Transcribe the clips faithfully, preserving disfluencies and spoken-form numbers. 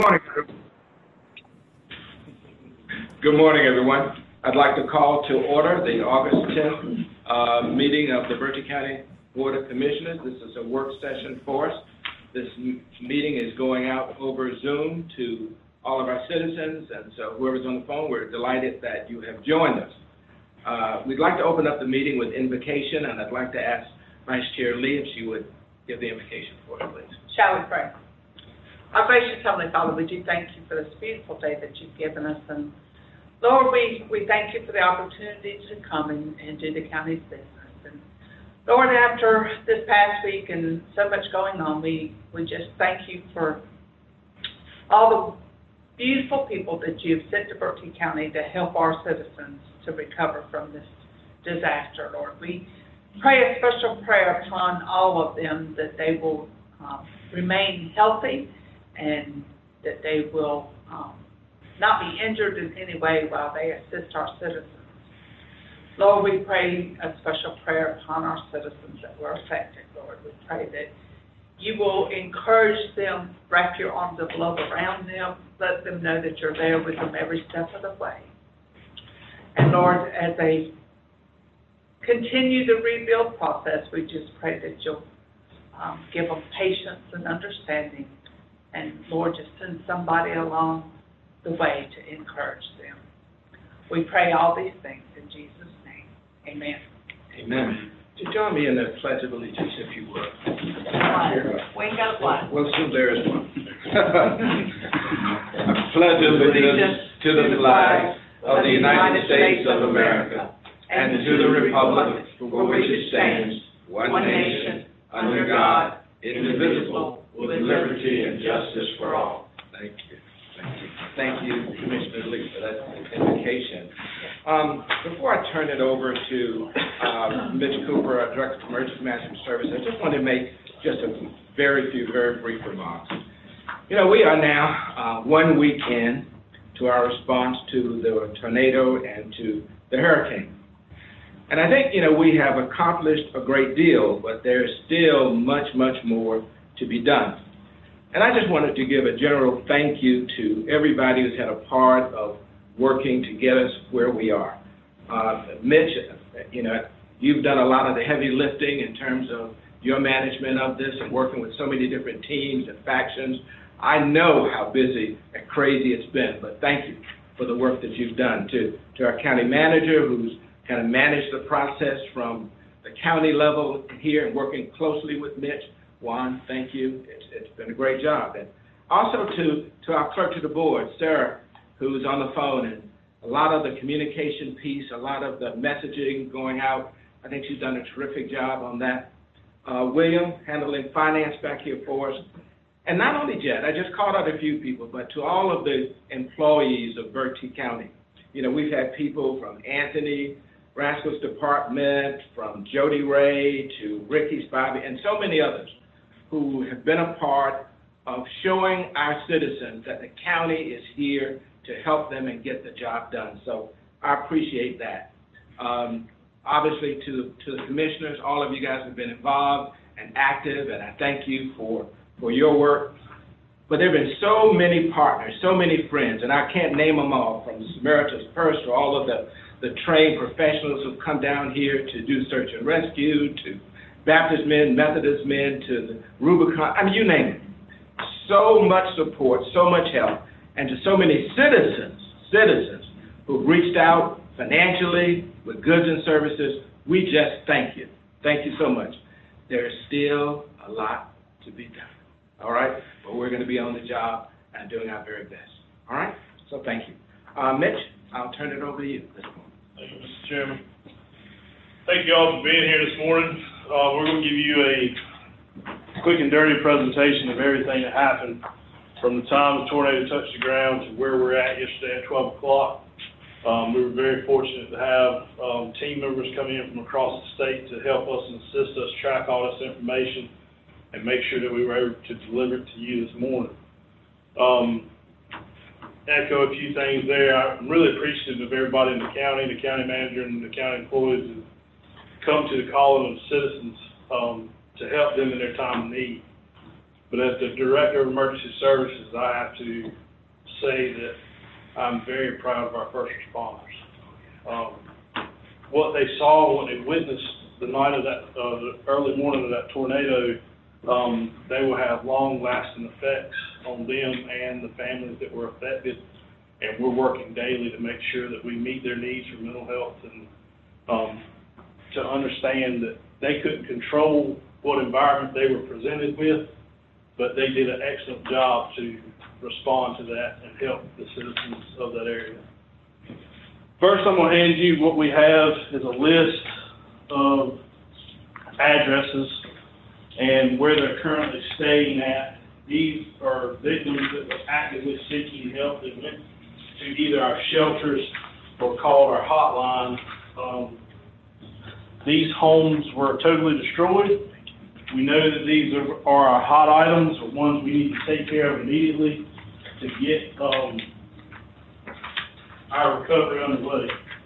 morning. Good morning, everyone. I'd like to call to order the August tenth uh, meeting of the Berkeley County Board of Commissioners. This is a work session for us. This m meeting is going out over Zoom to all of our citizens, and so whoever's on the phone, we're delighted that you have joined us. Uh, we'd like to open up the meeting with invocation, and I'd like to ask Vice Chair Lee if she would give the invocation for us, please. Shall we pray? Our gracious Heavenly Father, we do thank you for this beautiful day that you've given us. And Lord, we, we thank you for the opportunity to come and, and do the county's business. And Lord, after this past week and so much going on, we, we just thank you for all the beautiful people that you've sent to Berkeley County to help our citizens to recover from this disaster, Lord. We pray a special prayer upon all of them that they will um, remain healthy and that they will um, not be injured in any way while they assist our citizens. Lord, we pray a special prayer upon our citizens that were affected, Lord. We pray that you will encourage them, wrap your arms of love around them, let them know that you're there with them every step of the way. And Lord, as they continue the rebuild process, we just pray that you'll um, give them patience and understanding. And Lord, just send somebody along the way to encourage them. We pray all these things in Jesus' name. Amen. Amen. To join me in the Pledge of Allegiance, if you would. We ain't got a flag. Well, soon there is one. I pledge allegiance to the flag of the United States of America and to the republic for which it stands, one nation, under God, indivisible, with liberty and justice for all. Thank you. Thank you. Thank you, Commissioner Lee, for that invocation. Um, before I turn it over to uh, Mitch Cooper, our Director of Emergency Management Services, I just want to make just a very few, very brief remarks. You know, we are now uh, one week in to our response to the tornado and to the hurricane. And I think, you know, we have accomplished a great deal, but there's still much, much more to be done. And I just wanted to give a general thank you to everybody who's had a part of working to get us where we are. Uh, Mitch, you know, you've done a lot of the heavy lifting in terms of your management of this and working with so many different teams and factions. I know how busy and crazy it's been, but thank you for the work that you've done. To, to our county manager, who's kind of managed the process from the county level here and working closely with Mitch. Juan, thank you. It's, it's been a great job. And also to, to our clerk to the board, Sarah, who's on the phone, and a lot of the communication piece, a lot of the messaging going out. I think she's done a terrific job on that. Uh, William, handling finance back here for us. And not only Jed, I just called out a few people, but to all of the employees of Berkeley County. You know, we've had people from Anthony Rascal's department, from Jody Ray to Ricky Spivey, and so many others who have been a part of showing our citizens that the county is here to help them and get the job done. So I appreciate that. Um, obviously, to, to the commissioners, all of you guys have been involved and active, and I thank you for, for your work. But there have been so many partners, so many friends, and I can't name them all, from Samaritan's Purse to all of the, the trained professionals who've come down here to do search and rescue, to Baptist men, Methodist men, to the Rubicon, I mean, you name it. So much support, so much help, and to so many citizens, citizens who've reached out financially with goods and services. We just thank you. Thank you so much. There's still a lot to be done, all right? But we're going to be on the job and doing our very best, all right? So thank you. Uh, Mitch, I'll turn it over to you this morning. Thank you, Mister Chairman. Thank you all for being here this morning. Uh, we're going to give you a quick and dirty presentation of everything that happened from the time the tornado touched the ground to where we're at yesterday at twelve o'clock. Um, we were very fortunate to have um, team members come in from across the state to help us and assist us track all this information and make sure that we were able to deliver it to you this morning. Um, echo a few things there. I'm really appreciative of everybody in the county, the county manager and the county employees who come to the calling of citizens um, to help them in their time of need. But as the Director of Emergency Services, I have to say that I'm very proud of our first responders. Um, what they saw when they witnessed the night of that, uh, the early morning of that tornado, um, they will have long-lasting effects on them and the families that were affected. And we're working daily to make sure that we meet their needs for mental health and um, to understand that they couldn't control what environment they were presented with, but they did an excellent job to respond to that and help the citizens of that area. First, I'm going to hand you what we have is a list of addresses and where they're currently staying at. These are victims that were actively seeking help. They went to either our shelters or called our hotline. Um, these homes were totally destroyed. We know that these are, are our hot items, or ones we need to take care of immediately to get um, our recovery underway.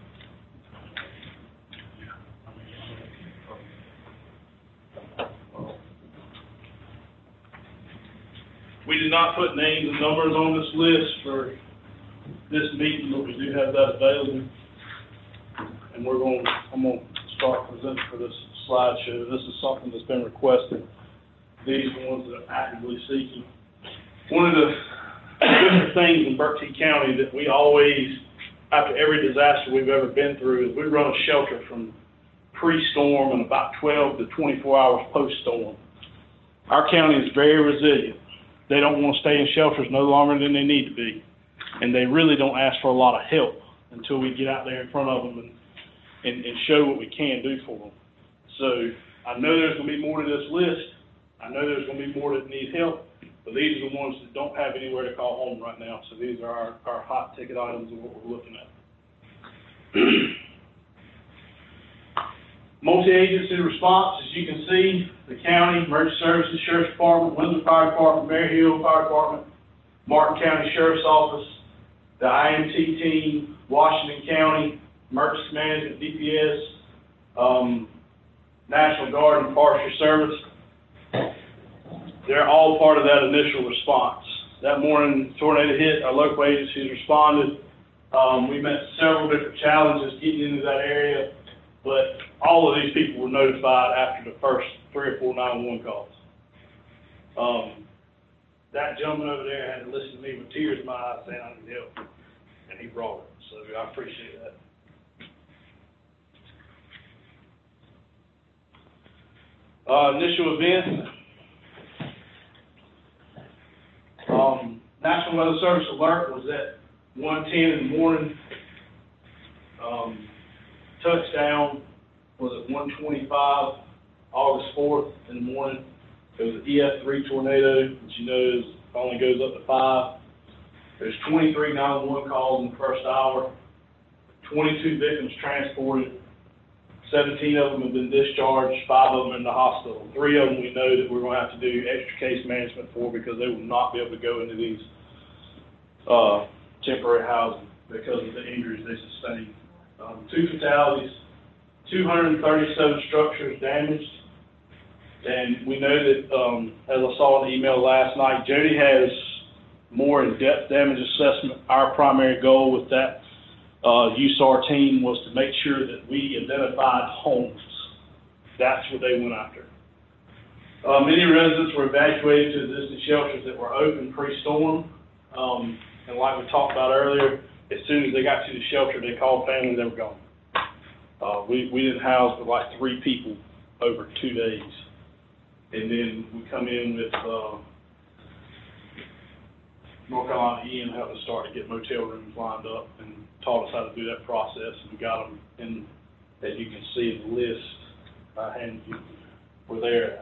We did not put names and numbers on this list for this meeting, but we do have that available. And we're going, I'm going to start presenting for this slideshow. This is something that's been requested. These are the ones that are actively seeking. One of the different things in Berkeley County that we always, after every disaster we've ever been through, is we run a shelter from pre-storm and about twelve to twenty-four hours post-storm. Our county is very resilient. They don't want to stay in shelters no longer than they need to be. And they really don't ask for a lot of help until we get out there in front of them and, and, and show what we can do for them. So I know there's going to be more to this list. I know there's going to be more that need help, but these are the ones that don't have anywhere to call home right now. So these are our, our hot ticket items of what we're looking at. Multi-agency response, as you can see, the county, emergency services, sheriff's department, Windsor Fire Department, Bear Hill Fire Department, Martin County Sheriff's Office, the I M T team, Washington County, Emergency Management, D P S, um, National Guard and Forestry Service. They're all part of that initial response. That morning, the tornado hit, our local agencies responded. Um, we met several different challenges getting into that area, but all of these people were notified after the first three or four nine one one calls. Um, that gentleman over there had to listen to me with tears in my eyes saying I need help, and he brought it, so I appreciate that. Uh, initial event, um, National Weather Service alert was at one ten in the morning. Um, touchdown was at one twenty-five, August fourth in the morning. It was an E F three tornado, which you know is, only goes up to five. There's twenty-three nine one one calls in the first hour, twenty-two victims transported, seventeen of them have been discharged, five of them in the hospital. Three of them we know that we're going to have to do extra case management for because they will not be able to go into these uh, temporary housing because of the injuries they sustained. Um, two fatalities, two hundred thirty-seven structures damaged, and we know that, um, as I saw in the email last night, Jody has more in-depth damage assessment. Our primary goal with that uh, U S A R team was to make sure that we identified homes. That's what they went after. Uh, many residents were evacuated to existing shelters that were open pre-storm, um, and like we talked about earlier, as soon as they got to the shelter, they called family, they were gone. Uh, we, we didn't house but like three people over two days. And then we come in with uh, North Carolina Ian helped us start to get motel rooms lined up and taught us how to do that process. And we got them in, as you can see in the list, I handed you, were there.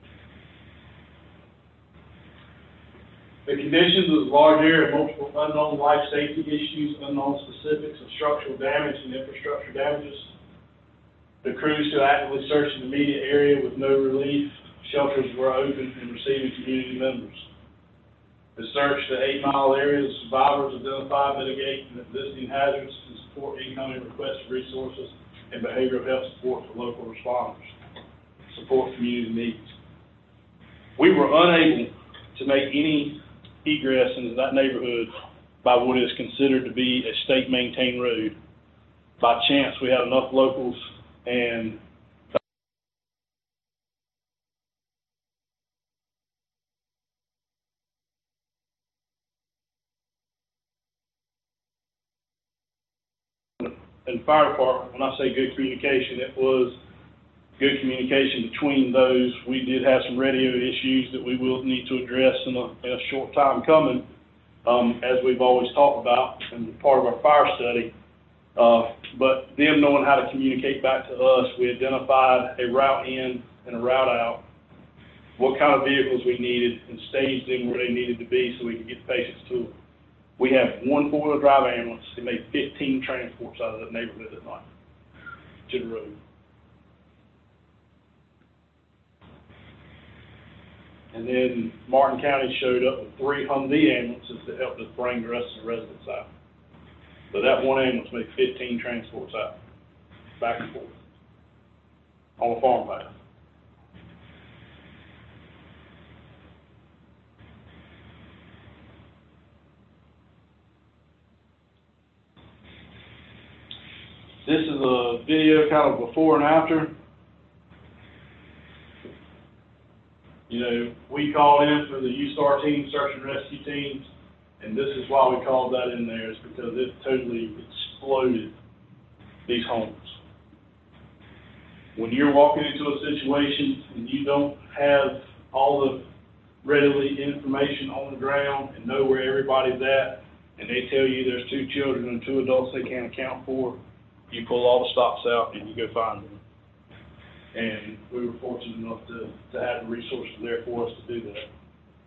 The conditions of the large area, multiple unknown life safety issues, unknown specifics of structural damage and infrastructure damages. The crews still actively searching the immediate area with no relief. Shelters were open and receiving community members. The search to eight mile areas, survivors identify, mitigate existing hazards, and support incoming requested resources and behavioral health support for local responders. Support community needs. We were unable to make any egress into that neighborhood by what is considered to be a state-maintained road. By chance, we had enough locals and and fire department, when I say good communication, it was good communication between those. We did have some radio issues that we will need to address in a, in a short time coming, um, as we've always talked about, and part of our fire study. Uh, but them knowing how to communicate back to us, we identified a route in and a route out, what kind of vehicles we needed, and staged them where they needed to be so we could get patients to them. We have one four-wheel drive ambulance. They made fifteen transports out of that neighborhood at night to the road. And then Martin County showed up with three Humvee ambulances that helped us bring the rest of the residents out. So that one ambulance made fifteen transports out, back and forth, on a farm path. This is a video kind of before and after. You know, we called in for the U STAR team, search and rescue teams, and this is why we called that in there, is because it totally exploded these homes. When you're walking into a situation and you don't have all the readily information on the ground and know where everybody's at, and they tell you there's two children and two adults they can't account for, you pull all the stops out and you go find them. And we were fortunate enough to, to have the resources there for us to do that.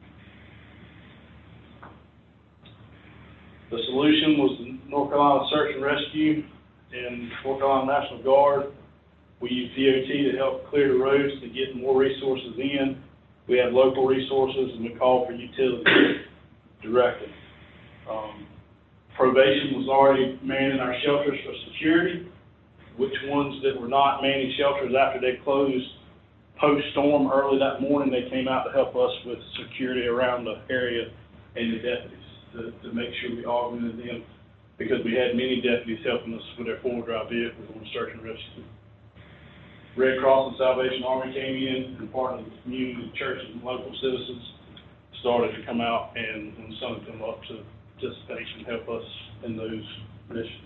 The solution was the North Carolina Search and Rescue and North Carolina National Guard. We used D O T to help clear the roads to get more resources in. We had local resources, and we called for utilities directly. Um, Probation was already manning our shelters for security. Which ones that were not manning shelters after they closed post-storm early that morning, they came out to help us with security around the area and the deputies to, to make sure we augmented them, because we had many deputies helping us with their four-wheel drive vehicles on search and rescue. Red Cross and Salvation Army came in, and part of the community, churches, and local citizens started to come out and, and some of them up to participate and help us in those missions.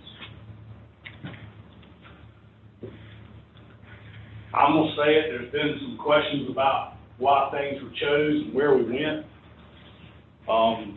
I'm going to say it, there's been some questions about why things were chosen and where we went. Um,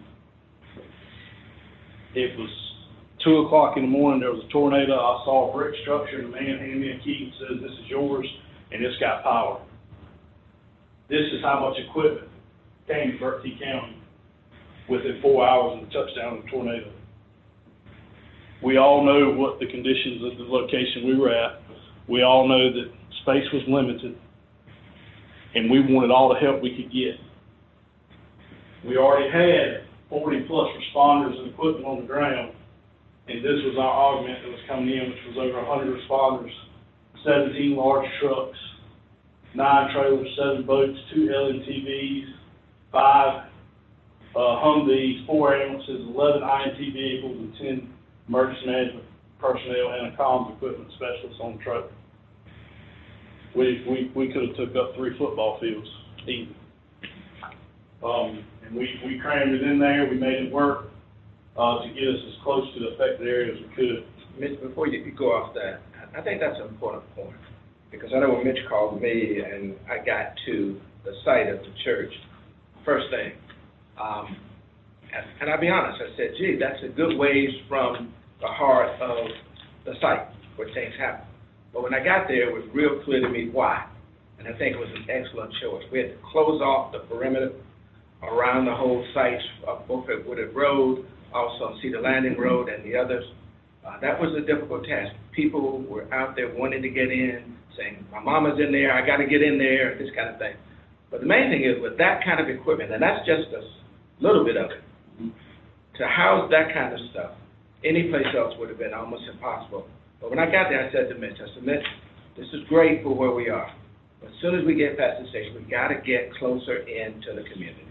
it was two o'clock in the morning, there was a tornado. I saw a brick structure, and the man handed me a key and says, "This is yours," and it's got power. This is how much equipment came to Berkeley County within four hours of the touchdown of the tornado. We all know what the conditions of the location we were at. We all know that space was limited, and we wanted all the help we could get. We already had forty plus responders and equipment on the ground, and this was our augment that was coming in, which was over one hundred responders, seventeen large trucks, nine trailers, seven boats, two L N T Vs, five uh, Humvees, four ambulances, eleven I N T vehicles, and ten emergency management personnel and a comms equipment specialist on the truck. We, we, we could have took up three football fields, easy. Um, and we, we crammed it in there, we made it work, uh, to get us as close to the affected area as we could. Mitch, before you go off that, I think that's an important point, because I know when Mitch called me and I got to the site of the church, first thing, um, and, and I'll be honest, I said, gee, that's a good ways from the heart of the site where things happen. But when I got there, it was real clear to me why, and I think it was an excellent choice. We had to close off the perimeter around the whole site, uh, both at Wooded Road, also on Cedar Landing Road, and the others. Uh, that was a difficult task. People were out there wanting to get in, saying, my mama's in there, I got to get in there, this kind of thing. But the main thing is, with that kind of equipment, and that's just a little bit of it, to house that kind of stuff, any place else would have been almost impossible. But when I got there, I said to Mitch, I said, Mitch, this is great for where we are. But as soon as we get past the station, we got to get closer into the community.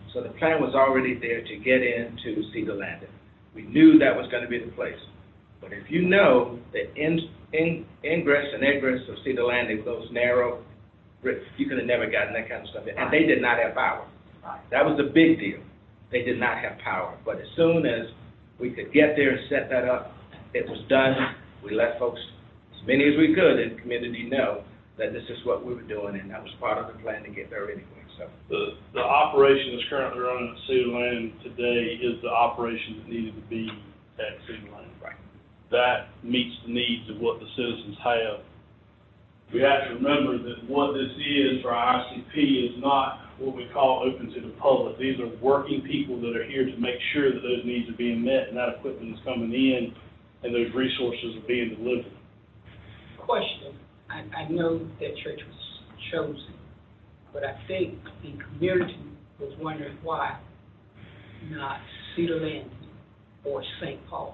So the plan was already there to get into Cedar Landing. We knew that was gonna be the place. But if you know that in, in, ingress and egress of Cedar Landing, those narrow, you could have never gotten that kind of stuff in. And they did not have power. That was a big deal. They did not have power. But as soon as we could get there and set that up, it was done. We let folks, as many as we could in the community, know that this is what we were doing, and that was part of the plan to get there anyway, so. The, the operation that's currently running at Cedar Landing today is the operation that needed to be at Cedar Landing. Right. That meets the needs of what the citizens have. We have to remember that what this is for our I C P is not what we call open to the public. These are working people that are here to make sure that those needs are being met and that equipment is coming in and those resources are being delivered. Question, I, I know that church was chosen, but I think the community was wondering why not Cedar Landing or Saint Paul.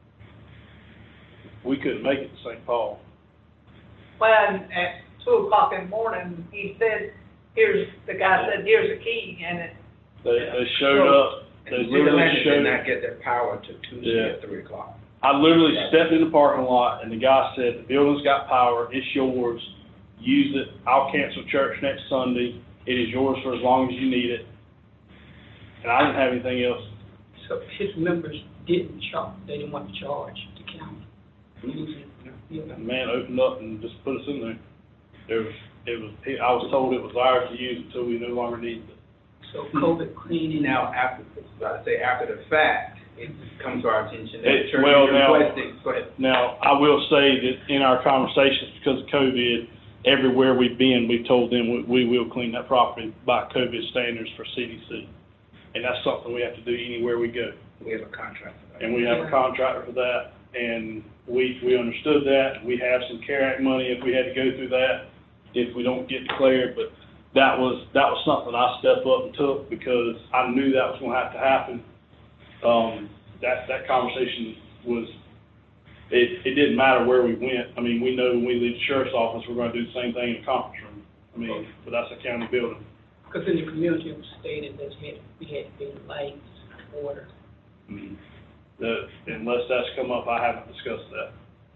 We couldn't make it to Saint Paul. When at two o'clock in the morning, he said, here's, the guy said, here's the key, and it. They, they showed up, they And Cedar literally Landing did showed not up. get their power to Tuesday Yeah. at three o'clock. I literally stepped in the parking lot and the guy said, the building's got power, it's yours, use it, I'll cancel church next Sunday, it is yours for as long as you need it. And I didn't have anything else. So his members didn't charge, they didn't want to charge the county. Using, you know, The man opened up and just put us in there. There was, it was, I was told it was ours to use until we no longer needed it. So COVID cleaning. Now, after, I was about to say, after the fact, it comes to our attention that It- the church well, is now- requesting, go ahead. Now, I will say that in our conversations, because of COVID, everywhere we've been, we've told them we, we will clean that property by COVID standards for C D C. And that's something we have to do anywhere we go. We have a contract for that. And we have a contractor for that, and we, we understood that. We have some CARE Act money if we had to go through that, if we don't get declared, but that was, that was something I stepped up and took because I knew that was gonna have to happen. Um, that, that conversation was, it, it didn't matter where we went. I mean, we know when we leave the sheriff's office, we're gonna do the same thing in the conference room. I mean, but that's a county building. Because in the community it was stated that we had, we had to be lights, water. I mean, the, unless that's come up, I haven't discussed that.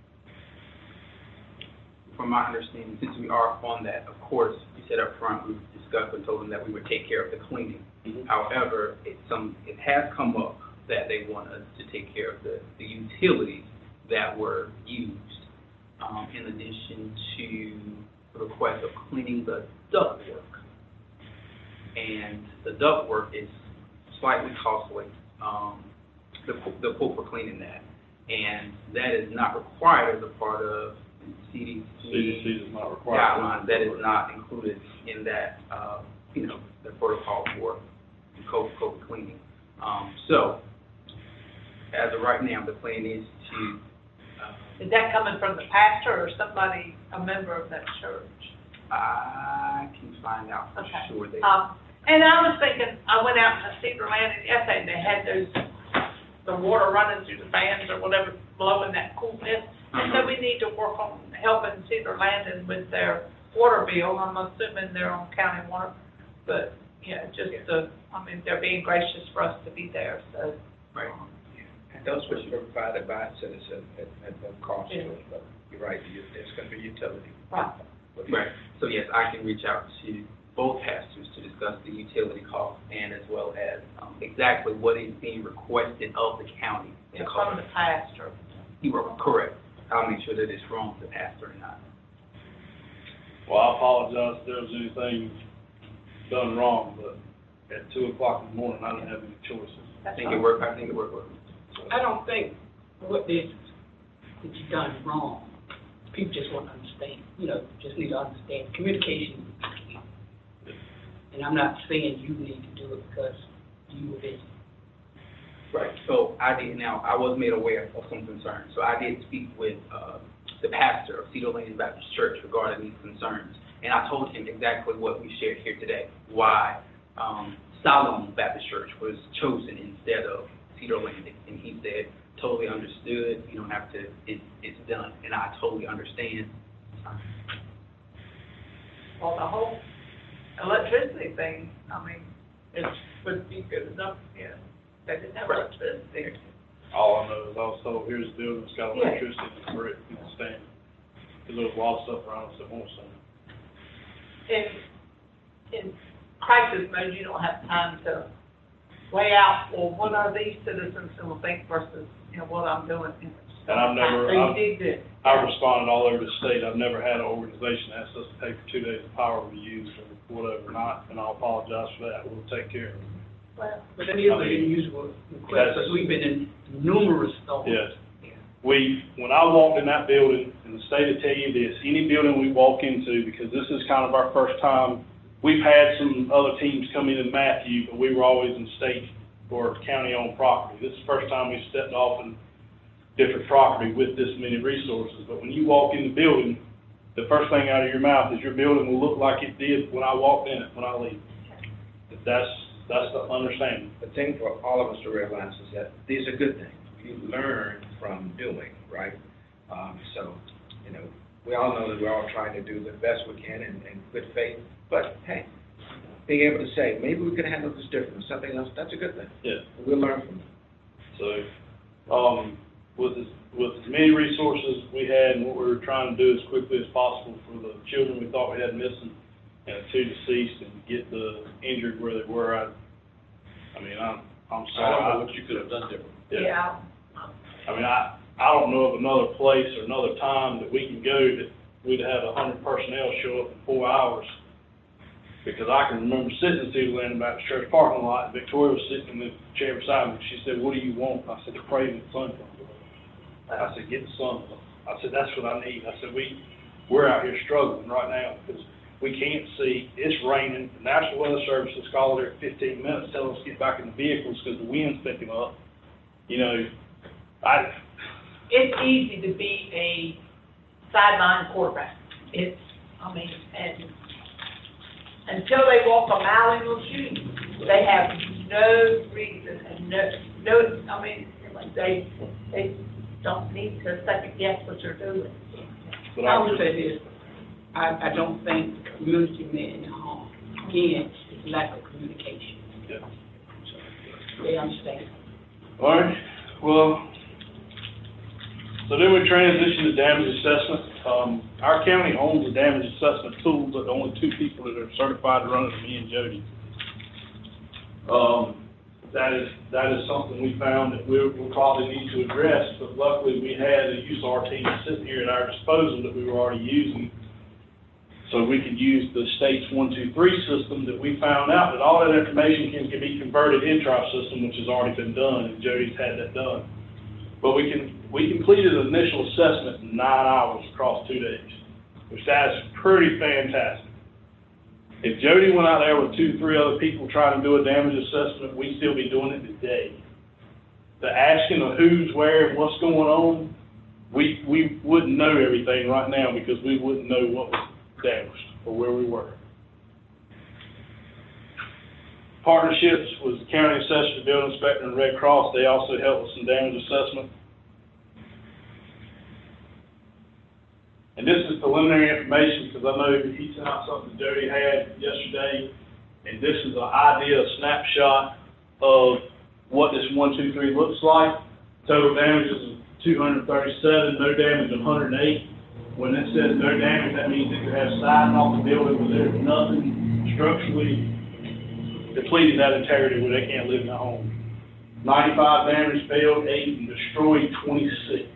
From my understanding, since we are on that, of course, we said up front, we discussed and told them that we would take care of the cleaning. Mhm. However, it some, it has come up that they want us to take care of the, the utilities that were used, um, in addition to the request of cleaning the ductwork. And the ductwork is slightly costly, um, the, qu- the quote for cleaning that. And that is not required as a part of C D C. C D C is not required. Guidelines, that is not included in that, uh, you know, the protocol for COVID, COVID cleaning. Um, so, as of right now, the plan is to, uh, Is that coming from the pastor or somebody, a member of that church? I can find out for Okay. sure that. Um, and I was thinking, I went out to Cedar Landing yesterday, and they had those, the water running through the fans or whatever, blowing that cool mist. And so we need to work on helping Cedar Landing with their water bill. I'm assuming they're on county water, but, yeah, just the, I mean, they're being gracious for us to be there, so. Right. um, And those were provided by citizens at, at no cost to Yeah. us, but you're right, you- there's gonna be utility. Right. Right, so yes, I can reach out to both pastors to discuss the utility cost and as well as, um, exactly what is being requested of the county to From cover. the pastor. You are correct. I'll make sure that it's wrong to the pastor or not. Well, I apologize if there was anything done wrong, but at two o'clock in the morning, I didn't have any choices. I That's think all. it worked, I think it worked well. I don't think what this, that you done wrong. People just want to understand, you know, just need to understand. Communication is key. And I'm not saying you need to do it because you were busy. Right, so I did, now, I was made aware of some concerns, so I did speak with, uh, the pastor of Cedar Landing Baptist Church regarding these concerns, and I told him exactly what we shared here today, why, um, Solomon Baptist Church was chosen instead of Cedar Landing, and he said, totally understood, you don't have to, it, it's done, and I totally understand. Well, the whole electricity thing, I mean, it's would be good enough, yeah. They didn't have electricity. All I know is also, here's the building, it's got Yeah. electricity, it's brick, it's standing. There's a lot of stuff around us that won't stand. In, in crisis mode, you don't have time to weigh out, well, what are these citizens gonna think versus, you know, what I'm doing. And I've never- So you I've- did good. I've responded all over the state. I've never had an organization ask us to pay for two days of power we use or whatever not, and I'll apologize for that. We'll take care of it. Well, But that is an unusual request, because we've been in numerous storms. Yes. We, when I walked in that building, and the state will tell you this, any building we walk into, because this is kind of our first time, we've had some other teams come in in Matthew, but we were always in state or county-owned property. This is the first time we stepped off in different property with this many resources. But when you walk in the building, the first thing out of your mouth is your building will look like it did when I walked in it, when I leave. That's, that's the understanding. The thing for all of us to realize is that these are good things. You learn from doing, right? Um, so, you know, we all know that we're all trying to do the best we can in, in good faith, but hey, being able to say, maybe we could handle this differently, something else, that's a good thing. Yeah. We'll learn from it. So, um, with as, with as many resources we had and what we were trying to do as quickly as possible for the children we thought we had missing and the two deceased and get the injured where they were, I, I mean, I'm, I'm I sorry. don't know what you could have done different. yeah. I mean, I, I don't know of another place or another time that we can go that we'd have a hundred personnel show up in four hours. Because I can remember sitting in Cedar Land Baptist Church parking lot, and Victoria was sitting in the chair beside me. She said, "What do you want?" I said, "Pray that the sun comes." I said, "Get the sun." I said, "That's what I need." I said, we, we're out here struggling right now because we can't see. It's raining. The National Weather Service has called there at fifteen minutes, telling us to get back in the vehicles because the wind's picking up. You know, I, It's easy to be a sideline quarterback. It's, I mean, and until they walk a mile in those shoes, they have no reason and no, no, I mean, like they, they don't need to second guess what you're doing. but I I would just, say this, I, I don't think the community meant any harm. Again, it's lack of communication. yeah. So they understand. All right, well, so then we transition to damage assessment. Um, our county owns a damage assessment tool, but the only two people that are certified to run it are me and Jody. Um, that is, that is something we found that we'll, we'll probably need to address, but luckily we had a U S A R team sitting here at our disposal that we were already using. So we could use the state's one, two, three system that we found out that all that information can, can be converted into our system, which has already been done, and Jody's had that done. But we can, we completed an initial assessment in nine hours across two days, which that is pretty fantastic. If Jody went out there with two, three other people trying to do a damage assessment, we'd still be doing it today. The asking of who's where and what's going on, we, we wouldn't know everything right now because we wouldn't know what was damaged or where we were. Partnerships with the county assessor, building inspector, and Red Cross, they also help with some damage assessment. And this is preliminary information because I know that he sent out something Jody had yesterday, and this is an idea, a snapshot of what this one, two, three looks like. Total damages of two hundred thirty-seven, no damage of one hundred eight. When it says no damage, that means it could have siding off the building, but there's nothing structurally depleted that integrity where they can't live in their home. ninety-five damage, failed eight, and destroyed twenty-six.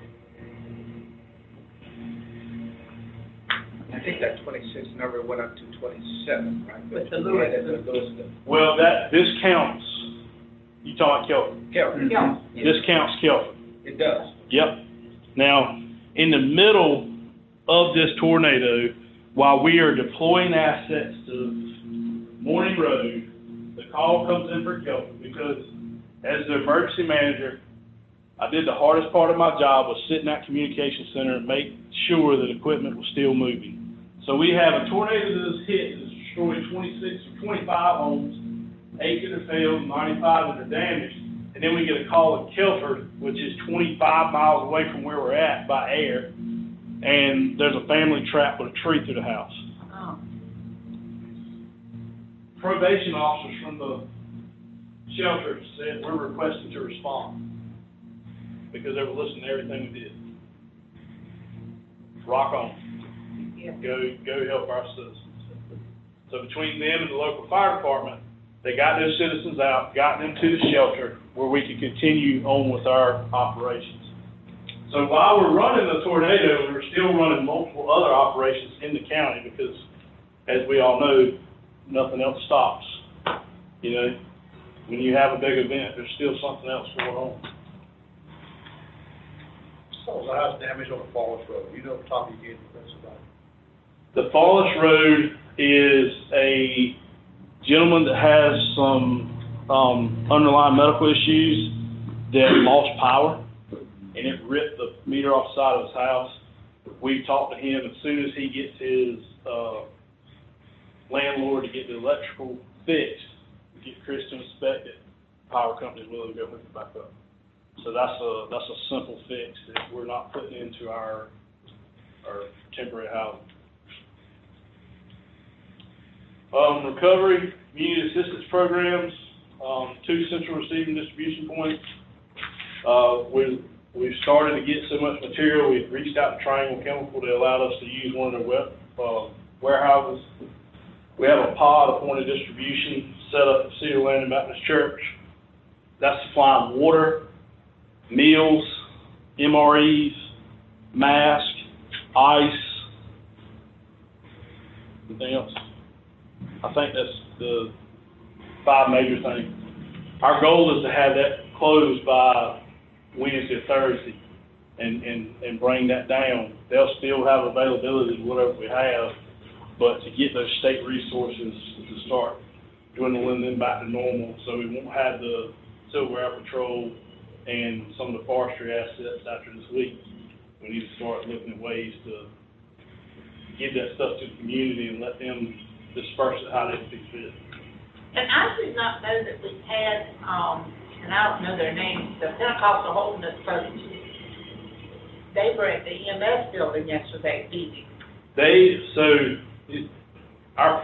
I think that twenty-six number went up to twenty-seven, right? With the Yeah, Lewis. that's the Lewis. Well, that, this counts, you talking Kelvin? Kelvin. Yeah. This counts Kelvin. It does. Yep. Now, in the middle of this tornado, while we are deploying assets to Morning Road, the call comes in for Kelvin because as the emergency manager, I did the hardest part of my job was sit in that communication center and make sure that equipment was still moving. So we have a tornado that has hit, that's destroyed twenty-six or twenty-five homes, eight that are failed, ninety-five that are damaged, and then we get a call at Kelford, which is twenty-five miles away from where we're at by air, and there's a family trapped with a tree through the house. Oh. Probation officers from the shelter said, we're requesting to respond, because they were listening to everything we did. Rock on. Yeah. Go, go help our citizens. So between them and the local fire department, they got those citizens out, got them to the shelter where we could continue on with our operations. So while we're running the tornado, we're still running multiple other operations in the county because, as we all know, nothing else stops. You know, when you have a big event, there's still something else going on. So the house damage on the Falls Road, you know, Tommy gave the about it. The Fallis Road is a gentleman that has some um, underlying medical issues that lost power, and it ripped the meter off the side of his house. We talked to him. As soon as he gets his uh, landlord to get the electrical fixed, get Chris to inspect it, power company's willing to go hook it back up. So that's a that's a simple fix that we're not putting into our our temporary housing. Um, recovery, community assistance programs, um, two central receiving distribution points. Uh, we we've started to get so much material. We've reached out to Triangle Chemical. They allowed us to use one of their web, uh, warehouses. We have a pod of point of distribution set up at Cedar Landing Baptist Church. That's supplying water, meals, M R Es, masks, ice, anything else. I think that's the five major things. Our goal is to have that closed by Wednesday or Thursday and, and, and bring that down. They'll still have availability, whatever we have, but to get those state resources to start dwindling them back to normal so we won't have the Silver Air Patrol and some of the forestry assets after this week. We need to start looking at ways to give that stuff to the community and let them disperse it how they see fit. And I did not know that we had, um, and I don't know their names, the Pentecostal Holiness folks. They were at the E M S building yesterday evening. They, so, it, our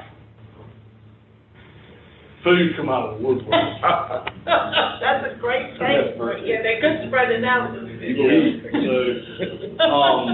food come out of the woodwork. That's a great thing. Yeah, they could spread it out. So,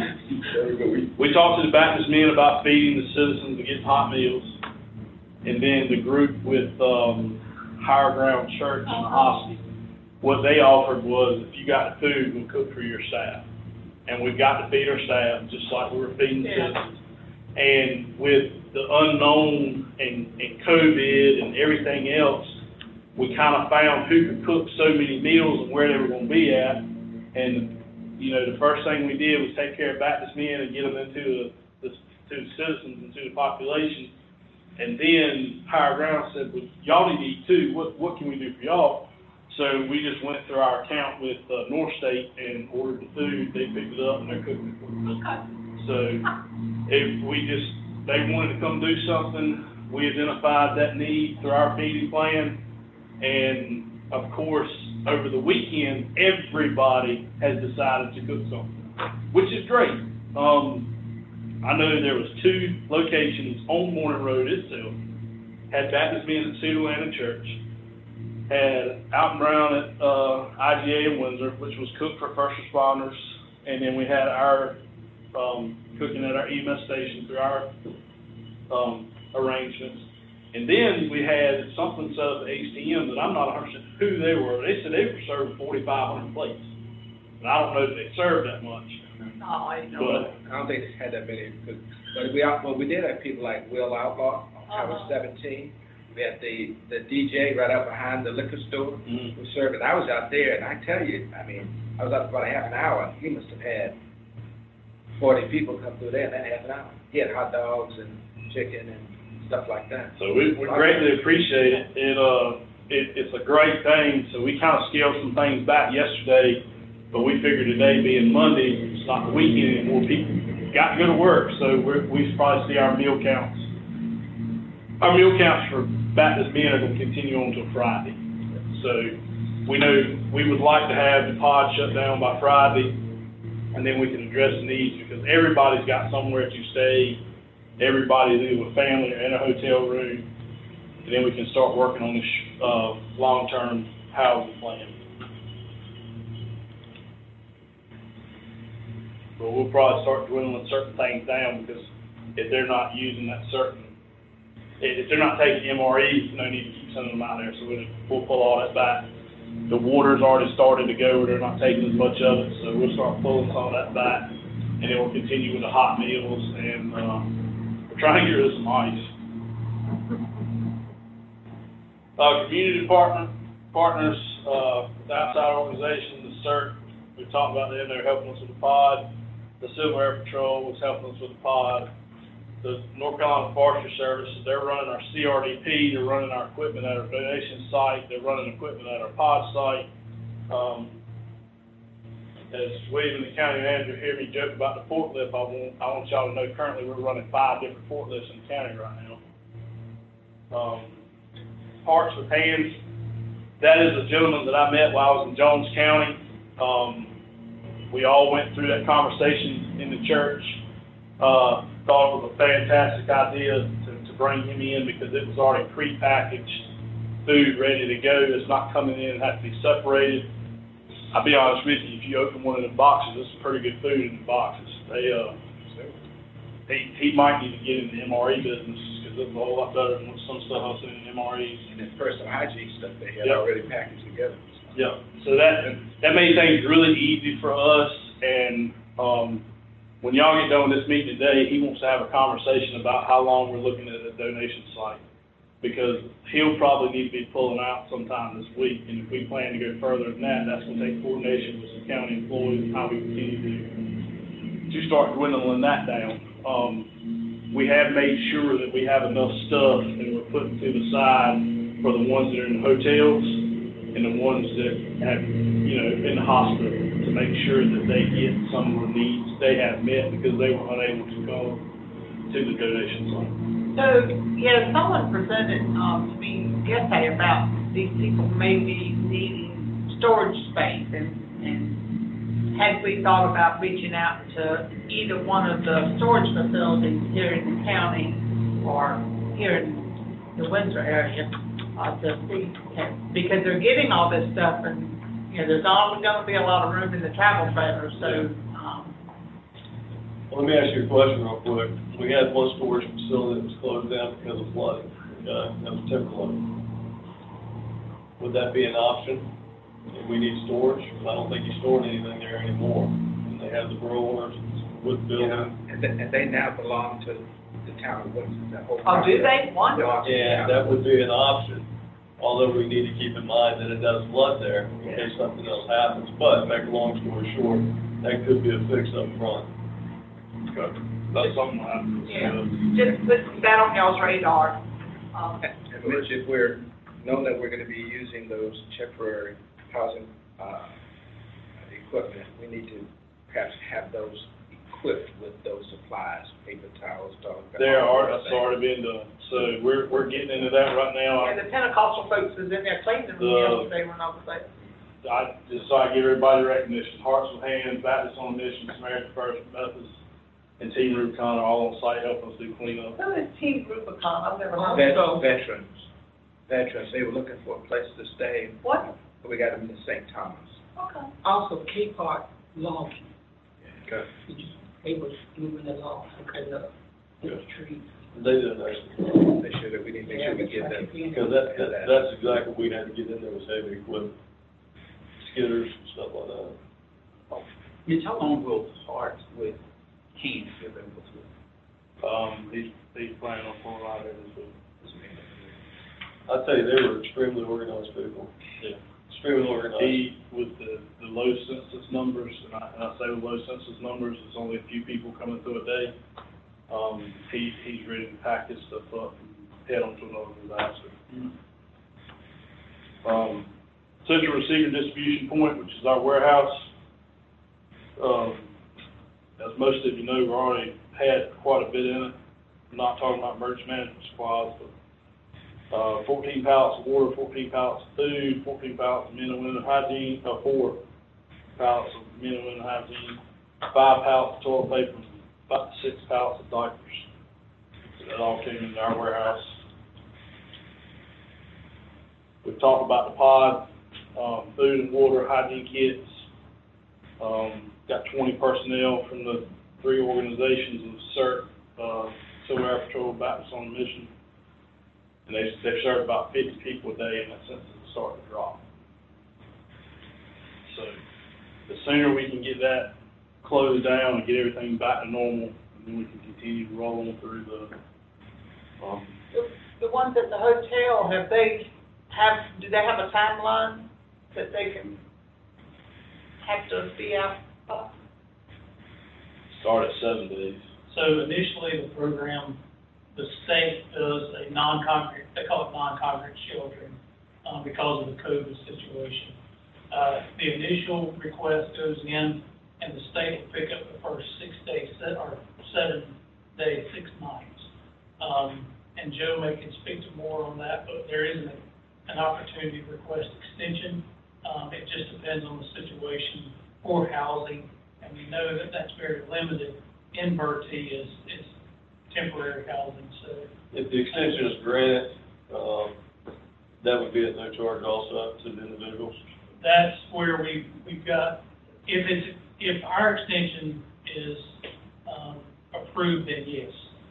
um, we talked to the Baptist men about feeding the citizens and getting hot meals. And then the group with, um, Higher Ground Church and Hosky, what they offered was, if you got the food, we'll cook for your staff. And we've got to feed our staff, just like we were feeding the Yeah. citizens. And with the unknown and, and COVID and everything else, we kind of found who could cook so many meals and where they were going to be at. And, you know, the first thing we did was take care of Baptist men and get them into the, the, to the citizens and to the population. And then Higher Ground said, well, y'all need to eat too. What, what can we do for y'all? So we just went through our account with uh, North State and ordered the food. They picked it up and they're cooking it for us. So if we just, they wanted to come do something, we identified that need through our feeding plan. And of course, over the weekend, everybody has decided to cook something, which is great. Um, I know there was two locations on Morning Road itself, had Baptist men at Cedar Landing Church, had Out and Brown at uh, I G A in Windsor, which was cooked for first responders, and then we had our um, cooking at our E M S station through our um, arrangements. And then we had something set up at H T M that I'm not one hundred percent who they were. They said they were serving forty-five hundred plates. And I don't know if they served that much. Oh, I know. But I don't think they had that many, but but we, out- well, we did have people like Will Outlaw on Highway Uh-huh. seventeen. We had the, the D J right out behind the liquor store Mhm. who served, and I was out there, and I tell you, I mean, I was out for about a half an hour, and he must have had forty people come through there in that half an hour. He had hot dogs and chicken and stuff like that. So we, we greatly appreciate it. It, uh, it, it's a great thing. So we kind of scaled some things back yesterday, but we figured today being Monday, it's not the weekend anymore, people got to go to work. So we're, we should probably see our meal counts. Our meal counts for Baptist men are going to continue on till Friday. So we know we would like to have the pod shut down by Friday, and then we can address the needs because everybody's got somewhere to stay. Everybody's either with family or in a hotel room. and then we can start working on this, uh, long-term housing plan. But we'll probably start dwindling certain things down, because if they're not using that certain, if if they're not taking M R Es, no need to keep sending them out there, so we'll, we'll pull all that back. The water's already started to go, they're not taking as much of it, so we'll start pulling some of that back, and then we'll continue with the hot meals, and, uh, we're trying to get rid of some ice. Uh, community partner, partners, uh, the outside organization, the C E R T, we talked about them, they're helping us with the pod. The Civil Air Patrol was helping us with the pod. The North Carolina Forestry Service, they're running our C R D P, they're running our equipment at our donation site, they're running equipment at our pod site. Um, as William and the county manager hear me joke about the forklift, I want, I want y'all to know currently we're running five different forklifts in the county right now. Um, Hearts with Hands, that is a gentleman that I met while I was in Jones County. Um, we all went through that conversation in the church. Uh, thought it was a fantastic idea to, to bring him in, because it was already pre-packaged food ready to go. It's not coming in and have to be separated. I'll be honest with you, if you open one of the boxes, there's some pretty good food in the boxes. They, uh, he, he might need to get in the M R E business, because it's a whole lot better than some stuff I've seen in M R Es. And this personal hygiene stuff they had Yep. already packaged together. Yeah, so that, that made things really easy for us, and, um, when y'all get done with this meeting today, he wants to have a conversation about how long we're looking at a donation site, because he'll probably need to be pulling out sometime this week, and if we plan to go further than that, that's gonna take coordination with some county employees and how we continue to, to start dwindling that down. Um, we have made sure that we have enough stuff, and we're putting to the side for the ones that are in the hotels, and the ones that have, you know, in the hospital, to make sure that they get some of the needs they have met, because they were unable to go to the donation site. So, yeah, someone presented, um, to me yesterday about these people maybe needing storage space, and, and had we thought about reaching out to either one of the storage facilities here in the county or here in the Windsor area, uh, to see, because they're getting all this stuff, and, you know, there's always gonna be a lot of room in the travel trailer, so, um, Well, let me ask you a question real quick. We had one storage facility that was closed down because of flooding, uh, that was Timberlake. Would that be an option if we need storage? Because I don't think you're storing anything there anymore. And they have the growers, wood You know, building. and they, and they now belong to the town of Windsor, that whole. oh, do project they? Wonderful. belongs to the And town. that would be an option, although we need to keep in mind that it does flood there in case something else happens. But, make a long story short, that could be a fix up front. Okay. That's something I have to Yeah, discuss. just put that on y'all's radar. Um, And Mitch, if we're, knowing that we're gonna be using those temporary housing, uh, equipment, we need to perhaps have those equipped with those supplies, paper towels, toilet paper. There are, that's already been done, so we're, we're getting into that right now. and the Pentecostal folks was in there cleaning them The- yesterday when I was there. I, just so I give everybody recognition, Hearts with Hands, Baptist on a Mission, Samaritan First Methodist, and Team Rubicon are all on site helping us do cleanup. Who is Team Rubicon? I've never heard Vet- of them. Veterans, veterans, they were looking for a place to stay, What? but we got them in Saint Thomas. Okay. Also, Cape Park logging, Okay. they was moving the logs and cutting up the trees. They did that. They should, we need to make sure we give them. Because that, that, that's exactly what we had to get in there, was heavy equipment, skidders, stuff like that. Mitch, how long will Hearts with Hands be available to? Um, he's, he's planning on pulling out there this week. I'll tell you, they were extremely organized people. Yeah. Extremely organized. He, with the, the low census numbers, and I, and I say with low census numbers, it's only a few people coming through a day. Um, he, he's ready to pack his stuff up and head on to another disaster. Um, Central Receiver Distribution Point, which is our warehouse, um, as most of you know, we already had quite a bit in it. I'm not talking about emergency management supplies, but Uh, fourteen pallets of water, fourteen pallets of food, fourteen pallets of men and women hygiene, uh, four pallets of men and women hygiene, five pallets of toilet paper, and about six pallets of diapers. So that all came into our warehouse. We've talked about the pod, um, food and water, hygiene kits. Um, got twenty personnel from the three organizations of CERT, uh, Civil Air Patrol, Baptist on a Mission. And they, they've served about fifty people a day, and that census is starting to drop. So the sooner we can get that closed down and get everything back to normal, and then we can continue to roll on through the, um, The, the ones at the hotel, have they, have, do they have a timeline that they can have to be out by? start at seven days. So initially, the program, the state does a non-congregate, they call it non-congregate sheltering, um, because of the COVID situation. Uh, the initial request goes in, and the state will pick up the first six days, se- or seven days, six nights. Um, and Joe may can speak to more on that, but there is an, an opportunity to request extension. Um, it just depends on the situation for housing, and we know that that's very limited in Bertie is, is temporary housing, so. If the extension is granted, um, that would be at no charge also to the individuals. That's where we, we've got, if it's, if our extension is, um, approved, then yes.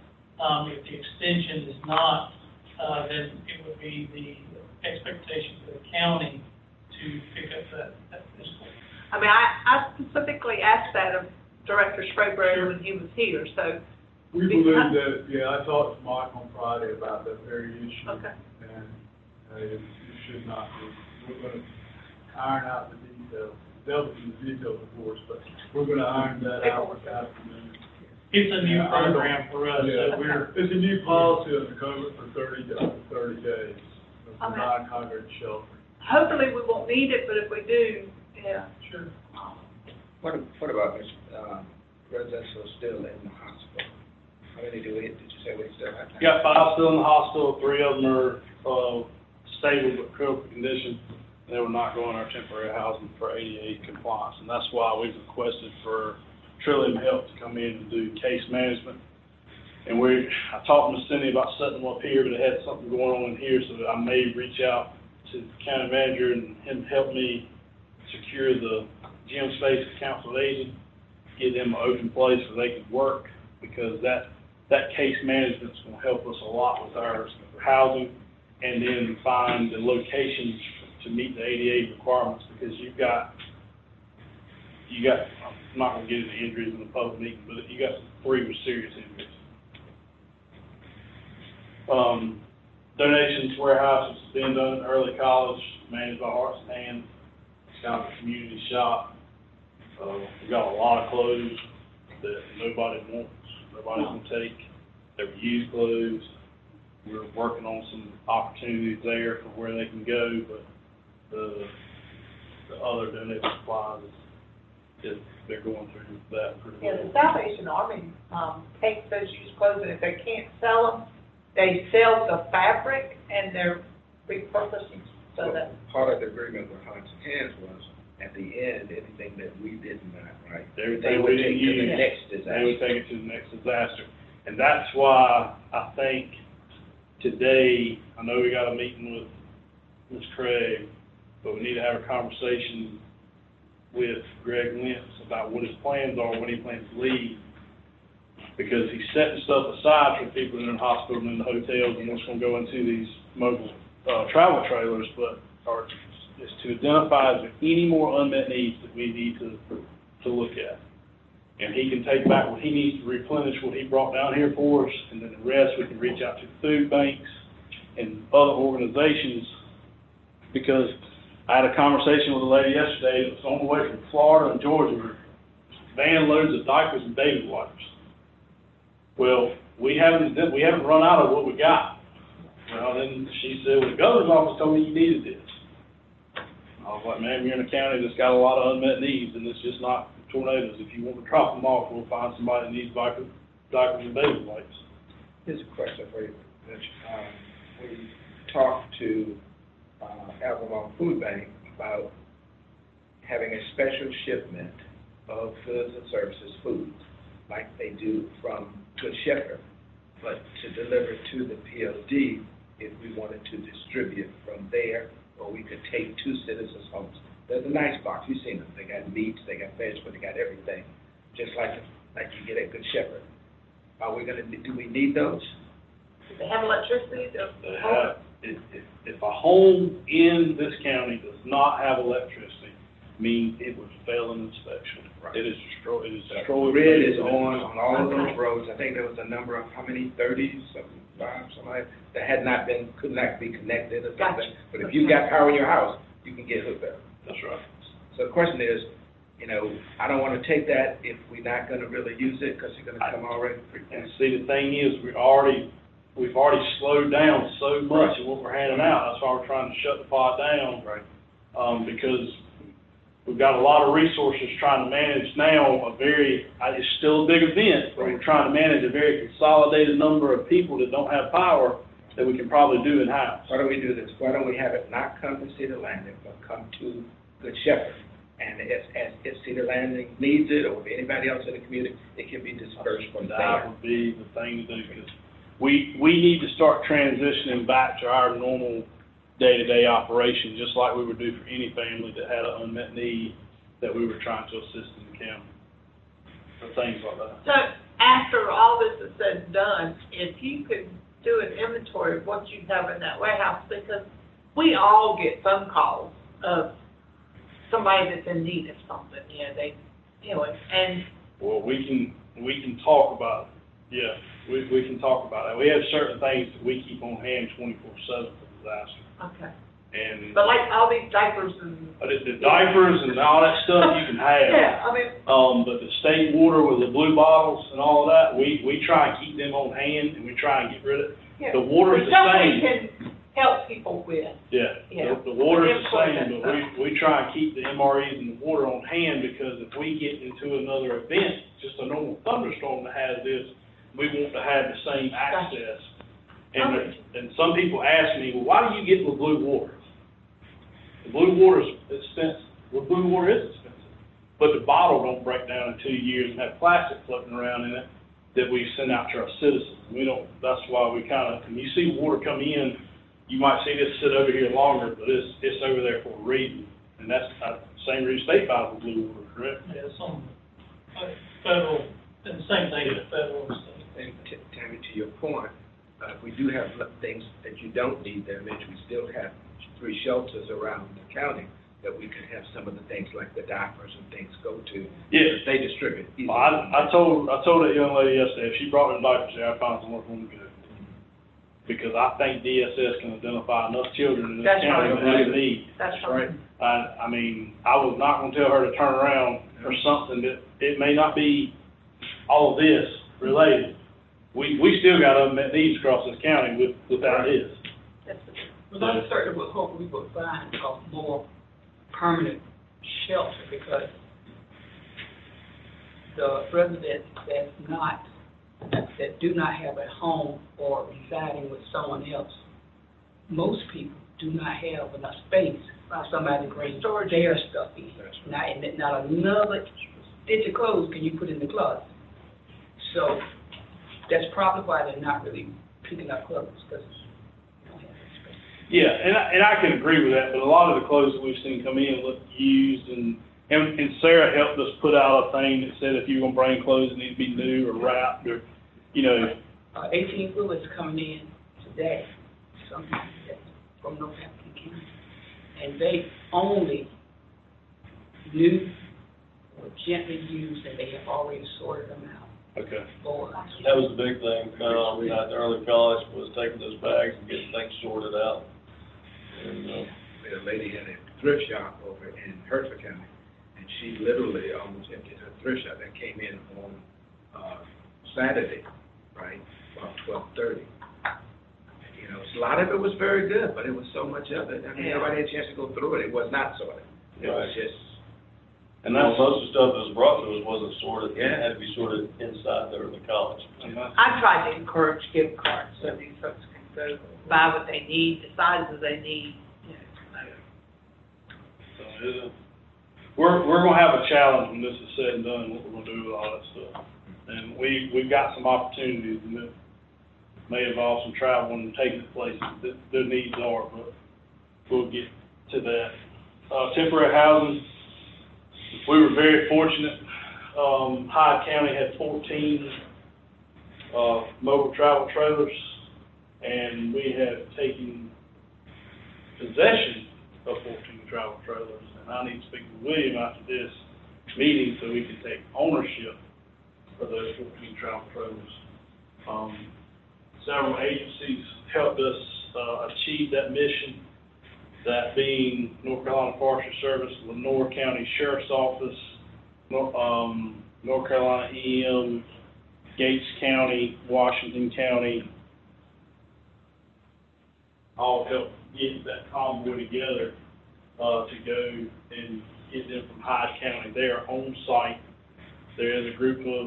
Um, if the extension is not, uh, then it would be the expectation for the county to pick up that, that fiscal. I mean, I, I specifically asked that of Director Sprayberry when he was here, so. We believe that, yeah, I talked to Mike on Friday about that very issue. Okay. And, uh, it, it should not be, we're gonna iron out the details, delve into the details, of course, but we're gonna iron that out this afternoon. It's a new Yeah, I don't- program for us, Yeah, so we're, it's a new policy of the COVID for thirty, up to thirty days, for Okay. non-congregate shelter. Hopefully, we won't need it, but if we do, yeah. sure. What, what about, Miz uh, residents who are still in the hospital? How many do we, did you say we still have? We got five still in the hospital, three of them are, uh, stable but critical condition. They will not go in our temporary housing for A D A compliance, and that's why we've requested for Trillium Health to come in and do case management. And we, I talked to Miz Cindy about setting them up here, but it had something going on in here, so that I may reach out to the county manager and him help me secure the gym space at Council of Aging, get them an open place where they can work, because that, that case management's gonna help us a lot with our housing, and then find the locations to meet the A D A requirements, because you've got, you got, I'm not gonna get into injuries in the public meeting, but you got three with serious injuries. Um, donations warehouse has been done at Early College, managed by Hearts and Hands. It's kind of a community shop. Uh, we got a lot of clothes that nobody wants, nobody's gonna take. They're used clothes. We're working on some opportunities there for where they can go, but the, the other donated supplies, is, they're going through that pretty Yeah, well. the Salvation Army, um, takes those used clothes, and if they can't sell them, they sell the fabric, and they're repurposing, so that. Part of the agreement with Hearts and Hands was, at the end, anything that we did not, right? They Everything would we didn't take to the use, next they disaster. would take it to the next disaster. And that's why I think today, I know we got a meeting with Miz Craig, but we need to have a conversation with Greg Lentz about what his plans are, when he plans to leave. Because he's setting stuff aside for people in the hospital and in the hotels, and what's gonna go into these mobile, uh, travel trailers, but, or is to identify if there any more unmet needs that we need to, to look at. And he can take back what he needs to replenish what he brought down here for us, and then the rest we can reach out to food banks and other organizations. Because I had a conversation with a lady yesterday that was on the way from Florida and Georgia, with van loads of diapers and baby wipes. Well, we haven't, we haven't run out of what we got. Well, then she said, well, the governor's office told me you needed this. I was like, ma'am, you're in a county that's got a lot of unmet needs, and it's just not tornadoes. If you want to drop them off, we'll find somebody that needs diapers, diapers and baby wipes. Here's a question for you, Mitch. Um, we talked to, uh, Albemarle Food Bank about having a special shipment of goods and services, foods, like they do from Good Shepherd, but to deliver to the P O D if we wanted to distribute from there or we could take two citizens' homes. There's a nice box, you've seen them, they got meats, they got vegetables, they got everything, just like, like you get at Good Shepherd. Are we gonna, do we need those? Do they have electricity? Do- They have- If, if, if a home in this county does not have electricity, means it would fail an inspection. Right. It is destroyed, it is The destroyed. grid is on, on all of those roads, I think there was a number of, how many, thirty, something, five, something like, that had not been, could not be connected or something. Gotcha. But if you got power in your house, you can get hooked up. That's right. So the question is, you know, I don't wanna take that if we're not gonna really use it, cause you're gonna come already And pre-planned. see, the thing is, we already, we've already slowed down so much of what we're handing out. That's why we're trying to shut the pot down. Right. Um, because we've got a lot of resources trying to manage now a very, uh, it's still a big event, but we're trying to manage a very consolidated number of people that don't have power that we can probably do in-house. Why don't we do this? Why don't we have it not come to Cedar Landing, but come to Good Shepherd? And if, as, if Cedar Landing needs it, or if anybody else in the community, it can be dispersed from That there. would be the thing to do, because we, we need to start transitioning back to our normal day-to-day operation, just like we would do for any family that had an unmet need that we were trying to assist in the county, or things like that. So after all this is said and done, if you could do an inventory of what you have in that warehouse, because we all get phone calls of somebody that's in need of something, you know, they, anyway, and, Well, we can, we can talk about it, yeah, we, we can talk about it. We have certain things that we keep on hand twenty-four seven for disaster, okay. and But like all these diapers and. uh, the the diapers and all that stuff you can have. Yeah, I mean, Um, but the state water with the blue bottles and all of that, we, we try and keep them on hand, and we try and get rid of, yeah. the water's the Stuff same. we can help people with, Yeah, Yeah. the, the water's the Input same, and but we, we try and keep the M R Es and the water on hand, because if we get into another event, just a normal thunderstorm that has this, we want to have the same access. And, there- and some people ask me, well, why do you get the blue water? The blue water is expensive, well, blue water is expensive, but the bottle don't break down in two years and have plastic floating around in it that we send out to our citizens. We don't, that's why we kind of, when you see water come in, you might see this sit over here longer, but it's, it's over there for a reason. And that's the same reason state buys the blue water, correct? Yeah, some, uh, federal, and the same thing at federal and state. And T- Tammy, to your point, uh, if we do have l- things that you don't need there, Mitch, we still have three shelters around the county that we could have some of the things like the diapers and things go to. Yeah. They distribute. easily. Well, I, I told, I told that young lady yesterday, if she brought in diapers there, I'd find somewhere for them to go. Because I think D S S can identify enough children in this That's county right. that have need. that's Right. right. I, I mean, I was not gonna tell her to turn around for something that, it may not be all of this related. We, we still got unmet needs across this county with, without this. That's the- Well, I certainly would hope we would find a more permanent shelter, because the residents that's not, that do not have a home or residing with someone else, most people do not have enough space for somebody to bring their stuff in. That's right. Not, and not another stitch of clothes can you put in the closet. So that's probably why they're not really picking up clothes, because they don't have that space. Yeah, and I, and I can agree with that, but a lot of the clothes that we've seen come in look used, and, and, and Sarah helped us put out a thing that said if you're gonna bring clothes that need to be new or wrapped, or, you know, Uh, eighteen wheelers coming in today, some, from Northampton County, and they only new or gently used, and they have already sorted them out. okay. For, That was the big thing, um, at the early college, was taking those bags and getting things sorted out. And, uh, A lady had a thrift shop over in Hertford County, and she literally almost emptied her thrift shop. That came in on, uh, Saturday, right, about twelve thirty. You know, a lot of it was very good, but it was so much of it, I mean, everybody had a chance to go through it. It was not sorted. It was Right. just, and that's most of the stuff that was brought to us wasn't sorted, it Yeah. had to be sorted inside there in the college. And that's- I try to encourage gift cards, so these folks can go buy what they need, the sizes they need, you know. So it's a, we're, we're gonna have a challenge when this is said and done, what we're gonna do with all that stuff. And we, we've got some opportunities, and it may involve some travel and taking it places that their needs are, but we'll get, to that. Uh, temporary housing, we were very fortunate. Um, Hyde County had fourteen, uh, mobile travel trailers, and we have taken possession of fourteen travel trailers. And I need to speak to William after this meeting so we can take ownership of those fourteen travel trailers. Um, several agencies helped us, uh, achieve that mission, that being North Carolina Forestry Service, Lenoir County Sheriff's Office, Nor- um, North Carolina E M, Gates County, Washington County, all helped get that convoy together, uh, to go and get them from Hyde County. They are on site. There is a group of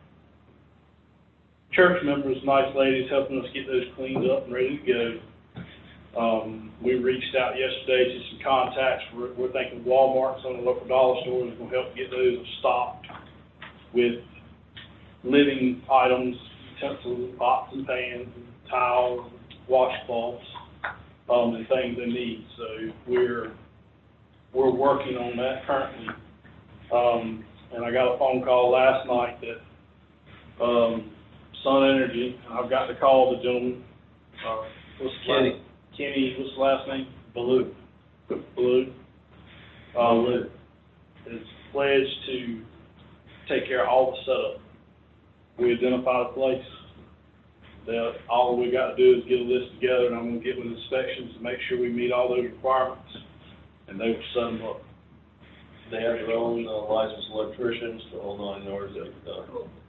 church members, nice ladies, helping us get those cleaned up and ready to go. Um, we reached out yesterday to some contacts. We're, we're thinking Walmart, some of the local dollar stores are going to help get those stocked with living items, utensils, pots and pans, towels, washcloths, um, and things they need. So we're we're working on that currently. Um, and I got a phone call last night that um, Sun Energy, I've got to call the gentleman. Uh, what's the Kenny. last- Kenny, what's the last name? Baloo. Baloo. Um, is pledged to take care of all the setup. We identified a place. That all we got to do is get a list together, and I'm going to get with inspections to make sure we meet all those requirements, and they will set them up. They have their own uh, licensed electricians, the whole nine yards that are done.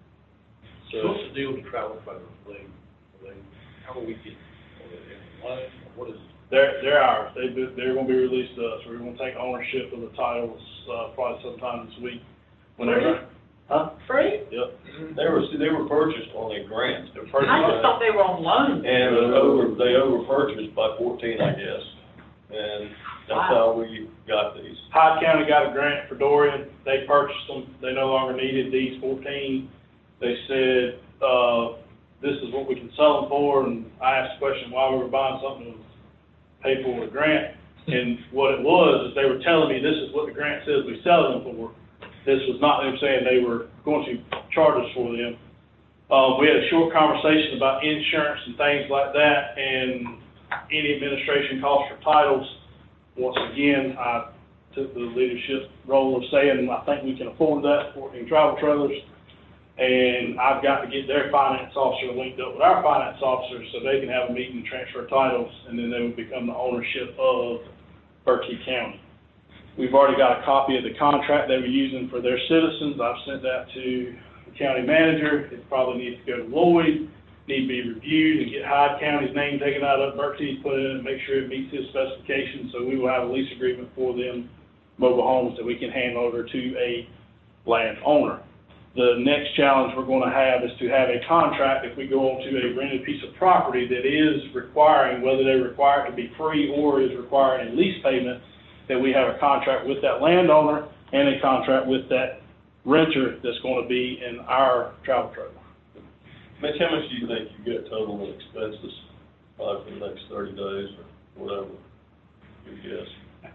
So what's the deal with the travel trailers? Are they, are they, how do we get, are they, what, what is? They're, they're ours. They, they're going to be released to us. We're going to take ownership of the titles, uh, probably sometime this week. Whenever. Huh? Free? Yep. They were, they were purchased on a grant. They were purchased I just by- thought they were on loan. And it was over, they over purchased by fourteen, I guess. And that's how we got these. Hyde County got a grant for Dorian. They purchased them. They no longer needed these fourteen. They said, uh, this is what we can sell them for, and I asked the question why we were buying something that was paid for with a grant. And what it was, is they were telling me this is what the grant says we sell them for. This was not them saying they were going to charge us for them. Um, we had a short conversation about insurance and things like that, and any administration costs for titles. Once again, I took the leadership role of saying, I think we can afford that for in travel trailers. And I've got to get their finance officer linked up with our finance officer so they can have a meeting and transfer titles, and then they would become the ownership of Berkeley County. We've already got a copy of the contract they were using for their citizens. I've sent that to the county manager. It probably needs to go to Lloyd, need to be reviewed and get Hyde County's name taken out of Berkeley, put in and make sure it meets his specifications. So we will have a lease agreement for them mobile homes that we can hand over to a landowner. The next challenge we're going to have is to have a contract if we go onto a rented piece of property that is requiring, whether they require it to be free or is requiring a lease payment, that we have a contract with that landowner and a contract with that renter that's going to be in our travel trailer. Mitch, how much do you think you get total in expenses, uh, for the next thirty days or whatever? Good guess.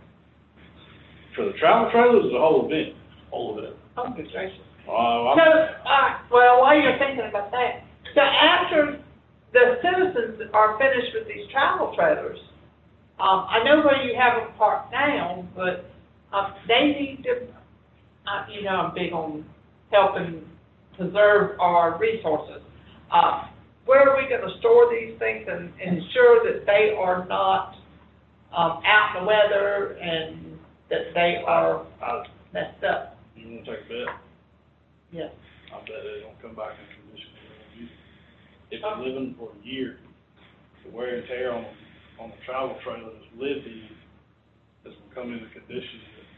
For the travel trailers, or the whole event? All of it. Oh, good gracious. Uh, So, I'm, uh, well, while you're thinking about that, so after the citizens are finished with these travel trailers, um, I know where you have them parked now, but, uh, they need to, uh, you know, I'm big on helping preserve our resources. Uh, where are we gonna store these things and ensure that they are not, um, out in the weather and that they are I, messed up? you want to take a bet? Yes. I bet they don't come back in condition they don't use it. If it's living for a year, the wear and tear on, on the travel trailer that's lived in, is gonna come into condition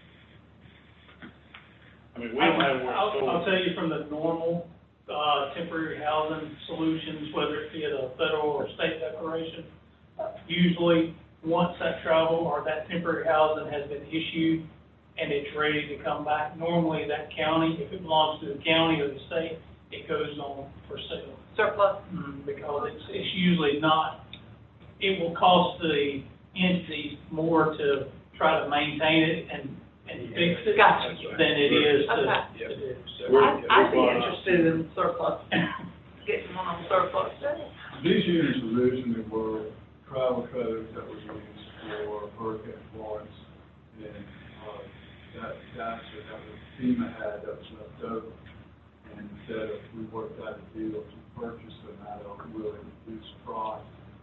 that, I mean, we don't have where to I'll, store I'll it. tell you from the normal, uh, temporary housing solutions, whether it be at a federal or state declaration, usually, once that travel or that temporary housing has been issued and it's ready to come back, normally that county, if it belongs to the county or the state, it goes on for sale. Surplus? Because it's, it's usually not, it will cost the entities more to try to maintain it and, and fix it Gotcha. than it is to, Okay. to do. So I, I'd be We're- interested in surplus, getting one on surplus day. These units originally were travel trailers that were used for Hurricane Florence, and, uh, that, that's what that was FEMA had that was left over. And instead of, we worked out a deal to purchase them at a really reduced price.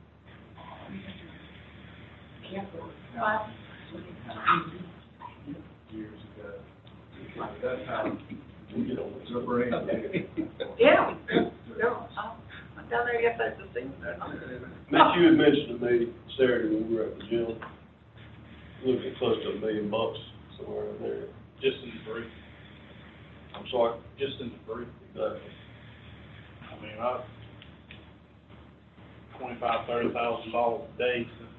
Years ago. That's how we get over the brain. Yeah, yeah, I'm down there yesterday to see them. Mitch, you had mentioned to me Saturday when we were at the gym, looking at close to a million bucks somewhere in there. Just in debris, I'm sorry. just in debris. Exactly. I mean, I, twenty-five, thirty thousand dollars a day since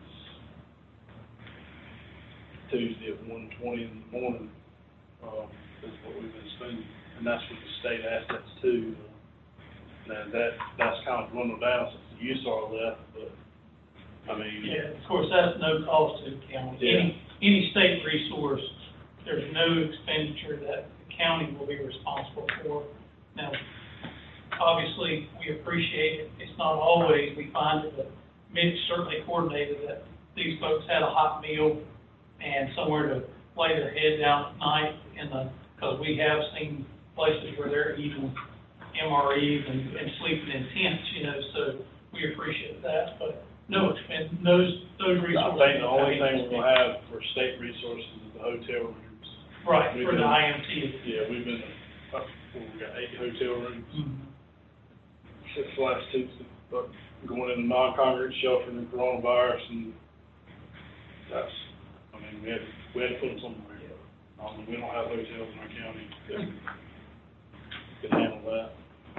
Tuesday at one twenty in the morning, um, is what we've been spending, and that's with the state assets too. Now, that, that's kind of dwindled down since the U S A R left, but, I mean. Yeah, of course, that's no cost to the county. Any, any state resource, there's no expenditure that the county will be responsible for. Now, obviously, we appreciate it. It's not always, we find it, but Mitch certainly coordinated that these folks had a hot meal and somewhere to lay their head down at night in the, because we have seen places where they're eating M R Es and, and sleeping in tents, you know, so we appreciate that, but no expense, those, those I resources. think the only thing we're gonna have for state resources is the hotel rooms. Right, We've for the been- I M T. Yeah, we've been, uh, we got eight hotel rooms. Mhm. Since the last two, but going into non-congregate shelter and coronavirus, and that's, I mean, we had, we had to put them somewhere. Um, we don't have hotels in our county that can handle that.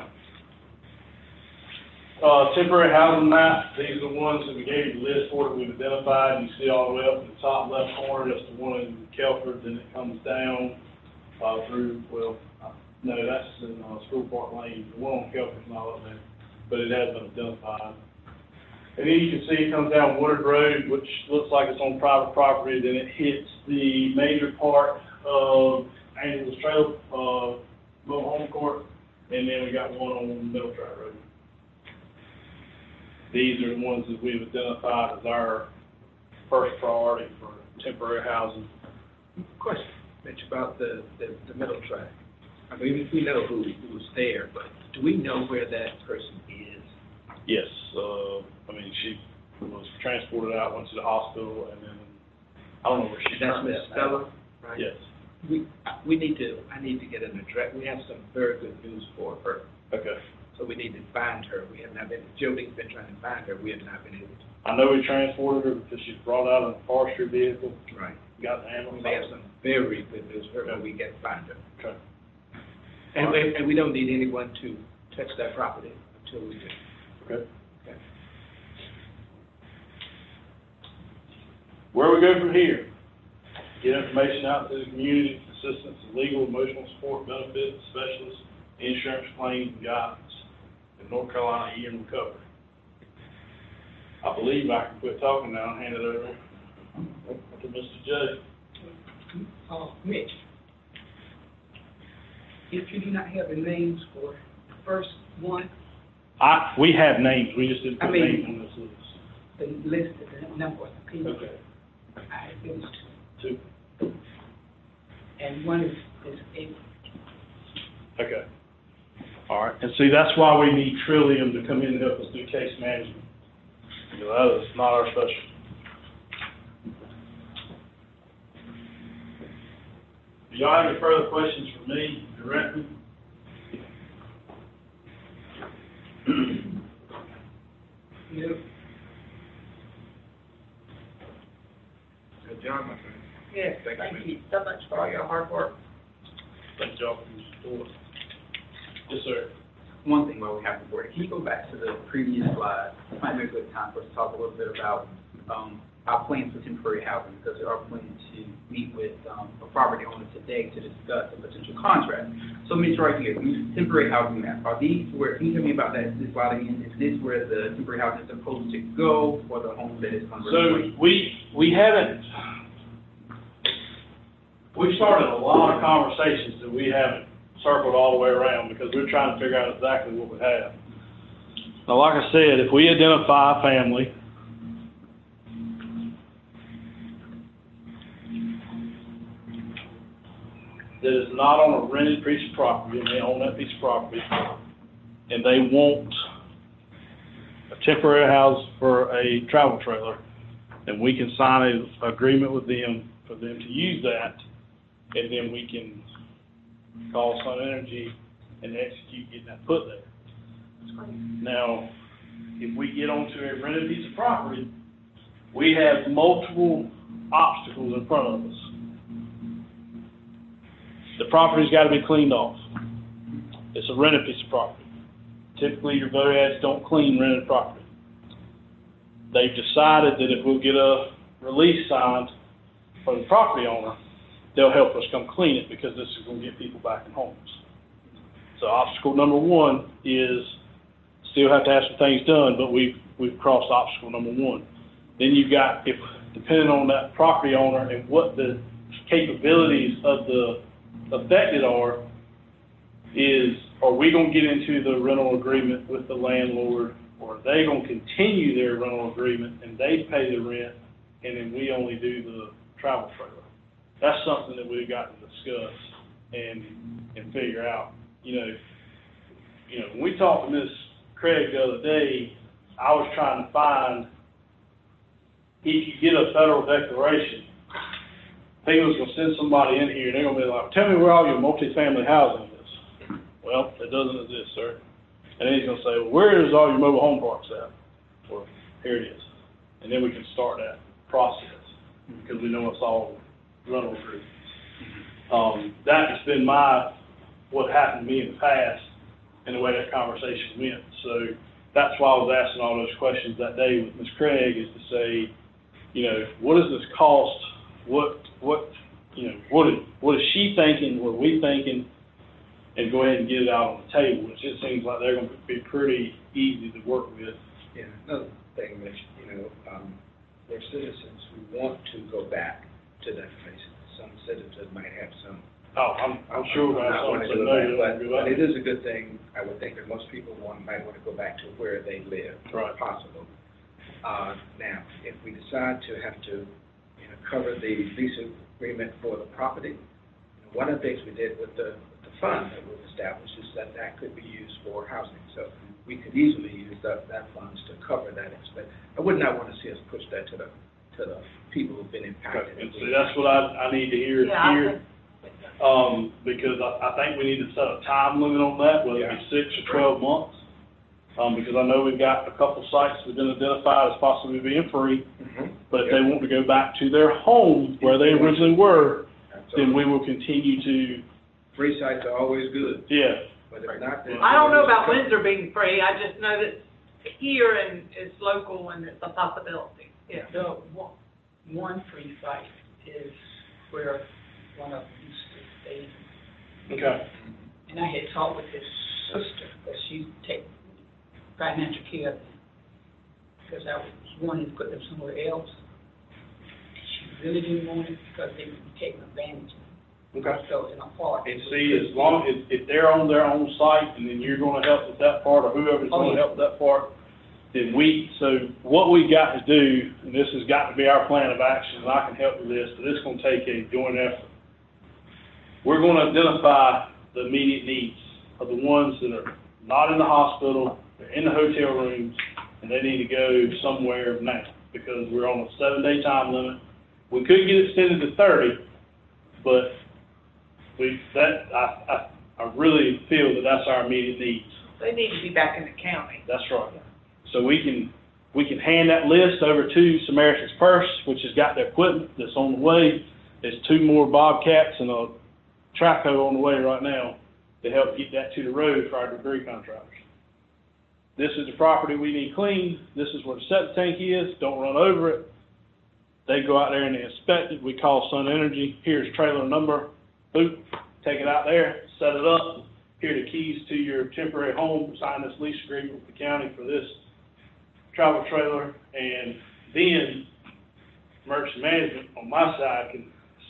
Uh, temporary housing map, these are the ones that we gave you the list for that we've identified. You see all the way up in the top left corner, that's the one in Kelford, then it comes down, uh, through, well, uh, no, that's in, uh, School Park Lane. The one on Kelford's not up there, but it has been identified. And then you can see it comes down Woodard Road, which looks like it's on private property, then it hits the major part of Angel's Trail, uh, Mobile Home Court, and then we got one on Middle Track Road. These are the ones that we've identified as our first priority for temporary housing. Question, Mitch, about the, the, the middle track. I mean, we know who, who's there, but do we know where that person is? Yes, uh, I mean, she was transported out, went to the hospital, and then, I don't know where she's That's currently Miss at now. Stella, right? Yes. We, we need to, I need to get an address, we have some very good news for her, Okay. so we need to find her. We have not been, Jody's been trying to find her, we have not been able to. I know we transported her because she's brought out in a forestry vehicle, Right. got the We ambulance. may have some very good news for her, when we can find her. Okay. And, we- and we don't need anyone to touch that property until we do. Okay. Okay. Where we go from here? Get information out to the community, assistance, and legal, emotional support, benefits, specialists, insurance claims, and guidance, in North Carolina E M recovery. I believe I can quit talking now and hand it over to Mister J. Uh, Mitch, if you do not have the names for the first one, I, we have names, we just didn't I put mean- names on this list. the list, the number, can you? Okay. I have those Two. two. And one is, is April. Okay. All right, and see, that's why we need Trillium to come in and help us do case management. You know, that is not our specialty. Do y'all have any further questions for me directly? Yep. Good job, my friend. Yes, Thank you, thank you so much for all your hard work. Thank y'all for your support. Yes, sir. One thing while we have the board, can you go back to the previous slide? It might be a good time for us to talk a little bit about, um, our plans for temporary housing, because we are planning to meet with, um, a property owner today to discuss a potential contract. So Mitch, right here, these temporary housing map, are these where, can you tell me about that, this slide again? Is this where the temporary housing is supposed to go for the home that is going to So replace? we, we haven't, we've started a lot of conversations that we haven't circled all the way around because we're trying to figure out exactly what we have. Now, like I said, if we identify a family that is not on a rented piece of property, and they own that piece of property, and they want a temporary house for a travel trailer, and we can sign an agreement with them for them to use that, and then we can call Sun Energy and execute getting that put there. Now, if we get onto a rented piece of property, we have multiple obstacles in front of us. The property's got to be cleaned off. It's a rented piece of property. Typically, your voter ads don't clean rented property. They've decided that if we'll get a release signed from the property owner, they'll help us come clean it because this is going to get people back in homes. So obstacle number one is still have to have some things done, but we've, we've crossed obstacle number one. Then you've got, if depending on that property owner and what the capabilities of the affected are, is are we going to get into the rental agreement with the landlord, or are they going to continue their rental agreement and they pay the rent and then we only do the travel trailer? That's something that we've got to discuss and and figure out. You know, you know, when we talked to Miz Craig the other day, I was trying to find if you get a federal declaration, people's gonna send somebody in here and they're gonna be like, tell me where all your multifamily housing is. Well, it doesn't exist, sir. And then he's gonna say, well, where is all your mobile home parks at? Well, here it is. And then we can start that process because we know it's all rental agreements. Um, that has been my, what happened to me in the past and the way that conversation went. So that's why I was asking all those questions that day with Miz Craig, is to say, you know, what does this cost? What, what, you know, what is, what is she thinking? What are we thinking? And go ahead and get it out on the table, which it seems like they're going to be pretty easy to work with. Yeah, another thing, Mitch, you know, um, there are citizens who want to go back to that place. Some citizens might have some. Oh, I'm, I'm sure we'll have not some wanting to to go know back, you but, don't go but back. it is a good thing. I would think that most people want, might want to go back to where they live, if Right. possible. Uh, now, if we decide to have to, you know, cover the lease agreement for the property, you know, one of the things we did with the, the fund that we've established is that that could be used for housing. So we could easily use that, that funds to cover that expense. I would not want to see us push that to the, to the people who've been impacted. And see, that's what I, I need to hear Yeah, I here, think- um, because I, I think we need to set a time limit on that, whether it be six or twelve months. Um, because I know we've got a couple sites that have been identified as possibly being free, Mhm. but if they want to go back to their home where they originally were, then Absolutely. we will continue to, Free sites are always good, yeah. but if not, then. I don't know about Windsor being free, I just know that here and it's local and it's a possibility, yeah. The one, one free site is where one of them used to stay. Okay. And I had talked with his sister, but she take financial care of them. Because I was wanting to put them somewhere else. She really didn't want it because they would be taking advantage of them. Okay. So in a part. And see, as long, if, if they're on their own site, and then you're gonna help with that part, or whoever's Oh, gonna yeah. help with that part, then we, so what we got to do, and this has got to be our plan of action, and I can help with this, but it's gonna take a joint effort. We're gonna identify the immediate needs of the ones that are not in the hospital, they're in the hotel rooms, and they need to go somewhere now, because we're on a seven-day time limit. We could get extended to thirty, but we, that, I, I, I really feel that that's our immediate needs. They need to be back in the county. That's right. So we can, we can hand that list over to Samaritan's Purse, which has got the equipment that's on the way. There's two more Bobcats and a Traco on the way right now to help get that to the road for our debris contractors. This is the property we need cleaned. This is where the septic tank is. Don't run over it. They go out there and they inspect it. We call Sun Energy. Here's trailer number. Boop. Take it out there. Set it up. Here are the keys to your temporary home. Sign this lease agreement with the county for this travel trailer. And then emergency management on my side can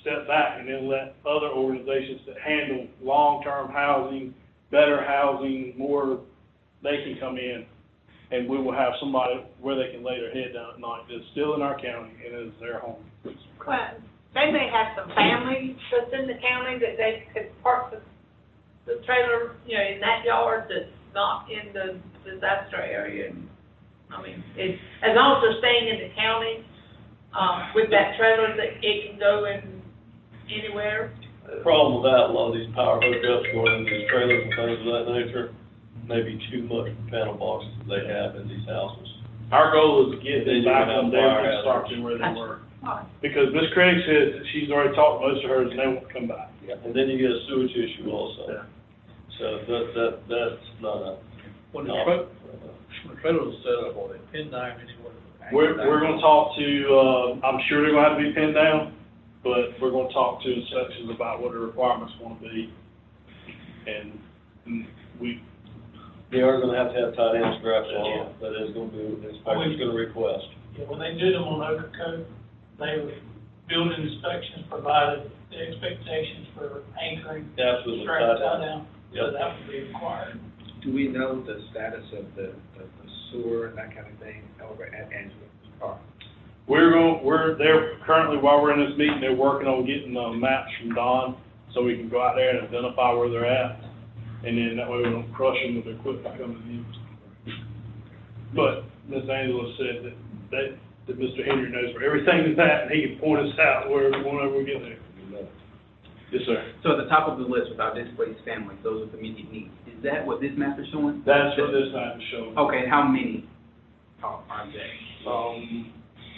step back and then let other organizations that handle long-term housing, better housing, more, they can come in, and we will have somebody where they can lay their head down at night that's still in our county and is their home. Well, they may have some family that's in the county that they could park the, the trailer, you know, in that yard that's not in the disaster area. I mean, it, as long as they're staying in the county, um, with that trailer, that it can go in anywhere. The problem with that, a lot of these power hookups going into these trailers and things of that nature, maybe too much panel boxes that they have in these houses. Our goal is to get Then them you back have on there fire and start hazards. them where they were. Right. Because Miss Craig says that she's already talked to most of hers and they won't come back. And then you get a sewage issue also. Yeah. So that, that, that's not a. When the not- tra- when the trailer was set up, or they pinned down anywhere? We're, we're gonna talk to, uh, I'm sure they're gonna have to be pinned down, but we're gonna talk to the sections about what the requirements wanna be. And mm, we, They are gonna have to have tight ends strapped on, that is gonna be, the inspector's gonna request. Yeah, when they did them on Overcoat, they were building inspections provided the expectations for anchoring, Absolutely, straight tight tie ends. down, so that would be required. Do we know the status of the, of the sewer and that kind of thing over at Angela Park? we're going, we're, they're currently, while we're in this meeting, they're working on getting, uh, maps from Don, so we can go out there and identify where they're at. And then that way we don't crush them with the equipment coming in. But Miz Angela said that, that, that Mister Henry knows where everything is at, and he can point us out where, whenever we get there. Yes, sir. So at the top of the list with our displaced families, those with immediate needs, is that what this map is showing? That's what this map is showing. Okay, and how many are are they? Um,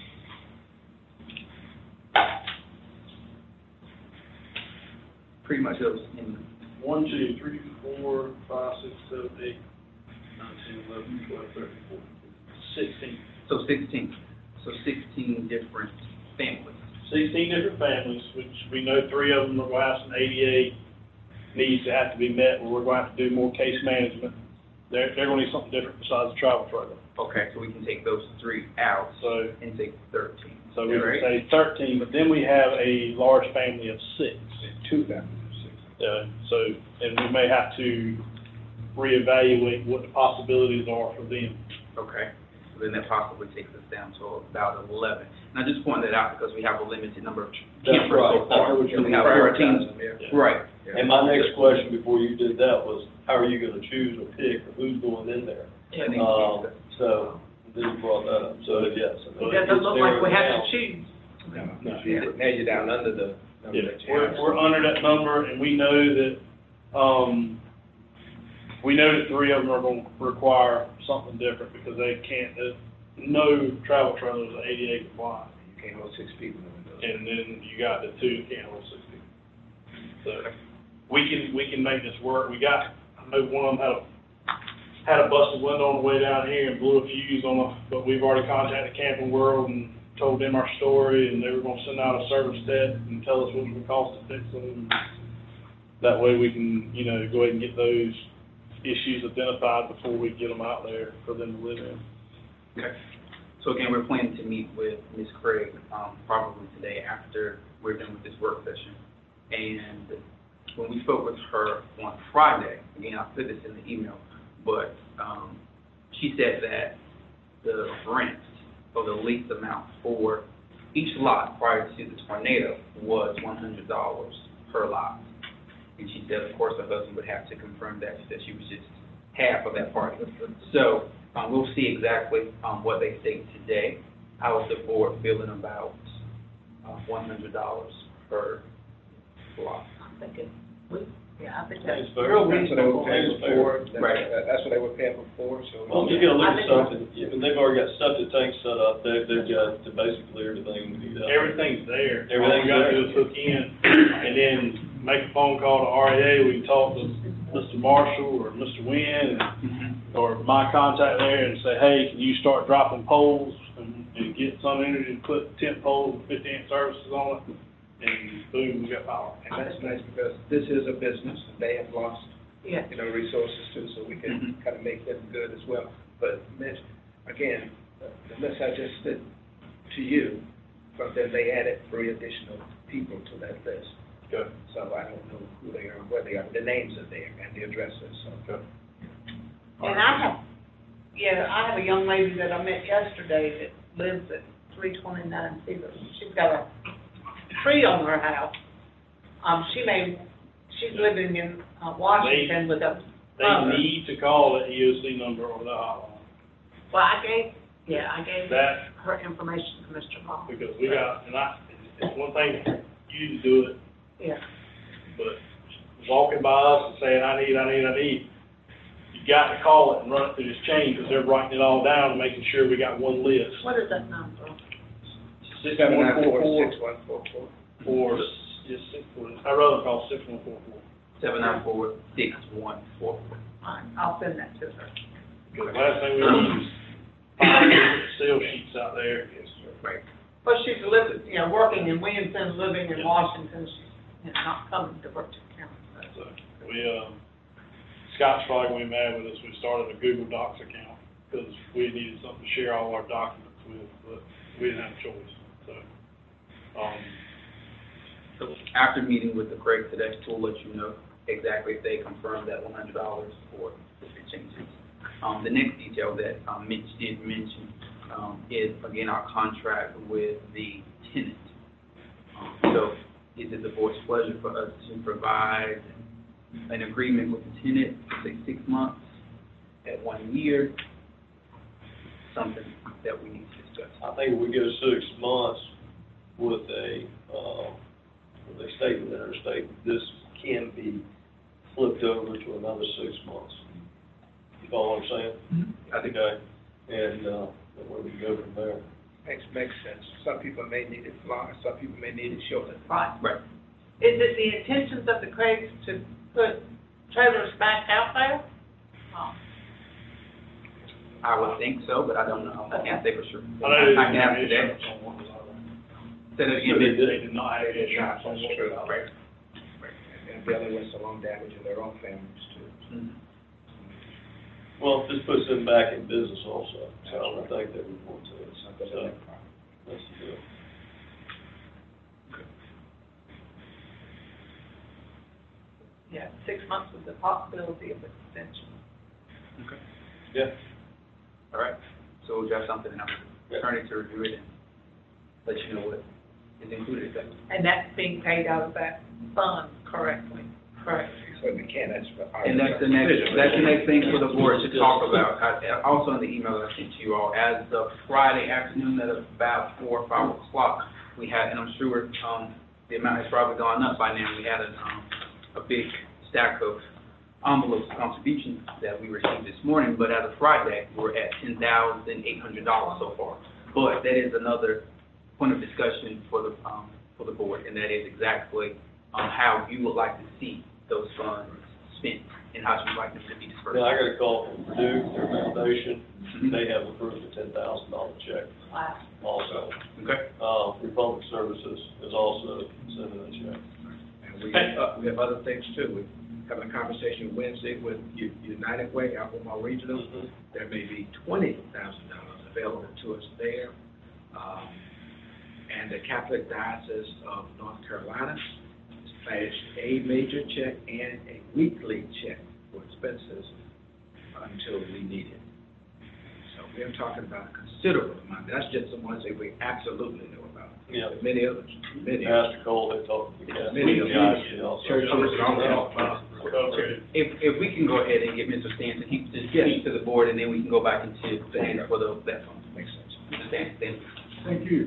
Pretty much those in, one, two, three, four, five, six, seven, eight, nine, ten, eleven, twelve, thirteen, fourteen, sixteen. so sixteen, so sixteen different families. Sixteen different families, which we know three of them are going to have some A D A needs that have to be met, where we're going to have to do more case management. They're, they're going to need something different besides the travel trailer. Okay, so we can take those three out So, and take thirteen. so we Right. would say thirteen, but then we have a large family of six. Two families of six. Uh, so, and we may have to reevaluate what the possibilities are for them. Okay, so then that possibly takes us down to about eleven. And I just pointed that out because we have a limited number of That's campers right. so far. I know what you So we mean. have fourteen. Prioritize them, yeah. Yeah. Right. And my next question before you did that was, how are you gonna choose or pick who's going in there? Yeah, they- Um, so, then you brought that up, so yes. It doesn't look like we have to choose. No, No. now you're down under the number Yeah, that you we're, have. we're under that number, and we know that, um, we know that three of them are gonna require something different, because they can't, there's no travel trailers are A D A compliant. You can't hold six people in those. And then you got the two that can't hold six people. So, we can, we can make this work, we got, I know one of them had a, had a busted window on the way down here and blew a fuse on a, but we've already contacted Camping World and told them our story, and they were gonna send out a service tech and tell us what it would cost to fix them. That way we can, you know, go ahead and get those issues identified before we get them out there for them to live in. Okay. So again, we're planning to meet with Miz Craig, um, probably today after we're done with this work session. And when we spoke with her on Friday, again, I'll put this in the email, but, um, she said that the rent or the lease amount for each lot prior to the tornado was one hundred dollars per lot. And she said, of course, her husband would have to confirm that, that she was just half of that party. So, um, we'll see exactly, um, what they say today. How is the board feeling about, uh, one hundred dollars per lot? I think it, we, yeah, I think That's that's fair. real That's what they were reasonable. paying before, that's, Right. that's what they were paying before, so. Well, you gotta look I at think- something, yeah, but they've already got septic tanks set up, they, they've got the basically everything we need out there. Everything's there. All we Everything's gotta there. do is hook in, and then make a phone call to R E A, we can talk to Mister Marshall or Mister Wynn, and or my contact there and say, hey, can you start dropping poles and, and get some energy to put ten poles with fifty amp services on it, and boom, we got power. And that's nice, because this is a business, and they have lost, Yeah. you know, resources too, so we can kind of make them good as well. But Mitch, again, the list I just did to you but then they added three additional people to that list. Okay. So I don't know who they are, where they are, the names are there and the addresses, so. Okay. And I have, yeah, I have a young lady that I met yesterday that lives at three twenty-nine Cedar. She's got a tree on her house. Um, she may, she's living in uh, Washington with a They mother. need to call the E O C number or the hotline. Well, I gave, yeah, I gave That, her information to Mister Hall. because we got, and I, it's one thing for you to do it, Yeah. but walking by us and saying, I need, I need, I need, you got to call it and run it through this chain, because they're writing it all down and making sure we got one list. What is that number? Six Seven one nine four four, four, six one four four. or, yes, six, I'd rather call six one four four. Seven nine four, six one four four. All right, I'll send that to her. Because the last thing we want is five different sale sheets out there. Right. But she's living, you know, working in Williamson, living in Washington. She's, you know, not coming to Berkeley County. So. So, we, um, Scott's probably gonna be mad with us, we started a Google Docs account, because we needed something to share all our documents with, but we didn't have a choice, so. Um, So after meeting with the Craig today, we'll let you know exactly if they confirm that one hundred dollars or if it changes. Um, the next detail that, um, Mitch did mention, um, is again our contract with the tenant. Um, So is it the board's pleasure for us to provide an agreement with the tenant, say six months, at one year? Something that we need to discuss. I think if we go six months with a, uh, with a statement in our statement, this can be flipped over to another six months. You follow what I'm saying? I think, Okay, and, uh, then we can go from there. Makes, makes sense. Some people may need it longer, some people may need it shorter. Right. right. Is it the intentions of the Craigs to put trailers back out there? Oh, I would think so, but I don't know. I can't say for sure. I know they I can didn't have answer that. insurance on one of them. Say that again, They Mitch. they did not have They did insurance not, on that's one true. of them. Right. And dealing with some own damage in their own families too. Mhm. Well, this puts them back in business also, so I don't think that we want to. Something So, like that. that's the deal. yeah, six months with the possibility of extension. Okay. Yeah. All right. So we'll draft something and I'll Yeah. turn it to review it and let you know what is included. in that. And that's being paid out of that fund correctly, correct? So we can, that's. for our- And that's the next, that's the next thing for the board to talk about. I- I- Also in the email that I sent to you all, as of Friday afternoon at about four or five o'clock, we had, and I'm sure, um, the amount has probably gone up by now, we had a, um, a big stack of envelopes contributions that we received this morning, but as of Friday, we're at ten thousand eight hundred dollars so far. But that is another point of discussion for the, um, for the board, and that is exactly, um, how you would like to see those funds spent and how you'd like them to be dispersed. Now, I got a call from Purdue, their foundation, Mhm. they have approved a ten thousand dollar check Wow. also. Okay. Uh, Republic Services is also sending a check. And we have, uh, we have other things too. We're having a conversation Wednesday with U- United Way, Albemarle Regional. Mhm. There may be twenty thousand dollars available to us there. Um, and the Catholic Diocese of North Carolina has flashed a major check and a weekly check for expenses until we need it. So we're talking about a considerable amount. That's just the ones that we absolutely know about. Yeah. But many others, many others. Pastor Cole, they talked to the Catholic Many of Diocese them, also. churches and all that. Okay. If, if we can go ahead and get Mister Stanton, he can speak to the board, and then we can go back into the hand for the, that fund. Makes sense. Mister Stanton, thank you. Thank you.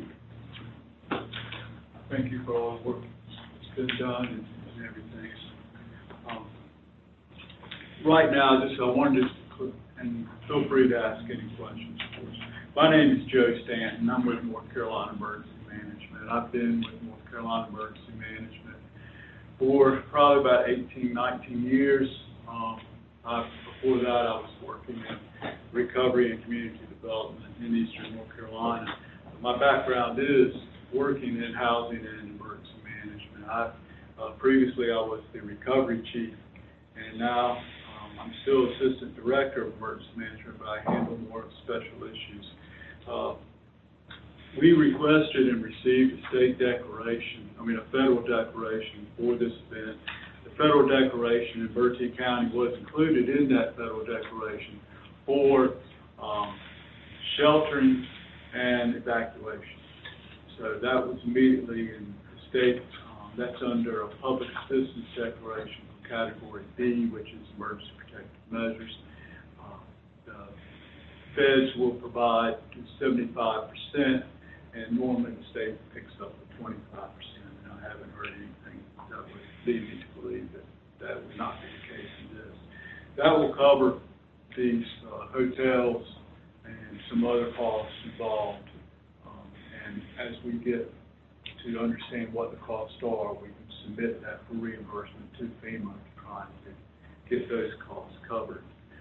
Thank you for all the work that's been done and and everything. Um, Right now, just, I wanted to, cl- and feel free to ask any questions, of course. My name is Joe Stanton, I'm with North Carolina Emergency Management. I've been with North Carolina Emergency Management for probably about eighteen, nineteen years. Um, I, before that, I was working in recovery and community development in eastern North Carolina. My background is working in housing and emergency management. I, uh, previously, I was the recovery chief, and now um, I'm still assistant director of emergency management, but I handle more of special issues. Uh, we requested and received a state declaration, I mean, a federal declaration for this event. The federal declaration in Bertie County was included in that federal declaration for um, sheltering and evacuation. So that was immediately in the state, um, that's under a public assistance declaration for category B, which is emergency protective measures. Uh, the feds will provide seventy-five percent, and normally the state picks up the twenty-five percent. And I haven't heard anything that would lead me to believe that that would not be the case in this. That will cover these uh, hotels and some other costs involved. Um, and as we get to understand what the costs are, we can submit that for reimbursement to FEMA to try and get those costs covered.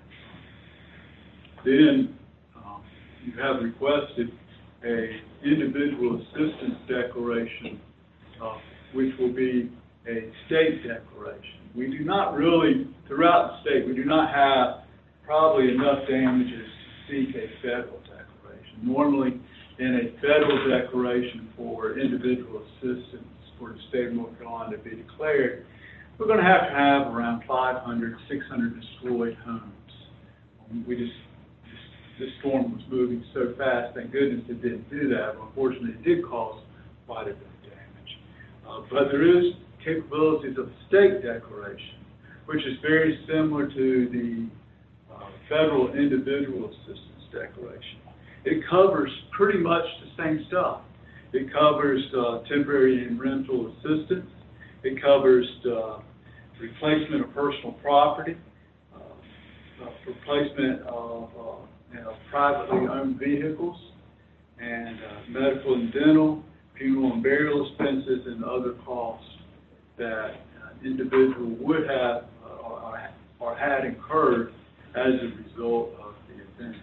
Then um, you have requested a individual assistance declaration, uh, which will be a state declaration. We do not really, throughout the state, we do not have probably enough damages to seek a federal declaration. Normally, in a federal declaration for individual assistance for the state of North Carolina to be declared, we're going to have to have around five hundred, six hundred destroyed homes. We just, this storm was moving so fast, thank goodness it didn't do that, but unfortunately it did cause quite a bit of damage. Uh, but there is capabilities of state declaration, which is very similar to the uh, federal individual assistance declaration. It covers pretty much the same stuff. It covers uh, temporary and rental assistance. It covers uh, replacement of personal property, uh, uh, replacement of uh, you know, privately owned vehicles, and uh, medical and dental, funeral and burial expenses, and other costs that an individual would have uh, or, or had incurred as a result of the event.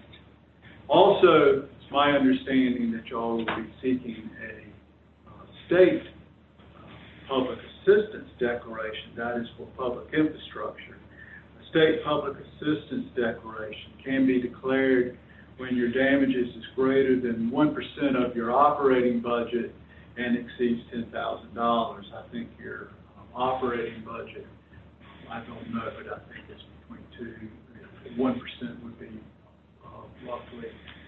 Also, it's my understanding that y'all will be seeking a uh, state uh, public assistance declaration, that is for public infrastructure. A state public assistance declaration can be declared when your damages is greater than one percent of your operating budget and exceeds ten thousand dollars. I think your um, operating budget, I don't know, but I think it's between two, one percent would be uh, roughly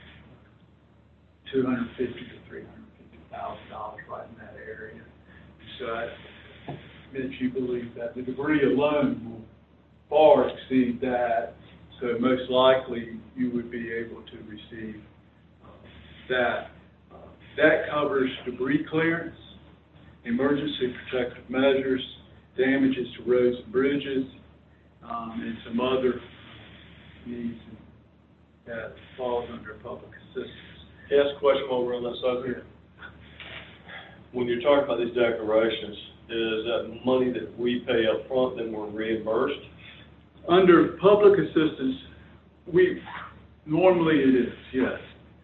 two hundred fifty to three hundred fifty thousand dollars right in that area. So I admit you believe that the debris alone will far exceed that, so most likely you would be able to receive uh, that. Uh, that covers debris clearance, emergency protective measures, damages to roads and bridges, um, and some other needs that falls under public assistance. Can I ask a question while we're on that subject? When you're talking about these declarations, is that money that we pay up front then we're reimbursed? Under public assistance, we, normally it is, yes.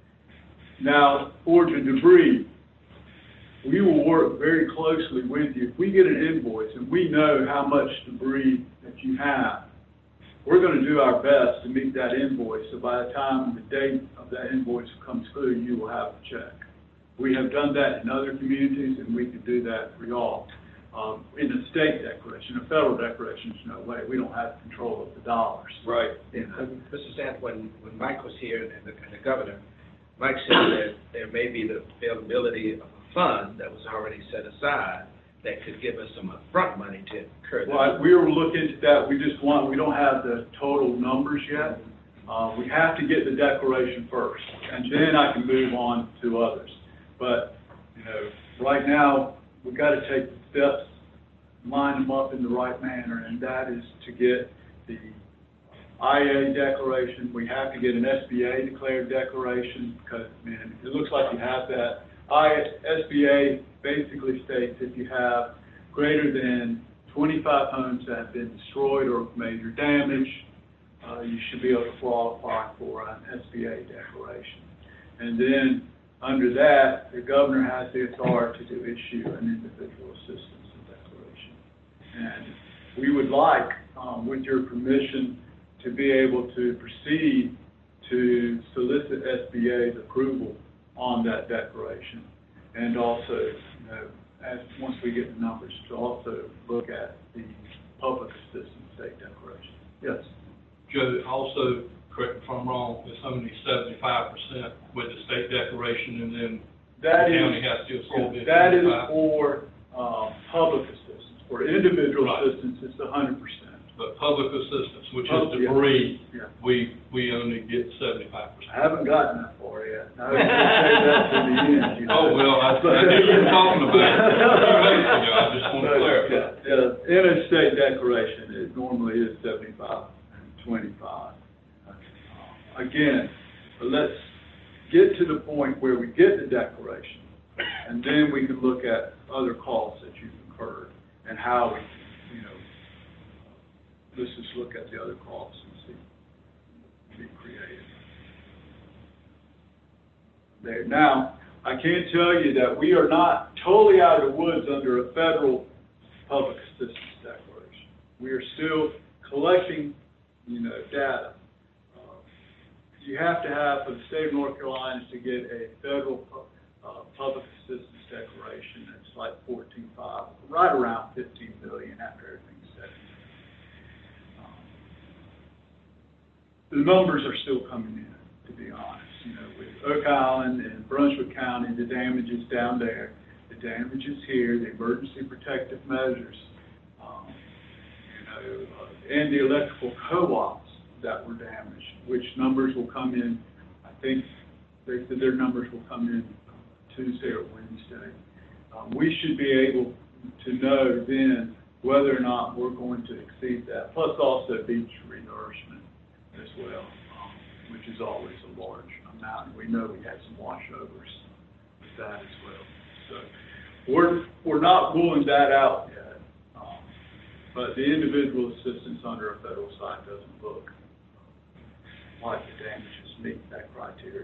Now, for the debris, we will work very closely with you. If we get an invoice and we know how much debris that you have, we're going to do our best to meet that invoice, so by the time the date of that invoice comes through, you will have a check. We have done that in other communities, and we can do that for y'all. Um, in a state declaration, a federal declaration, there's no way. We don't have control of the dollars. Right. Yeah, um, Mister Sant, when, when Mike was here and the, and the governor, Mike said that there may be the availability of a fund that was already set aside that could give us some upfront money to incur that. Well, we were looking into that. We just want, we don't have the total numbers yet. Uh, we have to get the declaration first, and then I can move on to others. But, you know, right now, we've got to take the steps, line them up in the right manner, and that is to get the I A declaration. We have to get an S B A declared declaration, because, man, it looks like you have that. I, S B A basically states if you have greater than twenty-five homes that have been destroyed or major damage, uh, you should be able to qualify for an S B A declaration. And then under that, the governor has the authority to issue an individual assistance declaration. And we would like, um, with your permission, to be able to proceed to solicit S B A's approval on that declaration. And also, you know, as, once we get the numbers, to also look at the public assistance state declaration. Yes? Joe, also, correct me if I'm wrong, it's only seventy-five percent with the state declaration, and then the That is, county has to absorb it. that is for, um, public assistance. For individual Right. assistance, it's a hundred percent. But public assistance, which Oh, is yeah. debris, Yeah. we, we only get seventy-five percent. I haven't gotten that far yet. I was gonna say that to the end, you know. Oh, well, I, I knew you were talking about it a few minutes ago, I just want to But, clarify. yeah, yeah, in a state declaration, it normally is seventy-five and twenty-five. Uh, Again, let's get to the point where we get the declaration, and then we can look at other costs that you've incurred and how we, you know, let's just look at the other costs and see, be creative. There. Now, I can tell you that we are not totally out of the woods under a federal public assistance declaration. We are still collecting, you know, data. Uh, You have to have, for the state of North Carolina, to get a federal pu- uh, public assistance declaration, it's like fourteen five, right around fifteen billion after everything's said. Um, The numbers are still coming in, to be honest. You know, with Oak Island and Brunswick County, the damage is down there, the damage is here, the emergency protective measures, um, you know, uh, and the electrical co-ops that were damaged, which numbers will come in, I think, they said their numbers will come in Tuesday or Wednesday. Um, we should be able to know then whether or not we're going to exceed that, plus also beach renourishment as well, um, which is always a large amount. And we know we had some washovers with that as well. So we're, we're not ruling that out yet, um, but the individual assistance under a federal side doesn't look like the damages meet that criteria.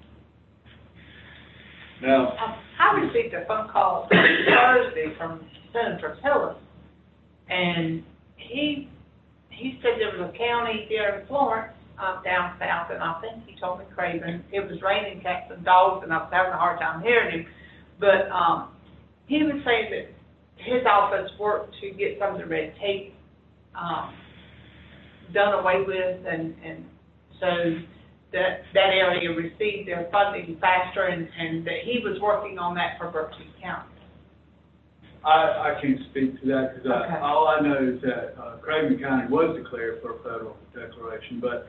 Now, Um, I received a phone call Thursday from Senator Tillis, and he, he said there was a county there in Florence, um, down south, and I think he told me Craven, it was raining cats and dogs, and I was having a hard time hearing him, but, um, he was saying that his office worked to get some of the red tape, um, done away with, and, and so that, that area received their funding faster, and, and that he was working on that for Berkeley County. I, I can't speak to that, because Okay. I, all I know is that, uh, Craven County was declared for a federal declaration, but,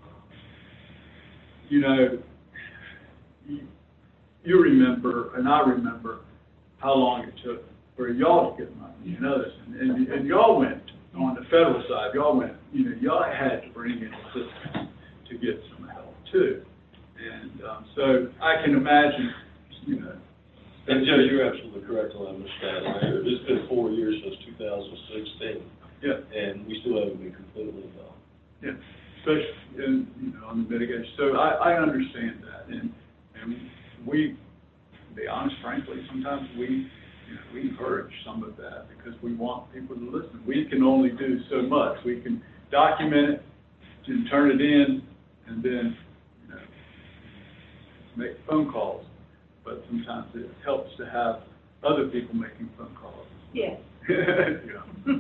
you know, you, you remember, and I remember how long it took for y'all to get money and others, and, and, and y'all went on the federal side, y'all went, you know, y'all had to bring in assistance to get some help too. And, um, so I can imagine, you know. And Joe, you're absolutely correct on that, Mister Staley. It's been four years since two thousand sixteen. Yeah. And we still haven't been completely done. Yeah, especially in, you know, on the mitigation. So I, I understand that, and, and we, to be honest, frankly, sometimes we, you know, we encourage some of that because we want people to listen. We can only do so much. We can document it and turn it in, and then, you know, make phone calls. But sometimes it helps to have other people making phone calls. Yes. Yeah.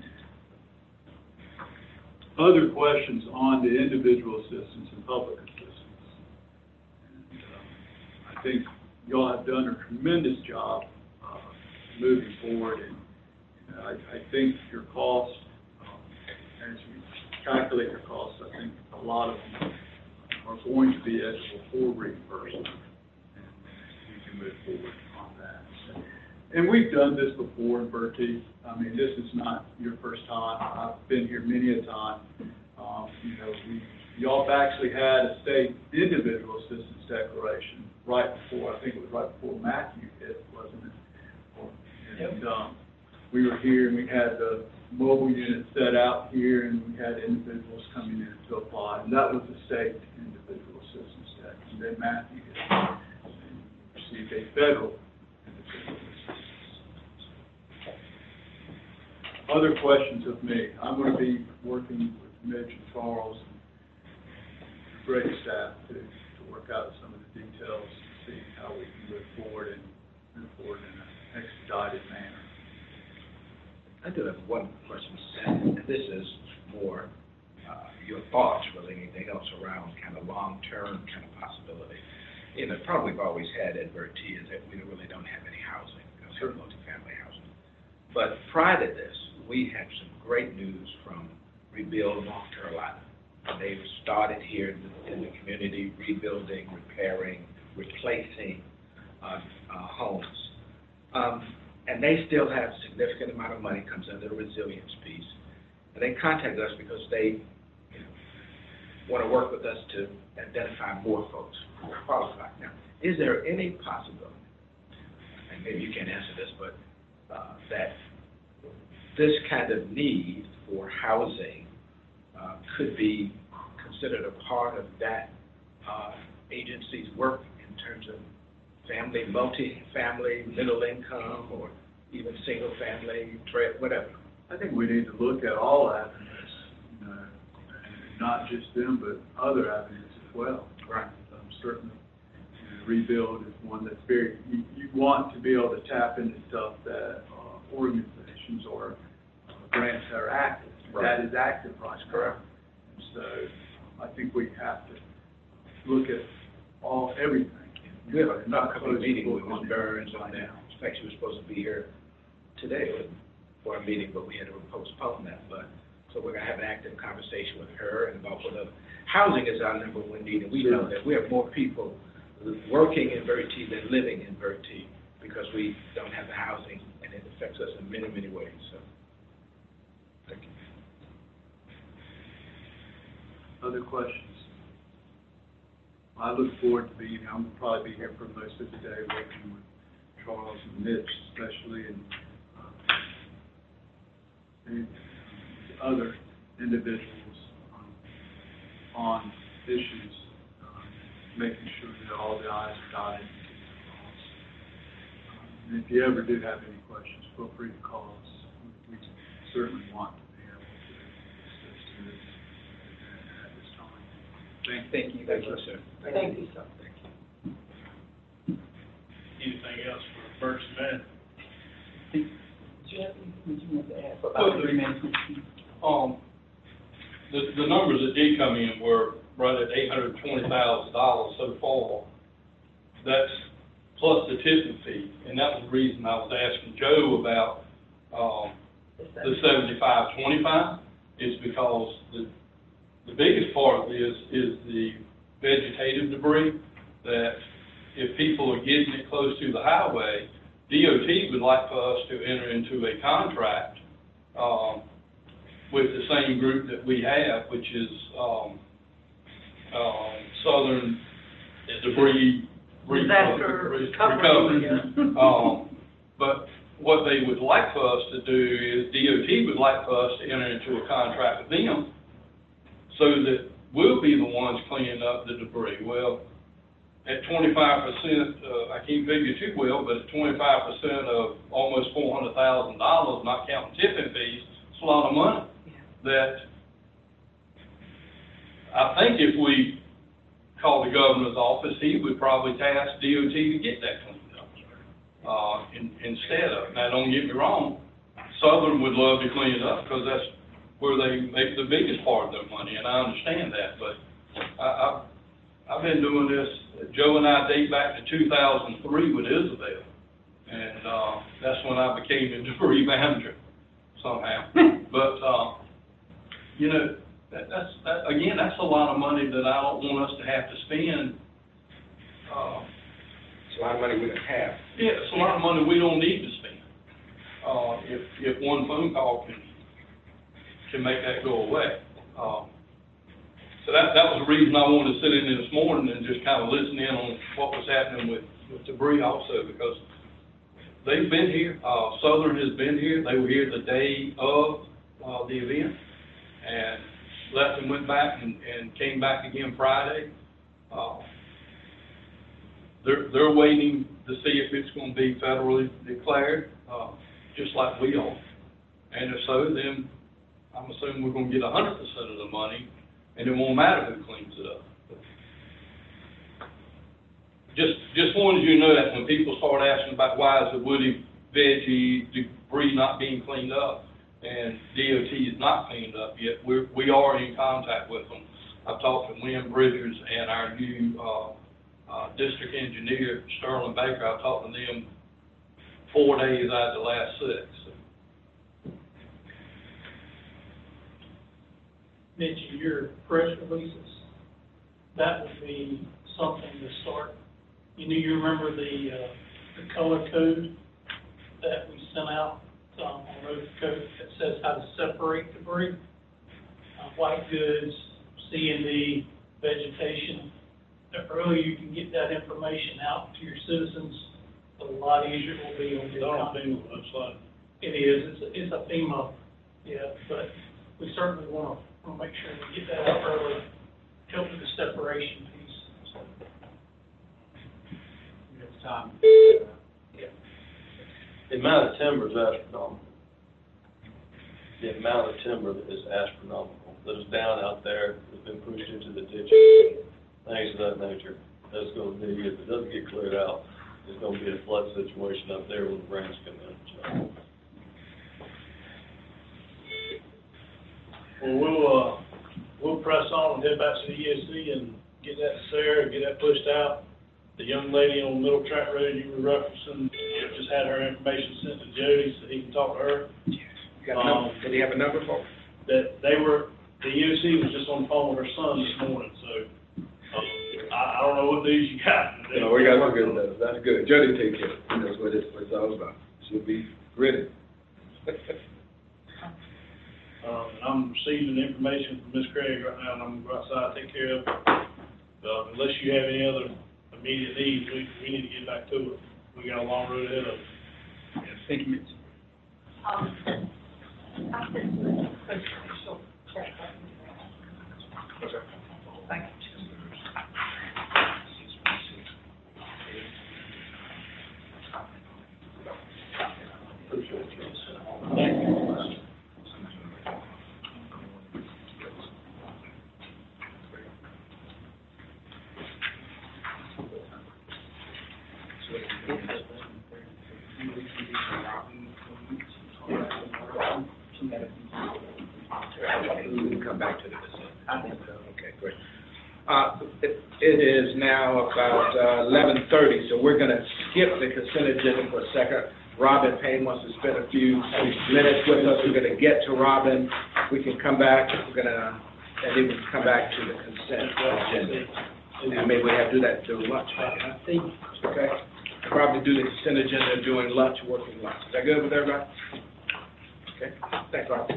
Other questions on the individual assistance and public assistance? And, uh, I think y'all have done a tremendous job uh, moving forward, and you know, I, I think your costs, um, as you calculate your costs, I think a lot of them are going to be eligible for reimbursement, and we can move forward on that. So, and we've done this before in Bertie. I mean, this is not your first time. I've been here many a time. Um, you know, we, y'all have actually had a state individual assistance declaration right before, I think it was right before Matthew hit, wasn't it? Or, and, um, we were here and we had the mobile unit set out here and we had individuals coming in to apply. And that was the state individual assistance deck. And then Matthew hit and received a federal individual assistance. Other questions of me? I'm going to be working with Mitch and Charles and great staff to, to work out some of the details, see how we can move forward and move forward in an expedited manner. I do have one question, and this is more uh, your thoughts rather than anything else around kind of long-term kind of possibility. You know, the problem we've always had at Verti is that we really don't have any housing, we don't have multifamily housing. But prior to this, we had some great news from Rebuild North Carolina. They've started here in the, in the community, rebuilding, repairing, replacing uh, uh, homes. Um, and they still have a significant amount of money comes under the resilience piece. And they contact us because they, you know, want to work with us to identify more folks who are qualified. Now, is there any possibility, and maybe you can't answer this, but uh, that this kind of need for housing uh, could be considered a part of that uh, agency's work in terms of family, multi-family, middle income, or even single family, trade, whatever? I think we need to look at all avenues, you know, and not just them, but other avenues as well. Right. Um, certainly, you know, Rebuild is one that's very, you, you want to be able to tap into stuff that uh, organizations or uh, grants that are active. Right. That is active right now. Correct. And so I think we have to look at all, everything. We have a Not upcoming close meeting the with book Miz on Burns it on right that. now. In fact, she was supposed to be here today for a meeting, but we had to postpone that. But, so we're gonna have an active conversation with her and about what other, housing is our number one need, and we know that we have more people working in Verti than living in Verti because we don't have the housing, and it affects us in many, many ways, so. Thank you. Other questions? I look forward to being, I'm gonna probably be here for most of the day, working with Charles and Mitch especially, and, uh, and other individuals um, on issues, um, making sure that all the i's are dotted and t's are crossed. Um, And if you ever do have any questions, feel free to call us. We we certainly want to be able to assist you at this time. Thank Thank you. Thank you, sir. Thank you, sir. Thank you. Anything else for Burns Man? Jeff, would you want to add for Well, about three minutes? Um, the, the numbers that did come in were right at eight hundred twenty thousand dollars so far. That's plus the tipping fee, and that was the reason I was asking Joe about, um, the seventy-five twenty-five, is because the, the biggest part of this is the vegetative debris, that if people are getting it close to the highway, D O T would like for us to enter into a contract, um, with the same group that we have, which is, um, um, Southern Debris Re- Disaster Re- recovery, Recovery. Um, but what they would like for us to do is, D O T would like for us to enter into a contract with them so that we'll be the ones cleaning up the debris. Well, at twenty-five percent, uh, I can't figure too well, but at twenty-five percent of almost four hundred thousand dollars, not counting tipping fees, it's a lot of money. That I think if we call the governor's office, he would probably task D O T to get that cleaned up, uh, in, instead of. Now, don't get me wrong, Southern would love to clean it up because that's where they make the biggest part of their money, and I understand that, but I, I, I've been doing this, Joe and I date back to two thousand three with Isabel, and, uh, that's when I became a debris manager somehow. But, uh, you know, that, that's, that, again, that's a lot of money that I don't want us to have to spend. Uh, It's a lot of money we don't have. yeah, it's a lot of money we don't need to spend. Uh, if, if one phone call can, can make that go away. Um, so that, that was the reason I wanted to sit in this morning and just kind of listen in on what was happening with, with debris also, because they've been here, uh, Southern has been here, they were here the day of, uh, the event, and left and went back and, and came back again Friday. Uh, they're, they're waiting to see if it's gonna be federally declared, uh, just like we are. And if so, then I'm assuming we're gonna get a hundred percent of the money, and it won't matter who cleans it up. just, just wanted you to know that when people start asking about why is the woody veggie debris not being cleaned up, and D O T is not cleaned up yet, we're, we are in contact with them. I've talked to William Bridgers and our new, uh, uh, district engineer, Sterling Baker. I've talked to them four days out of the last six. Mitch, your press releases, that would be something to start. You know, you remember the, uh, the color code that we sent out, um, on road code that says how to separate debris? Uh, white goods, C and D, vegetation. The earlier you can get that information out to your citizens, the lot easier it will be on the economy. website. It is, it's, a- it's a FEMA, yeah, but we certainly want to, want to make sure we get that out early, help with the separation piece. So, It's time. The amount of timber is astronomical. The amount of timber is astronomical. That is down out there, has been pushed into the ditches, things of that nature. That's gonna be, if it doesn't get cleared out, there's gonna be a flood situation up there when the rains come in, so. Well, we'll, uh, we'll press on and head back to the E S C and get that to Sarah, get that pushed out. The young lady on Middle Track Road you were referencing, you just had her information sent to Jody so he can talk to her. You got a number? Did he have a number for? That they were, the E S C was just on the phone with her son this morning, so, um, I, I don't know what news you got. No, we got some good news. That's good. Jody take care. He knows what it's, what it's all about. She'll be ready. Um, and I'm receiving the information from Miss Craig right now, and I'm gonna go outside, take care of it. Uh, unless you have any other immediate needs, we, we need to get back to it. We got a long road ahead of us. Thank you, Mitch. Um, I think, thank you. We can come back to this. Okay, great. Uh, it, it is now about uh, eleven thirty, so we're gonna skip the consent agenda for a second. Robin Payne wants to spend a few minutes with us. We're gonna get to Robin. We can come back, we're gonna, and then we can come back to the consent agenda. And maybe we have to do that during lunch, I think, okay? Probably do the consent agenda during lunch, working lunch. Is that good with everybody? Okay, thanks, Robin.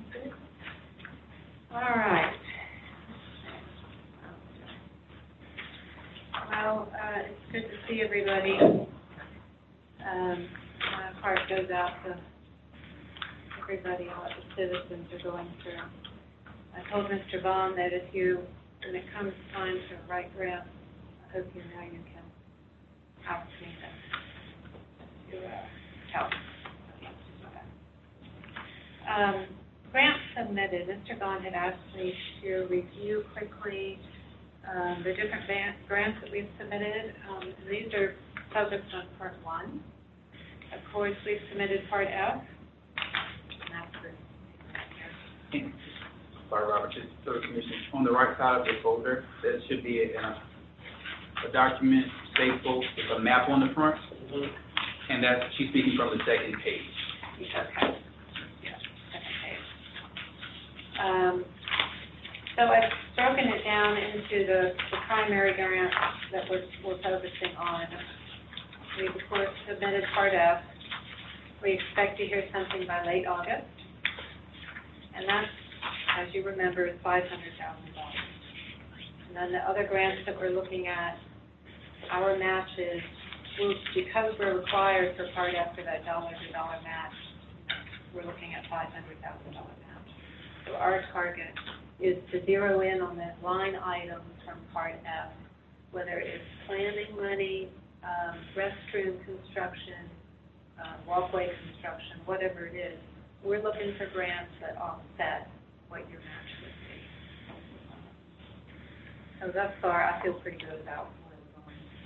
All right. Well, uh, it's good to see everybody. Um, my heart goes out to everybody, all the citizens are going through. I told Mister Bond that if you, when it comes time to write grants, I hope you know you can ask me to, to uh, help. Um, grants submitted, Mister Bond had asked me to review quickly um, the different ban- grants that we've submitted. Um, these are focused on part one. Of course, we've submitted part F. And that's the, And, sorry, Robert, just for the commission, on the right side of the folder, there should be a, a document stapled with a map on the front, and that's, she's speaking from the second page. okay. Yeah, second page. Um, so I've broken it down into the, the primary grants that we're, we're focusing on. We've, of course, submitted part F. We expect to hear something by late August. And that's, as you remember, is five hundred thousand dollars. And then the other grants that we're looking at, our match is, we're, because we're required for part F for that dollar-to-dollar match, we're looking at five hundred thousand dollars match. So our target is to zero in on the line items from part F, whether it's planning money, um, restroom construction, uh, walkway construction, whatever it is. We're looking for grants that offset what your match would be. So thus far, I feel pretty good about where we're going.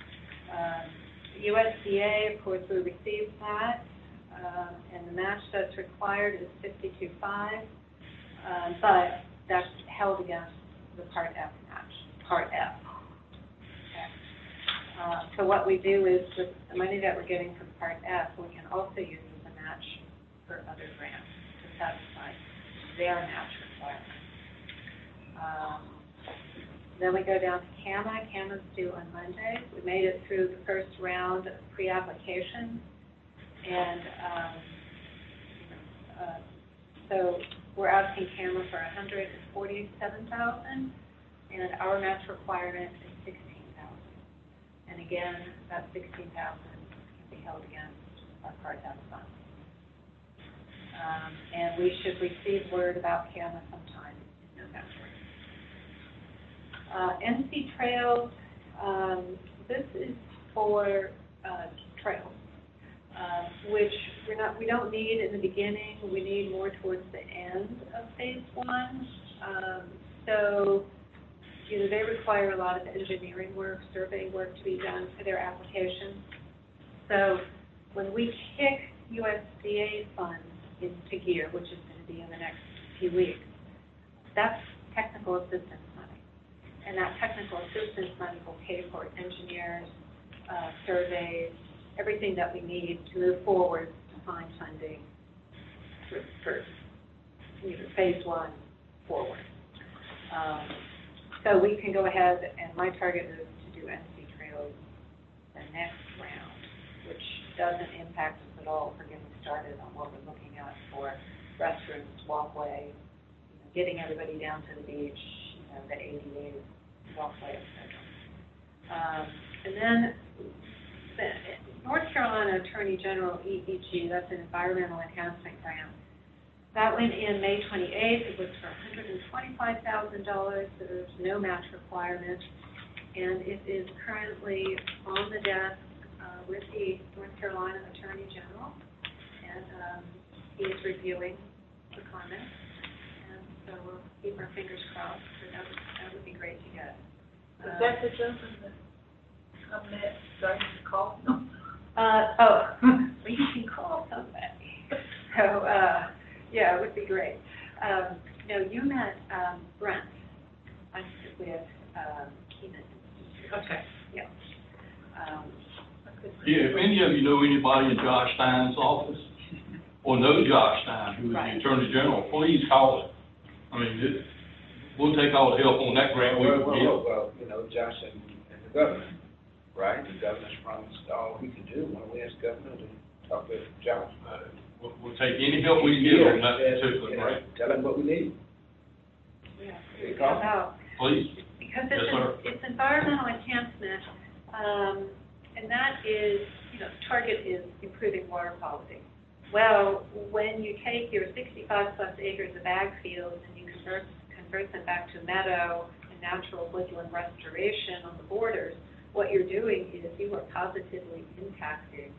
Um, U S D A, of course, we received that, um, and the match that's required is fifty-two five, um, but that's held against the Part F match, Part F. Okay. Uh, so what we do is, with the money that we're getting from Part F, we can also use as a match for other grants to satisfy their match requirements. Um, Then we go down to C A M A. C A M A's due on Monday. We made it through the first round of pre-application. And um, uh, so we're asking C A M A for one hundred forty-seven thousand dollars, and our match requirement is sixteen thousand dollars. And again, that sixteen thousand dollars can be held against our Part F funds. Um, and we should receive word about C A M A sometime in November. Uh, N C Trails, um, this is for, uh, trails, uh, which we're not, we don't need in the beginning, we need more towards the end of phase one. Um, so, you know, they require a lot of engineering work, survey work to be done for their application. So, when we kick U S D A funds into gear, which is going to be in the next few weeks, that's technical assistance money. And that technical assistance money will pay for engineers, uh, surveys, everything that we need to move forward to find funding for, for you know, phase one forward. Um, so we can go ahead, and my target is to do N C Trails the next round, which doesn't impact us at all for getting started on what we're looking at for restrooms, walkway, you know, getting everybody down to the beach, you know, the A D A walkway, et cetera. Um, and then the North Carolina Attorney General E E G, that's an environmental enhancement grant. That went in May twenty-eighth. It was for one hundred twenty-five thousand dollars. So there's no match requirement. And it is currently on the desk uh, with the North Carolina Attorney General. And um, he is reviewing the comments. And so we'll keep our fingers crossed. But that would, that would be great to get. Is that the gentleman that come next, so I can call them? Uh, oh, well, you can call somebody. So, uh, yeah, it would be great. Um, no, you met, um, Brent, I sit with, um, Keenan. Okay. Yeah. Um, Yeah, if any of you know anybody in Josh Stein's office, or know Josh Stein, who is the Right. Attorney General, please call him. I mean, it, we'll take all the help on that grant we Well, can well, get. well, well, you know, Josh and, and the governor, right? The governor's promised all we can do. Why don't we ask the governor to talk to Josh? Uh, We'll, we'll take any help we can get on that Yeah, particular yeah, grant, tell him what we need. yeah. They call. About, please. because Yes, it's, sir. it's environmental enhancement, um, and that is, you know, the target is improving water quality. Well, when you take your sixty-five plus acres of ag fields and you convert, convert them back to meadow and natural woodland restoration on the borders, what you're doing is you are positively impacting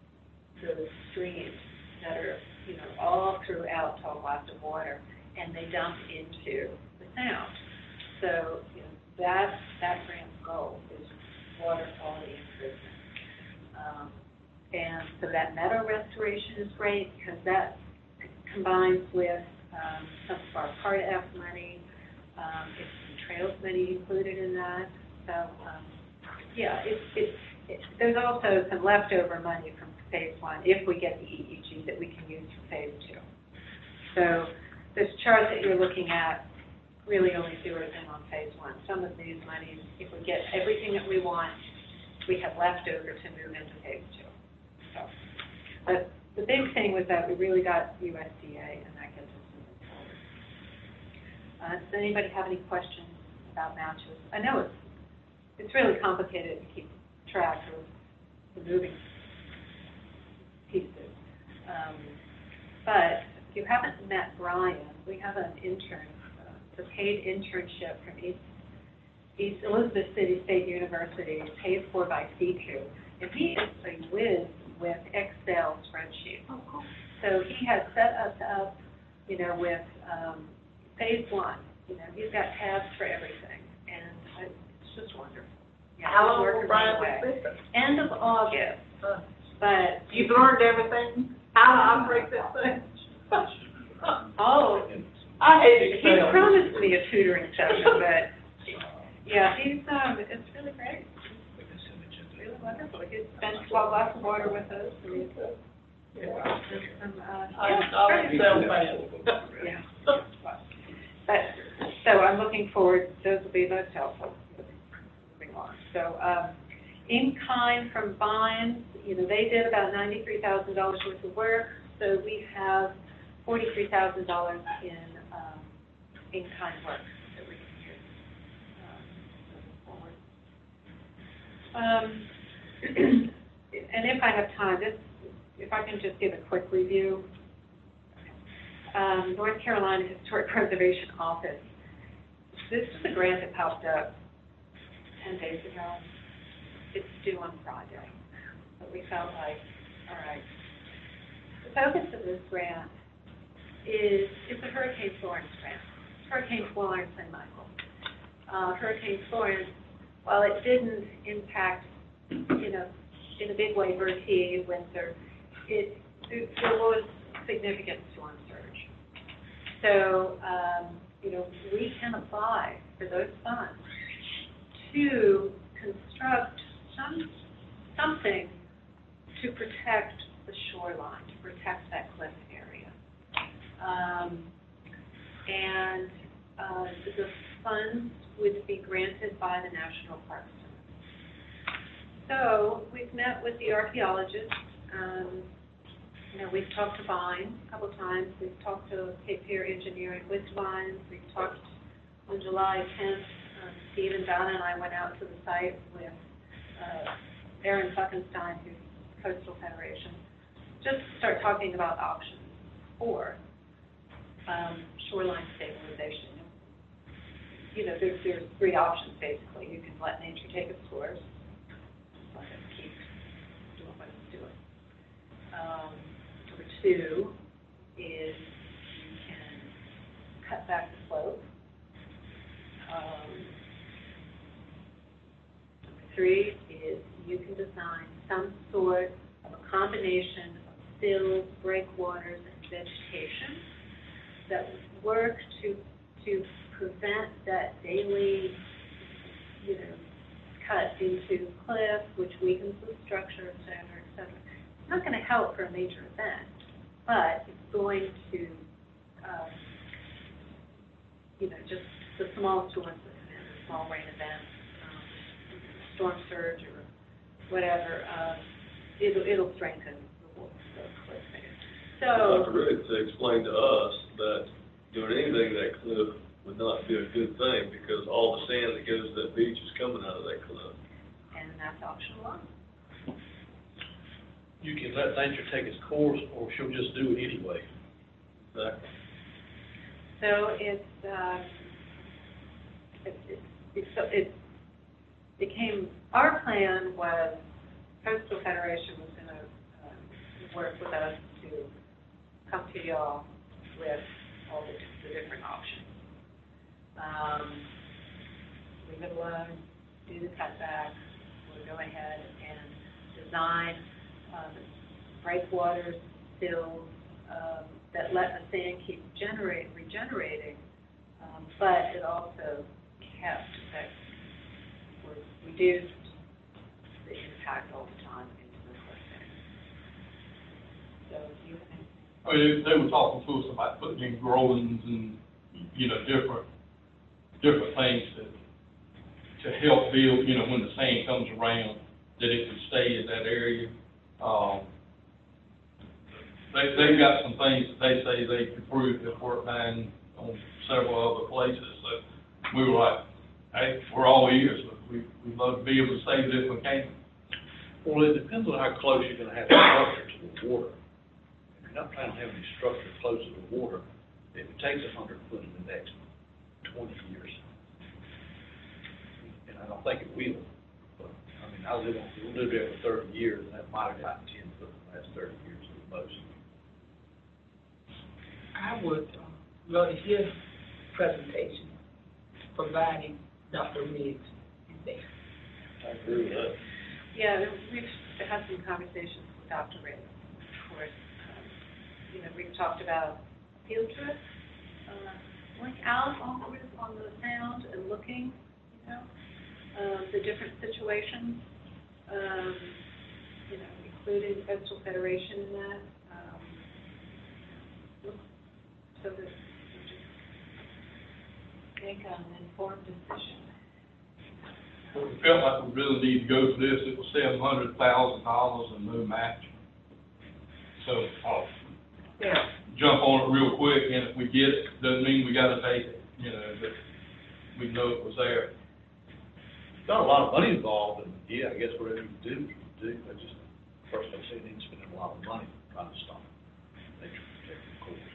the streams that are, you know, all throughout tall lots of water, and they dump into the sound. So, you know, that, that grant's goal is water quality improvement. Um, and so that meadow restoration is great because that combines with um, some of our Part F money. Um, it's some trails money included in that. So, um, yeah, it's, it's, it's, there's also some leftover money from phase one if we get the E E G that we can use for phase two. So this chart that you're looking at really only zeroes in on phase one. Some of these monies, if we get everything that we want, we have leftover to move into phase two. So, but the big thing was that we really got U S D A, and that gets us moving forward. Uh, does anybody have any questions about matches? I know it's it's really complicated to keep track of the moving pieces. Um, but if you haven't met Brian, we have an intern, uh, it's a paid internship from East, East Elizabeth City State University, paid for by C two. And he is a whiz with Excel spreadsheets. Oh, cool. So he has set us up, you know, with um, phase one. You know, he's got tabs for everything, and I, it's just wonderful. Yeah. How How long working will Brian right be away. with us? End of August, Uh, but, You've learned everything, how to operate this thing? oh, I hate he Excel. promised me a tutoring session, but, yeah, he's, um, it's really great. Really wonderful. He spent twelve hours of water with us, and he's, uh, there's some, uh, I, yeah, I'm great. Excel fan. Yeah. But, so I'm looking forward, those will be most helpful moving on. So, um, in kind from Vines, you know, they did about ninety-three thousand dollars worth of work, so we have forty-three thousand dollars in, um, in kind work that we can use, um, moving forward. Um, and if I have time, this, if I can just give a quick review. Um, North Carolina Historic Preservation Office. This is a grant that popped up ten days ago. It's due on Friday. But we felt like, all right. The focus of this grant is, it's a Hurricane Florence grant. Hurricane Florence and Michael. Uh, Hurricane Florence, while it didn't impact, you know, in a big way, Bertie, Windsor, it, it, there was significant storm surge. So, um, you know, we can apply for those funds to construct some, something to protect the shoreline, to protect that cliff area. Um, and uh, the funds would be granted by the National Park Service. So we've met with the archaeologists. Um, you know, we've talked to Vines a couple times. We've talked to Cape Fear Engineering with Vines. We've talked on July tenth. Um, Steve and Donna and I went out to the site with uh, Aaron Fuckenstein, who's Coastal Federation, just to start talking about options for um, shoreline stabilization. You know, there's, there's three options, basically. You can let nature take its course, let it keep doing what it's doing. Um, number two is you can cut back the slope. Um, number three is you can design some sort of a combination of sills, breakwaters, and vegetation that would work to to prevent that daily, you know, cut into cliff, which weakens the structure, et cetera, et cetera. It's not going to help for a major event, but it's going to, uh, you know, just the small storms that come in, the small rain events, um, storm surge or whatever, uh, it'll, it'll strengthen the, the cliff there. So, Doctor Riggs explained to us that doing anything to that cliff would not be a good thing because all the sand that goes to that beach is coming out of that cliff. and that's option one. You can let nature take its course, or she'll just do it anyway. Exactly. So it's, um, it, it, it, so it became, our plan was Coastal Federation was going to um, work with us to come to y'all with all the, the different options. Um, leave it alone, do the cutback, we'll go ahead and design um, breakwaters, sills, um, that let the sand keep generate, regenerating, um, but it also kept that, or reduced the impact all the time into the cliff. So you can. I mean, they were talking to us about putting in growings and, you know, different, different things to, to help build, you know, when the sand comes around, that it can stay in that area. Um, they, they've got some things that they say they could prove that work done on several other places. So we were like, hey, we're all ears, but we, we'd love to be able to save it if we can. Well, it depends on how close you're gonna have the structure to the water. If you're not planning on having any structure close to the water, if it takes a hundred foot in the next twenty years, and I don't think it will, but, I mean, I live on, we lived there for thirty years, and that might have gotten ten foot in the last thirty years at the most. I would uh, love to hear presentation providing Doctor Riggs is there. I agree with that. Yeah, we've had some conversations with Doctor Ray, of course. Um, You know, we've talked about field trips, uh, like out on the, on the sound and looking, you know, um, the different situations, um, you know, including the Coastal Federation in that, um, so that we just make an informed decision. But we felt like we really need to go for this, it was seven hundred thousand dollars and no match. So, I'll Yeah. jump on it real quick, and if we get it, doesn't mean we gotta take it, you know, but we know it was there. Got a lot of money involved, and yeah, I guess whatever you do, you do, I just, personally, I see need spending a lot of money trying to stop nature protected course.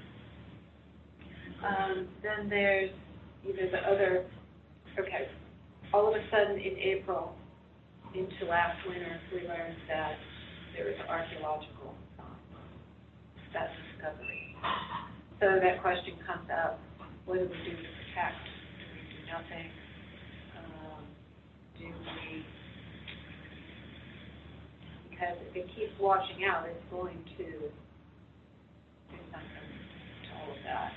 Um, then there's, you know, the other, okay, all of a sudden in April, into last winter, we learned that there is archaeological, um, that discovery. So that question comes up, what do we do to protect? Do we do nothing? Um, do we, because if it keeps washing out, it's going to do something to all of that.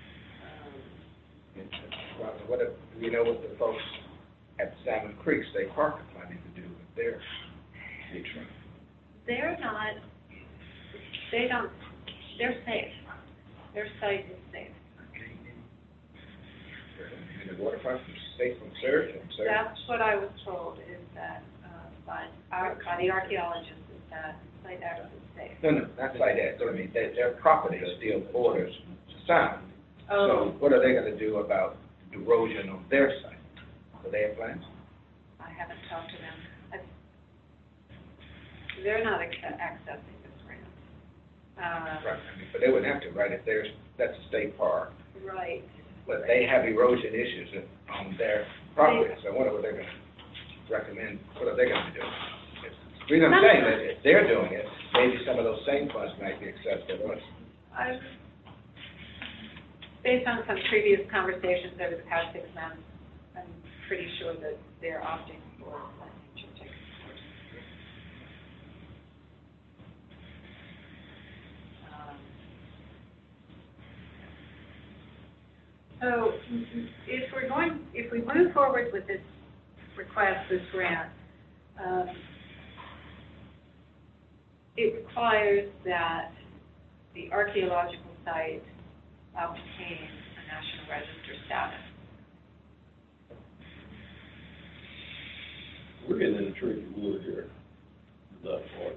Um, Well, what, if- do we know what the folks at Salmon Creek State Park are planning to do with their beach run? They're not, they don't, they're safe. Their site is safe. And the waterfront from safe from surge and surge? That's what I was told, is that, uh, by, our- by the archaeologists, is that site X is safe. No, no, not like that, I mean, their, their property still borders Salmon. Oh. So what are they gonna do about erosion on their site? Do they have plans? I haven't talked to them. I- They're not ac- accessing this grant. Uh, Right, I mean, but they wouldn't have to, right, if there's, that's a state park, Right. but they have erosion issues on their property, so what are they gonna recommend, what are they gonna do? The reason I'm saying that, if they're doing it, maybe some of those same funds might be accessible to us. I've, based on some previous conversations over the past six months, I'm pretty sure that they're opting for let nature take its course. Um, So, if we're going, if we move forward with this request, this grant, um, it requires that the archaeological site obtain a National Register status. We're getting in a tricky wood here, that part.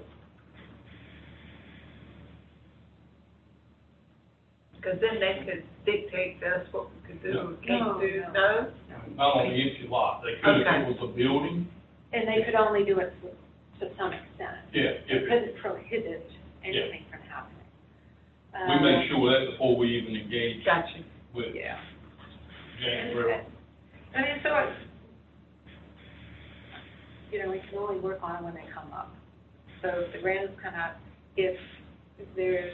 Because then they could dictate to us what we could do or No, can't do, no. no? Not on the empty lot, they could if Okay. it was a building, And they could only do it to to some extent. yeah, They if it, couldn't prohibit anything from happening. we Um, make sure that before we even engage Gotcha. with Yeah. James And- River. I mean, so it's, you know, we can only work on it when they come up. So if the grants come out, if, if there's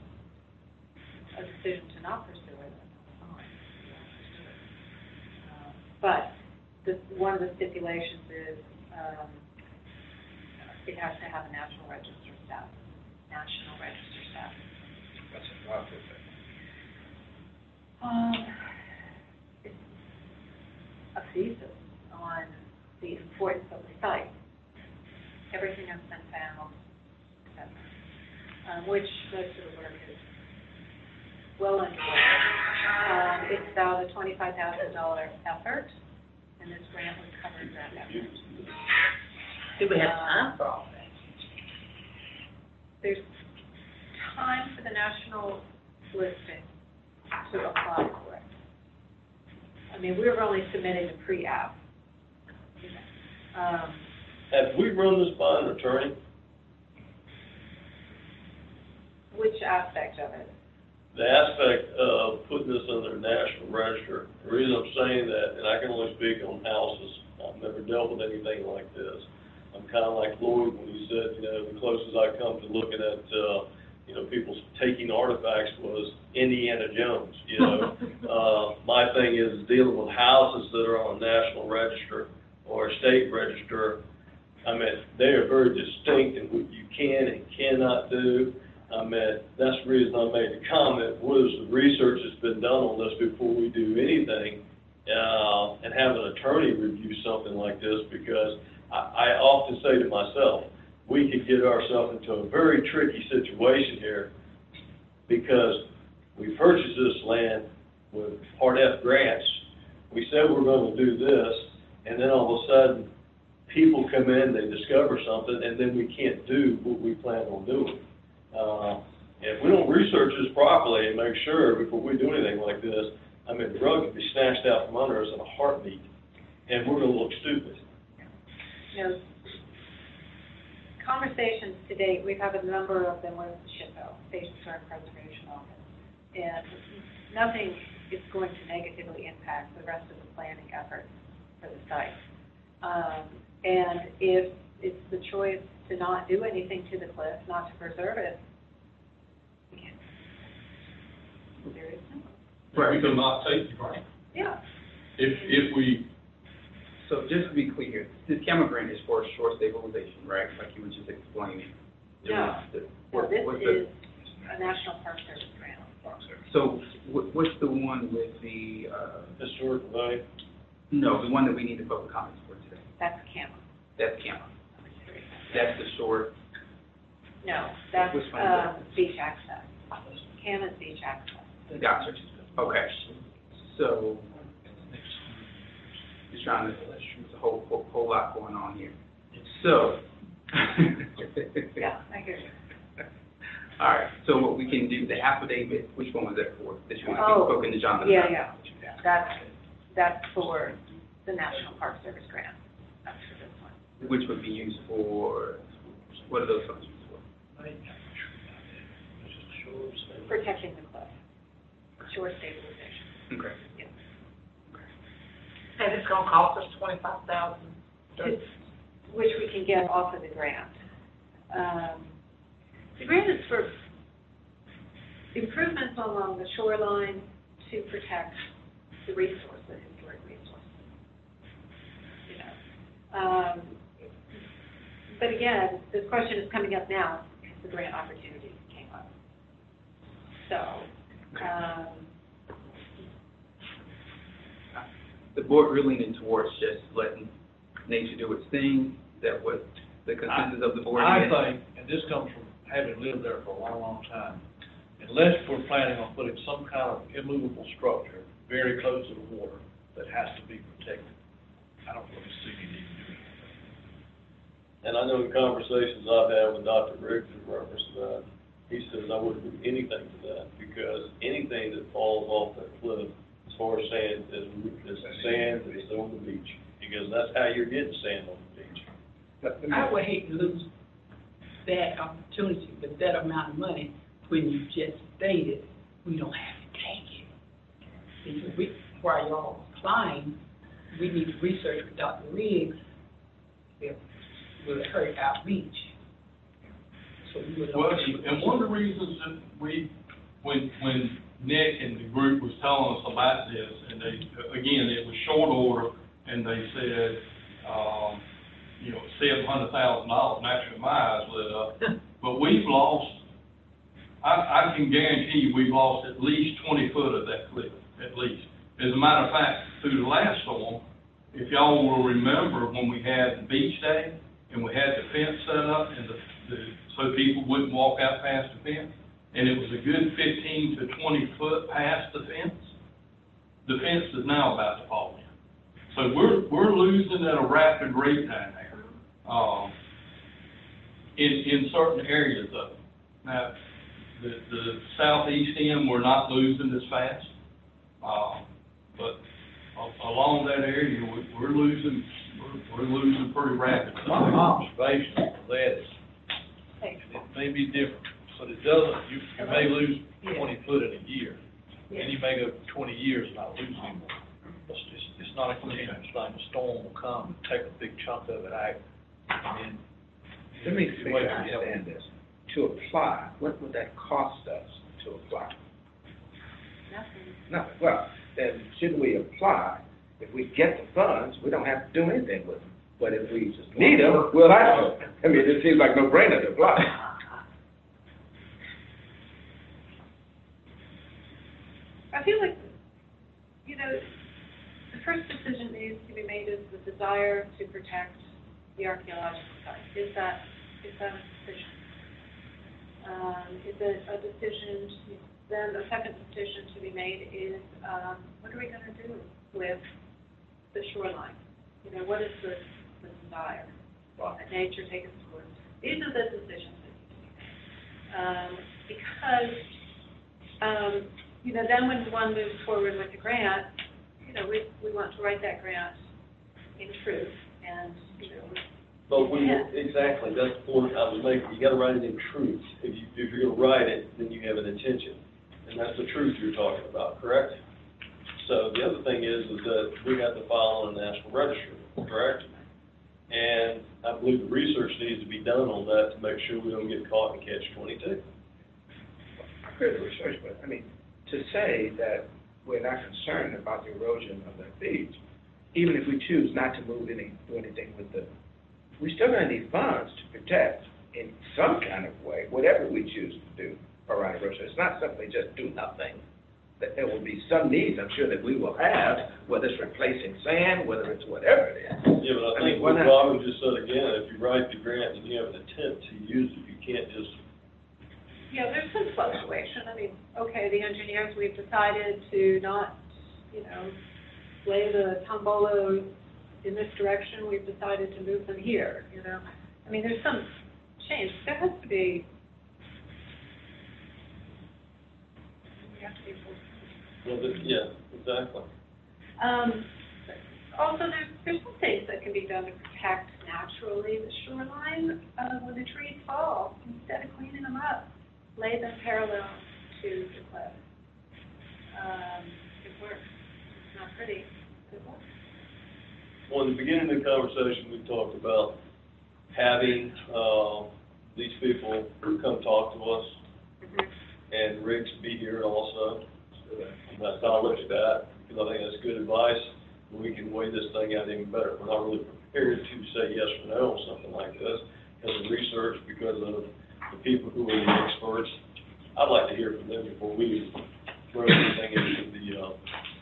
a decision to not pursue it, then that's fine. We won't pursue it. Um, But the, one of the stipulations is, um, it has to have a national register status, national register status. That's a lot of it. Um, it's a thesis on the importance of the site. Everything has been found, et cetera, um, which most of the work is well underway. Um, it's about a twenty-five thousand dollar effort, and this grant would cover that effort. Do we have time for all that? There's time for the national listing to apply for it. I mean, we're only submitting a pre-app. Um, Have we run this by an attorney? which aspect of it? The aspect of putting this on their national register, the reason I'm saying that, and I can only speak on houses, I've never dealt with anything like this. I'm kind of like Lloyd when he said, you know, the closest I come to looking at, uh, you know, people taking artifacts was Indiana Jones, you know? Uh, my thing is dealing with houses that are on a national register or state register. I mean, they are very distinct in what you can and cannot do. I mean, that's the reason I made the comment, what is the research that's been done on this before we do anything, uh, and have an attorney review something like this, because I, I often say to myself, we could get ourselves into a very tricky situation here, because we purchased this land with Part F grants. We said we're going to do this, and then all of a sudden, people come in, they discover something, and then we can't do what we plan on doing. Uh, if we don't research this properly and make sure before we do anything like this, I mean, the rug could be snatched out from under us in a heartbeat, and we're going to look stupid. You know, conversations to date, we've had a number of them with S H P O, State Historic Preservation Office, and nothing is going to negatively impact the rest of the planning efforts for the site. Um, and if it's the choice to not do anything to the cliff, not to preserve it, we can't. Very simple. We cannot take the grant. Yeah. If, if we, So just to be clear, this camera grant is for shore stabilization, right? Like you were just explaining. No. The- No, what- this what's the- is a National Park Service grant. So what, what's the one with the, uh, Historical value. no, the one that we need the public comments for today? That's CAMA. That's camera. That's the shore. No, that's, Which one is that? um, beach access. CAMA's beach access. Gotcha. Okay. So, just trying to, there's a whole, whole, whole lot going on here. So. Yeah, I hear you. All right, so what we can do, the affidavit, which one was that for? That you want to Oh, be spoken to Jonathan? Yeah, about? yeah. That's, that's for the National Park Service grant. That's for this one. Which would be used for, what are those funds used for? Protecting the cliff. Shore stabilization. Okay. Yeah. And it's gonna cost us twenty-five thousand. It's, which we can get off of the grant. Um, the grant is for improvements along the shoreline to protect the resource, the historic resource. You know, um, but again, this question is coming up now because the grant opportunity came up. So, um, The board really leaning towards just letting nature do its thing, is that what the consensus of the board I is? think, and this comes from having lived there for a long, long time, unless we're planning on putting some kind of immovable structure very close to the water that has to be protected, I don't really see you need to do anything. And I know the conversations I've had with Doctor Riggs in reference to that, he says I wouldn't do anything to that, because anything that falls off that cliff, as far as sand, is, is sand that is on the beach, because that's how you're getting sand on the beach. I would hate to lose that opportunity, but that amount of money, when you just stated, we don't have to take it. And we, while y'all applying, we need to research with Doctor Riggs, if will it hurt our beach? So we would. well, and one of the reasons that we, when, when Nick and the group was telling us about this, and they, again, it was short order, and they said, um, you know, seven hundred thousand dollars, naturally my eyes lit up. But we've lost, I, I can guarantee you, we've lost at least twenty foot of that cliff, at least. As a matter of fact, through the last storm, if y'all will remember when we had the beach day, and we had the fence set up, and the, the, so people wouldn't walk out past the fence, and it was a good fifteen to twenty foot past the fence, the fence is now about to fall in. So we're, we're losing at a rapid rate down there, um, in, in certain areas of it. Now, the, the southeast end, we're not losing as fast, um, but a- along that area, we, we're losing, we're, we're losing pretty rapidly. My observation of that is, it may be different, but it doesn't, you, you may lose twenty foot in a year, and you may go twenty years and not lose anymore. It's, it's, it's not a continuous thing, a storm will come, and take a big chunk of it out, and Let me then. see if I understand this. To apply, what would that cost us to apply? nothing. Nothing. Well, then shouldn't we apply? If we get the funds, we don't have to do anything with them. But if we need them, we'll ask them. I mean, it seems like no brainer to apply. I feel like, you know, the first decision needs to be made is the desire to protect the archaeological site. Is that, is that a decision? Um, is it a decision, to, then the second decision to be made is, um, what are we gonna do with the shoreline? You know, what is the, the desire? That nature take its course. These are the decisions that need to be made. Um, because, um, you know, then when one moves forward with the grant, you know, we, we want to write that grant in truth and, you know, But we, Yeah. exactly, that's the point I was making, you gotta write it in truth. If you, if you're gonna write it, then you have an intention, and that's the truth you're talking about, correct? So the other thing is, is that we have to file on the National Register, correct? And I believe the research needs to be done on that to make sure we don't get caught in catch twenty-two. I heard the research, but, I mean, to say that we're not concerned about the erosion of the beach, even if we choose not to move any, do anything with the, we still gonna need funds to protect in some kind of way, whatever we choose to do around erosion. It's not simply just do nothing. That there will be some needs, I'm sure, that we will have, whether it's replacing sand, whether it's whatever it is. Yeah, but I I think mean, what why not? Robin just said again, if you write the grant and you have an intent to use it, you can't just, yeah, there's some fluctuation. I mean, okay, the engineers, we've decided to not, you know, lay the tombolos in this direction. We've decided to move them here, you know. I mean, there's some change. There has to be, we have to be full. well, the- yeah, exactly. Um, also, there's, there's some things that can be done to protect naturally the shoreline, uh, when the trees fall. Instead of cleaning them up, lay them parallel to the cliff. Um, it works. It's not pretty, but it works. Well, in the beginning of the conversation, we talked about having, uh, these people come talk to us, and Rick's be here also. And I acknowledge that, because I think that's good advice, and we can weigh this thing out even better. We're not really prepared to say yes or no on something like this, because of research, because of the people who are the experts. I'd like to hear from them before we throw anything into the, uh,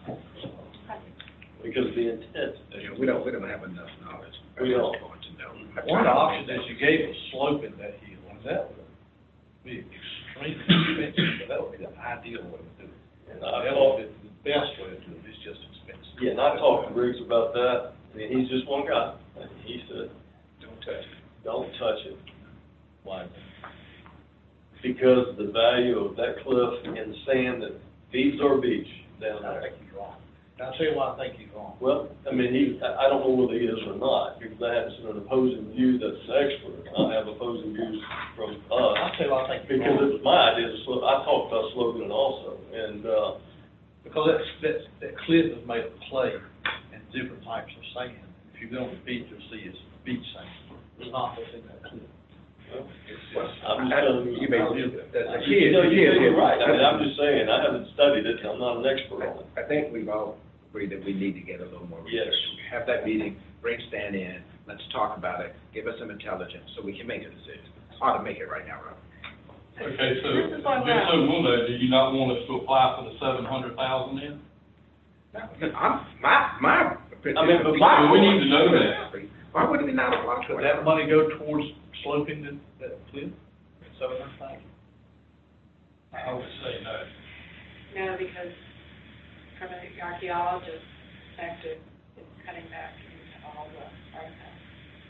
because the intent. You know, we don't, we don't have enough knowledge. We don't. Going to know. One of the options that you gave was sloping that hill, and that would be extremely expensive, but that would be the ideal way to do it. And I That talked, would be the best way to do it, it's just expensive. yeah, and I talked to Riggs about that, and he's just one guy. And he said, Don't touch it. don't touch it. Why? Because of the value of that cliff and the sand that feeds our beach down I there. think he's wrong. I'll tell you why I think he's wrong. Well, I mean, he, I I don't know whether he is or not, because that is an opposing view that's an expert. I have opposing views from I'll us, tell you why I think he's because wrong. it's my idea to slow, I talked about sloping it also, and, uh, Because that's, that's, that cliff is made of clay and different types of sand. If you go on the beach, you'll see it's beach sand. It's not what's in that cliff. well, It's just, I'm just telling you. You may, You the, the kid, know, the you kid may be here. right, I mean, I'm just saying, I haven't studied it, I'm not an expert on it. I think we've all agreed that we need to get a little more Yes. research. Have that meeting, bring Stan in, let's talk about it, give us some intelligence, so we can make a decision. Ought to make it right now, Rob. Okay, so, This is why we're just so out. we'll know, do you not want us to apply for the seven hundred thousand then? I'm, my, my. I mean, but why- we need to know that. Why would we not apply for could that? that money go towards sloping the, that cliff? Seven hundred thousand? I would say no. No, because from an archaeologist's perspective, it's cutting back into all the artifacts.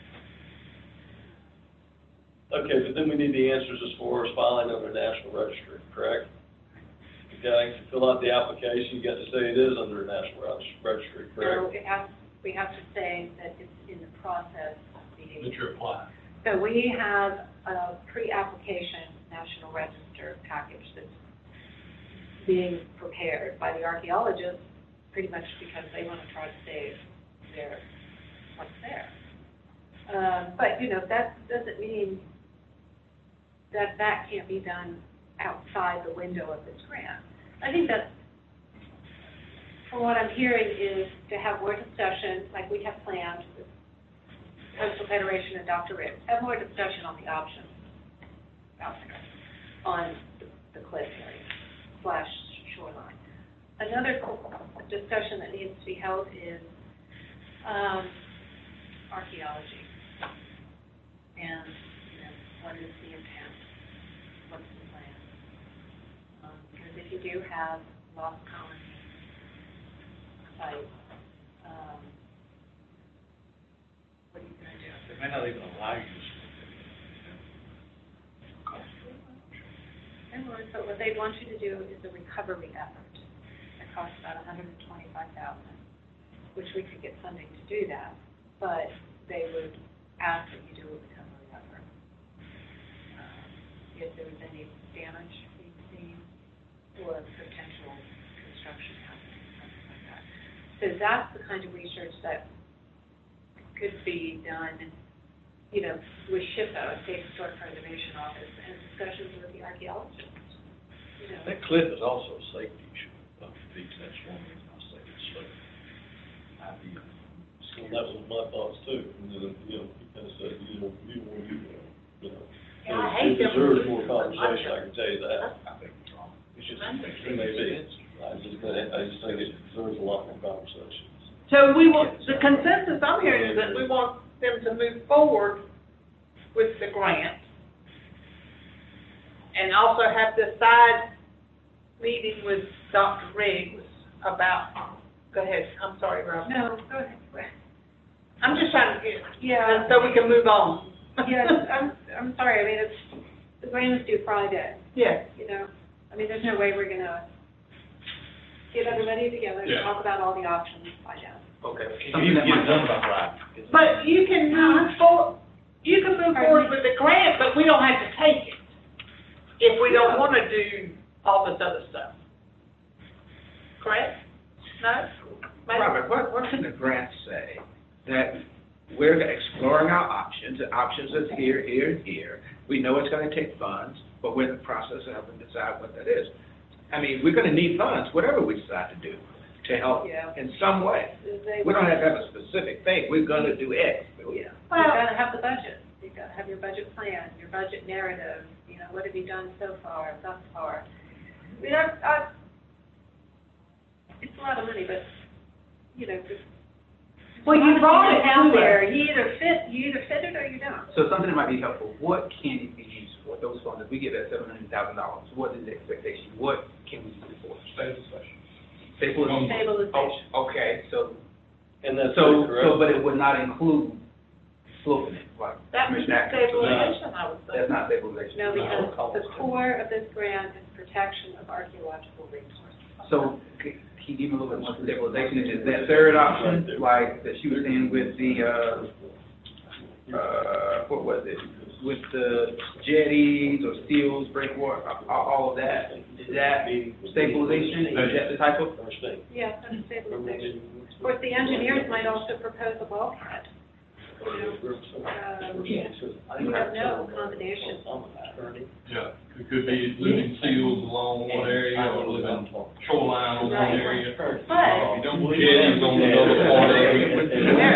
Okay, but then we need the answers as far as filing under National Registry, correct? Okay, to fill out the application, you got to say it is under National Regis- Registry, So correct? it has, we have to say that it's in the process of being. That you're applying. So we have a pre-application National Register package that's being prepared by the archaeologists, pretty much because they want to try to save their, what's there. Um, but, you know, that doesn't mean that that can't be done outside the window of this grant. I think that, from what I'm hearing, is to have more discussion, like we have planned with Coastal Federation and Doctor Ricks, have more discussion on the options out there on the- the cliff area slash shoreline. Another discussion that needs to be held is, um, archaeology. And, you know, what is the intent? What's the plan? Um, because if you do have lost colony sites, um, what are you gonna do? They may not even allow you to. And so what they want you to do is a recovery effort. It costs about one hundred and twenty-five thousand dollars, which we could get funding to do that, but they would ask that you do a recovery effort. Um, if there was any damage being seen or potential construction happening, something like that. So that's the kind of research that could be done, you know, with SHPO, State Historic Preservation Office, and discussions with the archaeologists. You know, That cliff is also a safety issue, uh, feet, that's one reason I say it's slow. I mean, So that was my thoughts too, and then, you know, because, uh, you know, you, when you, you know. Yeah, I hate It them deserves more losing conversation, money. I can tell you that. I think it's wrong. It's just, It may be. I just, I just think it deserves a lot more conversation. So we want, the consensus I'm hearing is that we want them to move forward with the grant and also have the side meeting with Doctor Riggs about, go ahead, I'm sorry, Rob. no, go ahead. I'm just trying to get, Yeah. so we can move on. Yes, I'm, I'm sorry, I mean, it's, the grant is due Friday, Yes. you know? I mean, there's no way we're gonna get everybody together, Yeah. talk about all the options by now. Okay. you can get it done by Friday. But you can move for, you can move forward with the grant, but we don't have to take it if we don't want to do all this other stuff. Correct? No? Maybe? Robert, what, what can the grant say that we're exploring our options, the options is here, here, and here. We know it's gonna take funds, but we're in the process of helping decide what that is. I mean, we're gonna need funds, whatever we decide to do, to help Yeah. in some way. They- We don't have to have a specific thing, we're gonna do X. Yeah, you've Well- gotta have the budget, you've gotta have your budget plan, your budget narrative, you know, what have you done so far, thus far? I mean, I, I, it's a lot of money, but, you know, just. Well, you brought it out to there, us. you either fit, you either fit it or you don't. So something that might be helpful, what can it be used for? Those funds, if we get that seven hundred thousand dollars, what is the expectation? What can we use it for? Stabilization. Stabilization. Stabilization. Oh, okay, so, And that's so, correct. so, but it would not include sloping it, like That was Commissioner Atkins was saying. stabilization, I would say. That's not stabilization. No, because call the it core of this grant is protection of archaeological resources. So, c- can you give me a little bit more stabilization? Is that third option, like that she was saying with the, uh, uh, what was it? With the jetties or steels, breakwater, all, all of that? Is that stabilization? Is that the type of? First thing. Yeah, that's stabilization. Of course, the engineers might also propose a bulkhead. Um, you have no combination. Yeah, it could be living seals along one area or living shoreline on one area. But, Uh, Jetties on another part area.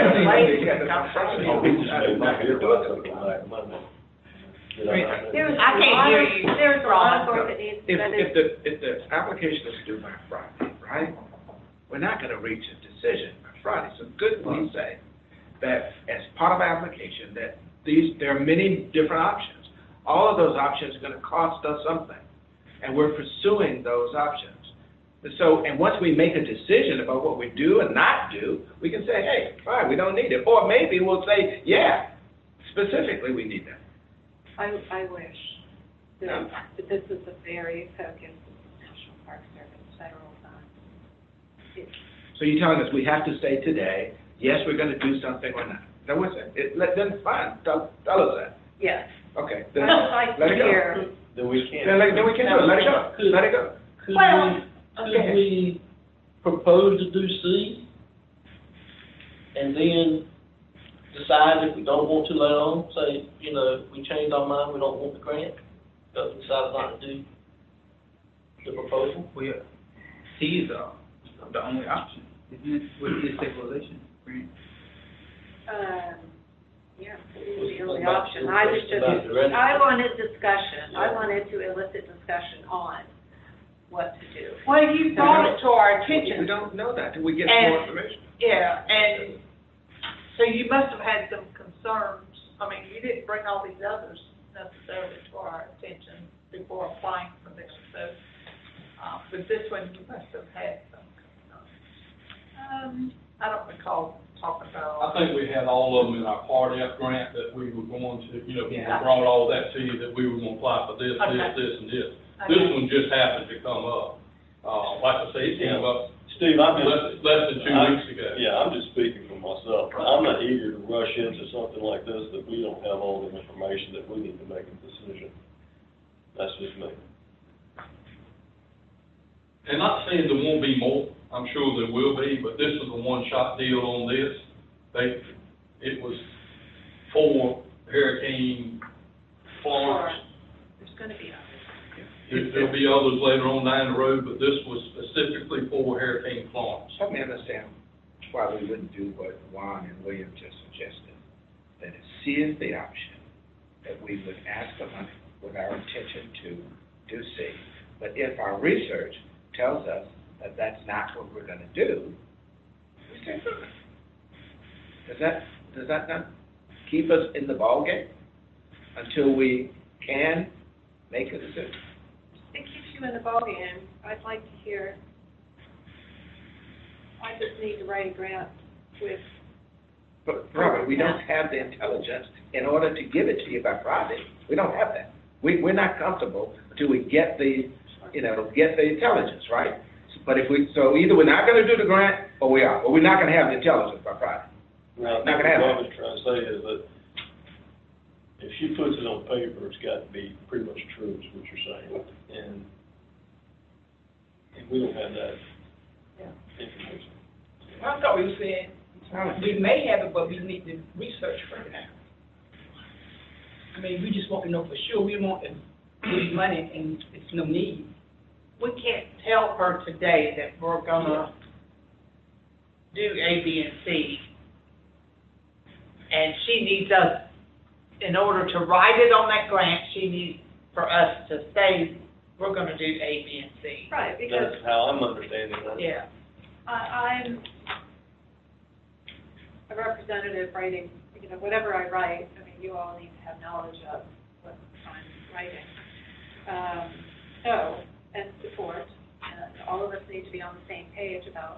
there's a I can't lot hear of, you. there's a lot of work that needs, If, that if is, the, if the application is due by Friday, right, we're not gonna reach a decision by Friday. So good we say that as part of our application, that these, there are many different options. All of those options are gonna cost us something, and we're pursuing those options. So, and once we make a decision about what we do and not do, we can say, hey, fine, we don't need it. Or maybe we'll say, yeah, specifically, we need that. I, I wish that, that this is a very focused National Park Service federal fund. It's, So you're telling us we have to say today, yes, we're gonna do something or not? That was it. It, let, then fine, tell, tell us that. yes. Okay, I then would like let to it go. hear, Then we can't. Then, let- then we can do it. Let it go. Let it go. Could Well, we, okay. could we propose to do C? And then decide if we don't want to let on, say, you know, we changed our mind, we don't want the grant, because we decided not to do the proposal? Well, yeah, C is, uh, the only option, isn't it, with the stabilization grant? um, Yeah, it would be the only option. I was just, About the rest. I wanted discussion. I wanted to elicit discussion on what to do. Well, you brought it to our We attention, don't know that till we get And- more information. yeah, and so you must have had some concerns. I mean, you didn't bring all these others necessarily to our attention before applying for this, so, uh, but this one, you must have had some concerns. Um, I don't recall talking about all. I think we had all of them in our Part F grant that we were going to, you know, we Yeah. brought all that to you, that we were gonna apply for this, Okay. this, this, and this. This Okay. one just happened to come up. Uh, like I say, it came up Steve, I'm less, just. less than two I- weeks ago. Yeah, I'm just speaking for myself. I'm not eager to rush into something like this that we don't have all the information that we need to make a decision. That's just me. And not saying there won't be more, I'm sure there will be, but this is a one-shot deal on this. They, it was for Hurricane Florence. there's gonna be others. There- There'll be others later on down the road, but this was specifically for Hurricane Florence. Help me understand why we wouldn't do what Juan and William just suggested. That is, seize the option, that we would ask for money with our intention to do C. But if our research tells us that that's not what we're gonna do, we stay put. Does that, does that not keep us in the ballgame until we can make a decision? It keeps you in the ballgame. I'd like to hear, I just need to write a grant with, But, Robert, we don't have the intelligence in order to give it to you by Friday. We don't have that. We, we're not comfortable until we get the, you know, get the intelligence, right? But if we, so either we're not gonna do the grant, or we are, but we're not gonna have the intelligence by Friday. Now, Not what gonna happen. I was trying to say is that if she puts it on paper, it's got to be pretty much true, is what you're saying. And, and we don't have that information. I thought we were saying, we may have it, but we need to research further. I mean, we just want to know for sure, we want to lose money and it's no need. We can't tell her today that we're gonna do A, B, and C. And she needs us, in order to write it on that grant, she needs for us to say, we're gonna do A, B, and C. right, because That's how I'm understanding that. Yeah. I, I'm a representative writing, you know, whatever I write, I mean, you all need to have knowledge of what I'm writing. Um, so, and support, and all of us need to be on the same page about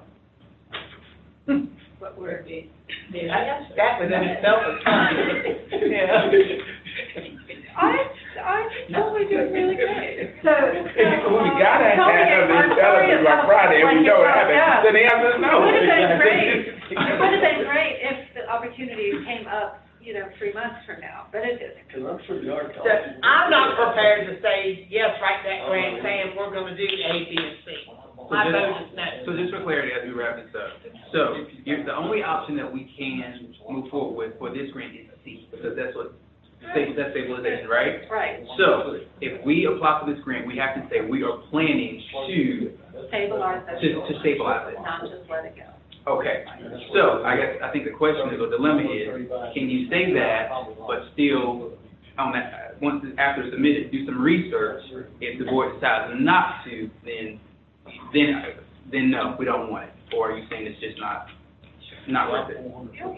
what we're, That, that within itself is fun. Yeah. I, I totally do really great. So, so, We gotta um, Tony, have the I'm sorry intelligence by about Friday, if we like don't it have it, broke then the answer is no. It would have been great, it would have been great if the opportunity came up, you know, three months from now, but it didn't. Because I'm sure the art So I'm not prepared to say, yes, write that grant saying we're gonna do A, B, and C. My vote is no. So just for clarity, as we wrap this up, so you're, the only option that we can move forward with for this grant is C, because that's what, sta- that's stabilization, right? Right, So if we apply for this grant, we have to say we are planning to, stabilize that. to, to stabilize it. Not just let it go. Okay, so I guess, I think the question is, or dilemma is, can you say that, but still, on that, once, it's- after it's submitted, do some research? If the board decides not to, then, then, then no, we don't want it. Or are you saying it's just not, not worth it?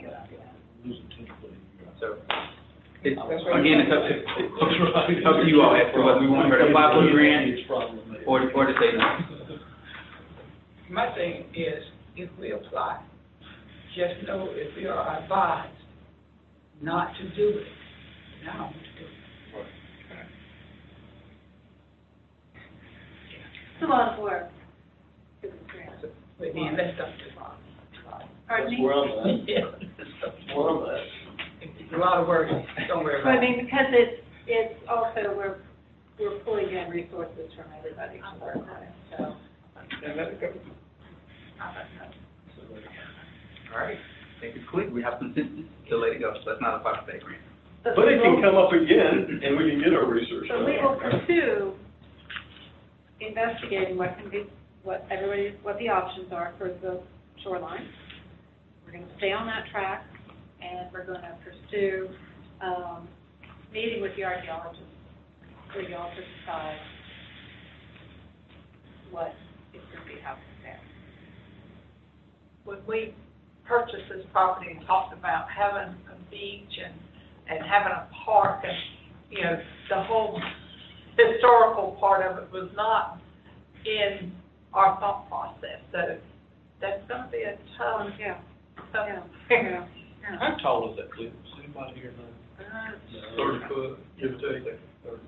So, it's, again, it's up to, it's up to you all as to whether we want her to apply for the grant or, or to say no. My thing is, if we apply, just know if we are advised not to do it, now what to do. It's a lot of work. for this grant. But then let's not do it. Pardon That's me? where I'm at. Yeah. That's where I'm at. It's a lot of work, don't worry But I about it. mean, because it's, it's also, we're, we're pulling in resources from everybody to work on it, so. And let it go. All right, I think it's clear, we have consensus, so let it go, so that's not a five day grant. But it can come up again, and we can get our research So done. we will pursue investigating what can be, what everybody, what the options are for the shoreline. We're gonna stay on that track. and we're gonna pursue, um, meeting with the archaeologists for y'all to decide what is gonna be happening there. When we purchased this property and talked about having a beach and, and having a park and, you know, the whole historical part of it was not in our thought process, so that's gonna be a tough, Yeah, tough. yeah, yeah. How tall is that cliff? Does anybody here know? Uh, Thirty foot, give or take. Thirty.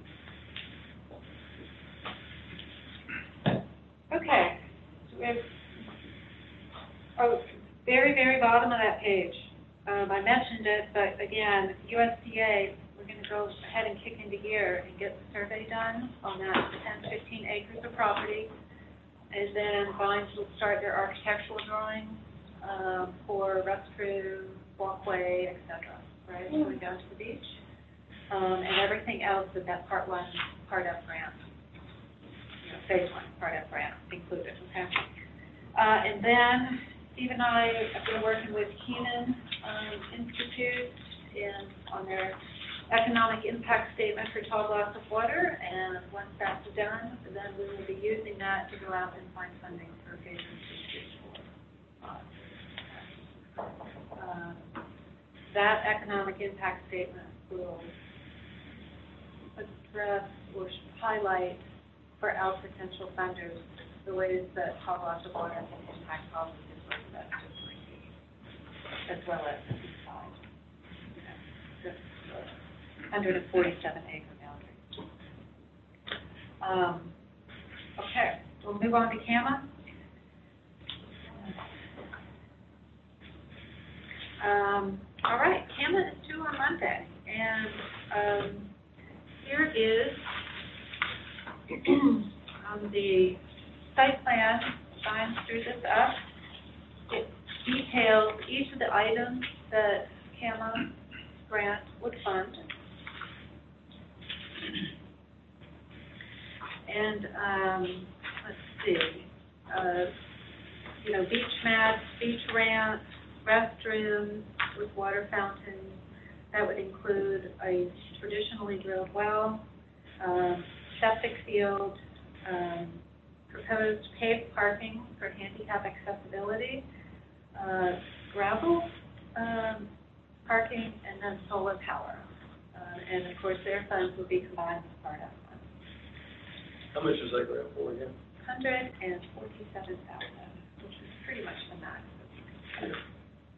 Okay, so we have, oh, very, very bottom of that page. Um, I mentioned it, but again, U S D A, we're gonna go ahead and kick into gear and get the survey done on that ten, fifteen acres of property. And then Vines will start their architectural drawings, um, for restroom, walkway, et cetera, right, going down to the beach. Um, and everything else with that part one, part F grant, you know, phase one, part F grant included, okay? Uh, and then Steve and I have been working with Keenan, um, Institute and on their economic impact statement for tall glass of water, and once that's done, then we will be using that to go out and find funding for phase two, four. Uh, that economic impact statement will address or highlight for our potential funders the ways that tall glass of water can impact positive residential communities, as well as the side, you know, the one hundred forty-seven acre boundary. Um, okay, we'll move on to C A M A. Um, all right, C A M A is due on Monday, and um, here is on the site plan. Shine through this up. It details each of the items that C A M A grant would fund. And, um, let's see, uh, you know, beach mats, beach ramps, restrooms with water fountains. That would include a traditionally drilled well, um, septic field, um, proposed paved parking for handicap accessibility, uh, gravel, um, parking, and then solar power. Uh, and of course, their funds will be combined with part of funds. How much is that grant for again? Hundred and forty-seven thousand, which is pretty much the max that we can spend.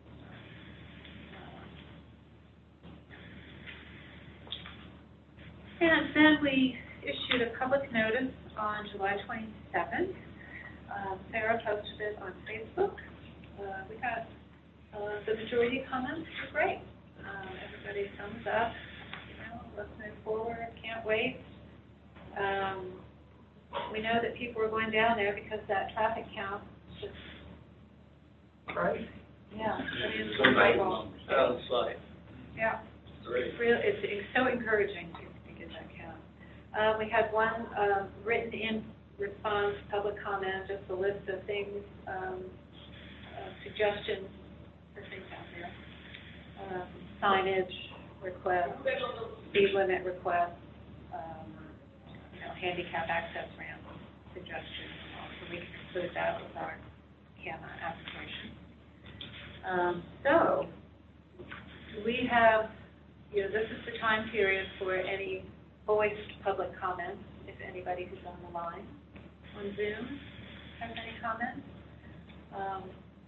And then we issued a public notice on July twenty-seventh. Um, Sarah posted it on Facebook. Uh, we got uh, the majority comments were great. Um, everybody thumbs up. You know, let's move forward. Can't wait. Um, we know that people are going down there because that traffic count is just Right. yeah. It is Some great. out of sight. Yeah. Great. It's real, it's, it's so encouraging to, to get that count. Uh, we had one, uh, written in response, public comment, just a list of things, um, uh, suggestions for things out there. Um, signage requests, speed limit requests, um, you know, handicap access ramp suggestions. So we can include that with our C A M A application. Um, so, do we have, you know, this is the time period for any voiced public comments, if anybody who's on the line on Zoom has any comments. Um,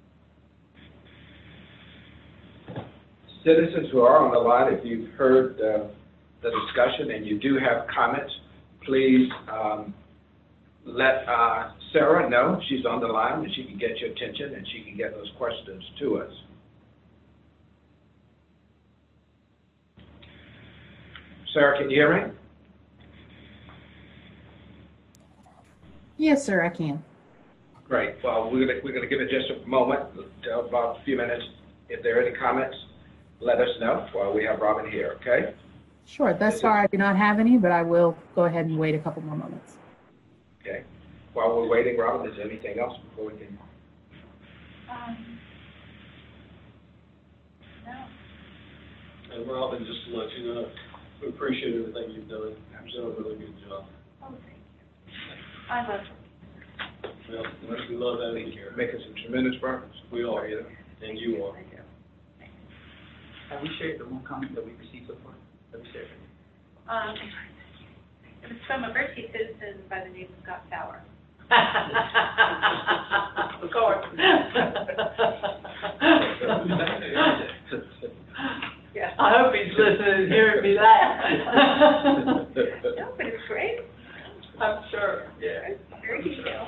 Citizens who are on the line, if you've heard uh, the discussion and you do have comments, please um, let uh, Sarah know she's on the line and she can get your attention and she can get those questions to us. Sarah, can you hear me? Yes, sir, I can. Great. Well, we're gonna, we're gonna give it just a moment, uh, about a few minutes. If there are any comments, let us know while we have Robin here, okay? Sure. Thus far, I do not have any, but I will go ahead and wait a couple more moments. Okay. While we're waiting, Robin, is there anything else before we can? um, no. And Robin, just to let you know, we appreciate everything you've done. You've done a really good job. Oh, thank you. I love it. Well, we love having you here. Making some tremendous progress. We are, yeah, and you are. Thank you. Have we shared the one comment that we received so far? Have we shared it? Um, it was from a Berkeley citizen by the name of Scott Sauer. Of course. Yeah. I hope he's listening and hearing me laugh. No, but it's great. I'm sure, Yeah, it's very detailed.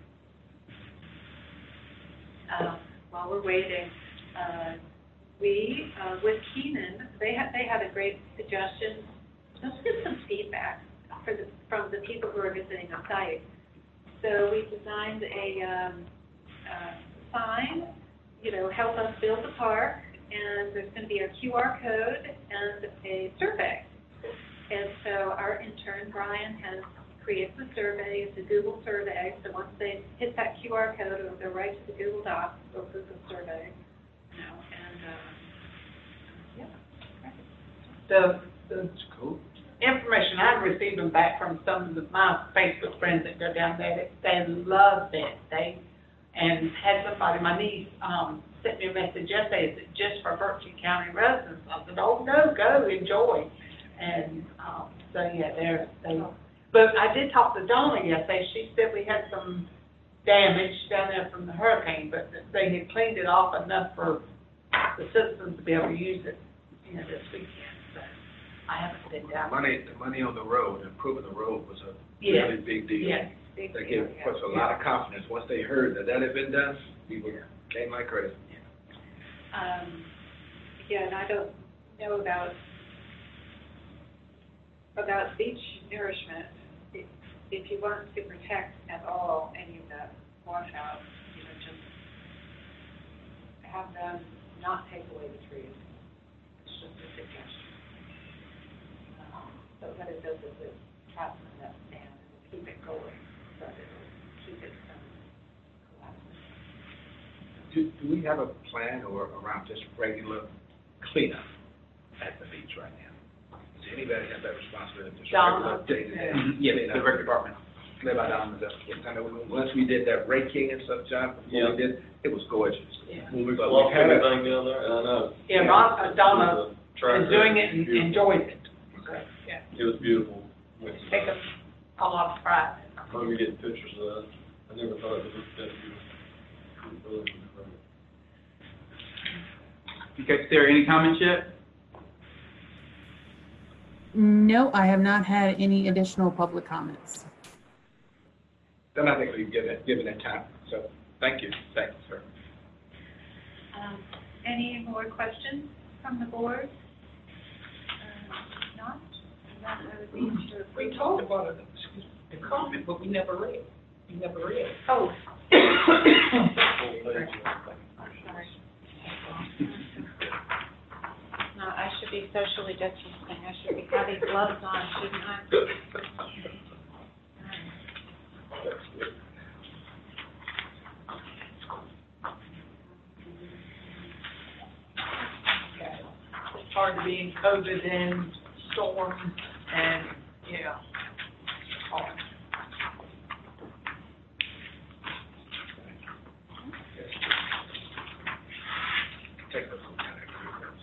Um, while we're waiting, uh, we, uh, with Keenan, they had, they had a great suggestion. Let's get some feedback for the, from the people who are visiting the site. So we designed a, um, uh, sign, you know, help us build the park, and there's gonna be a Q R code and a survey. And so our intern, Brian, has created the survey. It's a Google survey, so once they hit that Q R code, it'll go right to the Google Docs, go through the survey, you know, and, uh, yeah. The, the information I've received them back from some of the, my Facebook friends that go down there, they loved it. They, and had somebody, my niece, um, sent me a message yesterday, is it just for Berkeley County residents? I said, oh, no, go, enjoy. And, um, so, yeah, they're, they, but I did talk to Donna yesterday. She said we had some damage down there from the hurricane, but that they had cleaned it off enough for the citizens to be able to use it, you know, this weekend. So I haven't been down. Money, the money on the road, improving the road was a Yeah. really big deal. Yeah. That gave us a lot of confidence. Once they heard that that had been done, people came like crazy. Um, yeah, and I don't know about, about beach nourishment. If, if you want to protect at all any of that washout, you know, just have them not take away the trees. It's just a suggestion. Um, but what it does is it traps them up down and keep it going, so that it'll keep it from collapsing. Do, do we have a plan or around just regular cleanup at the beach right now? Does anybody have that responsibility? Just Donna. regular day-to-day Yeah, cleanup? the rec department, led by Don Mazzel. Yes, I know, when- once we did that raking and stuff, John, before Yeah. we did, it was gorgeous. Yeah. When we But walked we've had a- everything down there, I know. Yeah, Ron, uh, Donna Track is doing record. it and Beautiful. enjoys it. So, yeah, It was beautiful. Went to- take a, a lot of pride in it. I'm gonna get pictures of that. I never thought it would look that beautiful. It really was great. Okay, Sarah, any comments yet? No, I have not had any additional public comments. Then I think we've given it, given it time. So, thank you, thank you, sir. Um, any more questions from the board? Uh, Not? Not really being sure. We talked about it, excuse me, the comment, but we never read. We never read. Oh, Full page. I'm sorry. No, I should be socially distancing. I should be having gloves on, shouldn't I? That's good. Okay. It's hard to be in COVID and storms and, yeah. Hard. Take those kind of groups.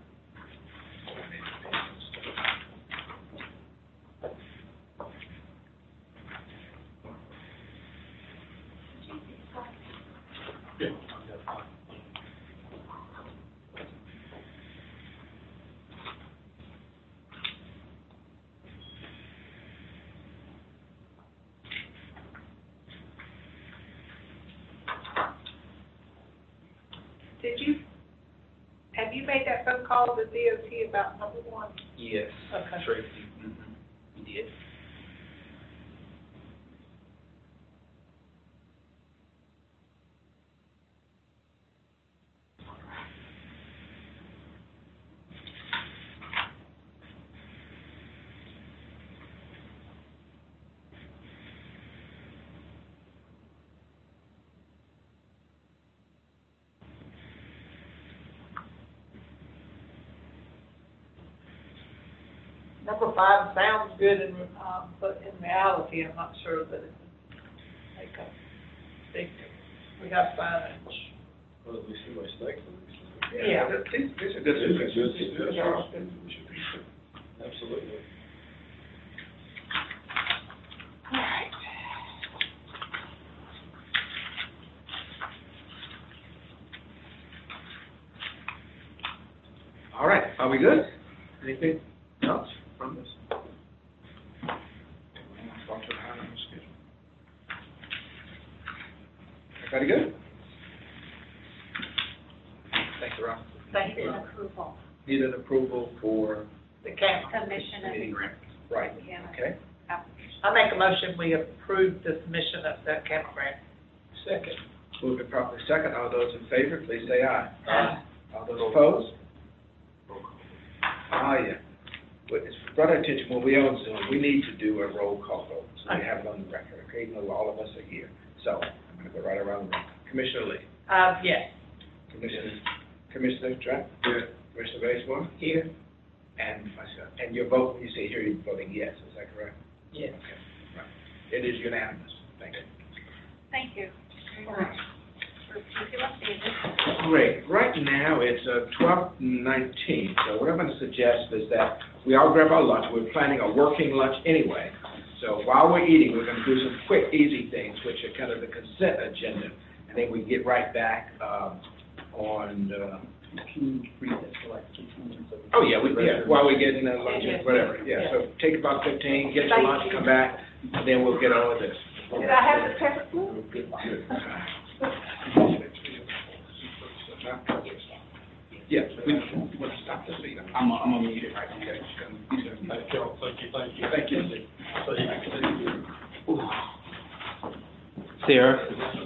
Did you, have you made that phone call to D O T about number one? Yes, Okay. Tracy, mm-hmm, we did. number five sounds good in, um, but in reality, I'm not sure that it would make a big, we have signage. Well, at least see my snakes. Yeah. These, these are good suggestions. These are good. Absolutely. All right. All right, are we good? Anything else from this? Everybody good? Thank you, Ron. Thank you. Approval, Need an approval for, The camera. submission of the grant. right, Yeah. okay? application. I make a motion, we approve the submission of the camera grant. Second. Move it properly second. All those in favor, please say aye. Aye. All those opposed? Ah, yeah. But it's brought our attention, when we on Zoom, we need to do a roll call vote, so we have it on the record, okay? Even though all of us are here. So, I'm gonna go right around the room. Commissioner Lee. Uh, yes. Commissioner, Commissioner Trent? Here. Commissioner Basemore? Here. And myself. And your vote, when you say here, you're voting yes, is that correct? Yes. Okay, right. It is unanimous. Thank you. Thank you very much. For keeping us busy. Great. Right now, it's uh, twelve nineteen, so what I'm going to suggest is that we all grab our lunch. We're planning a working lunch anyway. So while we're eating, we're going to do some quick, easy things, which are kind of the consent agenda. And then we get right back um, on, uh, oh, yeah, we, yeah, while we're getting uh, lunch and whatever. Yeah, so take about fifteen, get your lunch, come back, and then we'll get on with this. Did I have the pepper food? Yeah, we, we'll stop this meeting. I'm, I'm gonna mute it. Okay. Thank you, thank you, thank you. Thank you. So you can Sarah?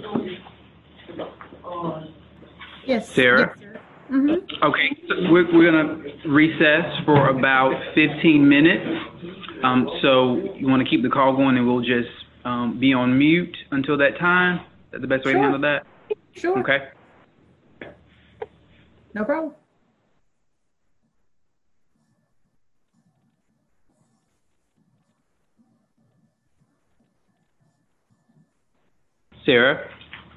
Yes. Sarah? Yes, sir. Mm-hmm. Okay, so we're, we're gonna recess for about fifteen minutes. Um, so you wanna keep the call going and we'll just, um, be on mute until that time? Is that the best way to Sure. handle that? Sure. Okay. No problem. Sarah?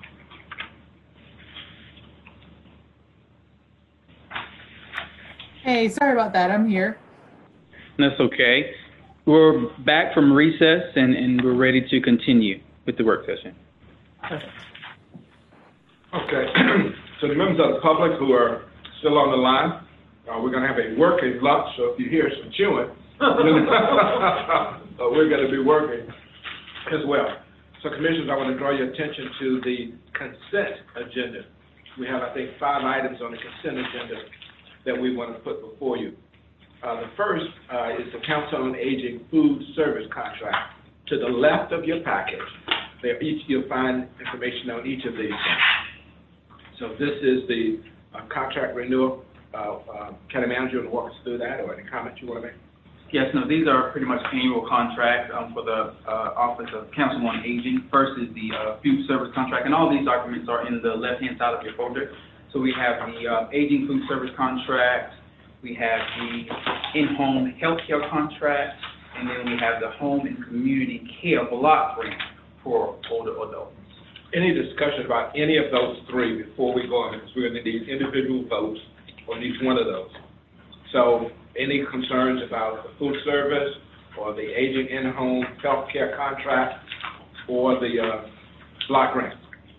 Hey, sorry about that. I'm here. That's okay. We're back from recess and, and we're ready to continue with the work session. Okay, so the members of the public who are still on the line, uh, we're gonna have a working lunch, so if you hear some chewing, uh, we're gonna be working as well. So commissioners, I want to draw your attention to the consent agenda. We have, I think, five items on the consent agenda that we want to put before you. Uh, the first uh, is the Council on Aging Food Service Contract. To the left of your package, there each you'll find information on each of these things. So this is the uh, contract renewal. Uh, uh, County Manager, will walk us through that, or any comments you want to make? Yes, no, these are pretty much annual contracts um, for the uh, Office of Council on Aging. First is the uh, food service contract, and all these documents are in the left-hand side of your folder. So we have the uh, aging food service contract, we have the in-home healthcare contract, and then we have the home and community care block grant for older adults. Any discussion about any of those three before we go on, because we're going to need individual votes on each one of those. So any concerns about the food service or the aging in-home health care contract or the uh, block grant?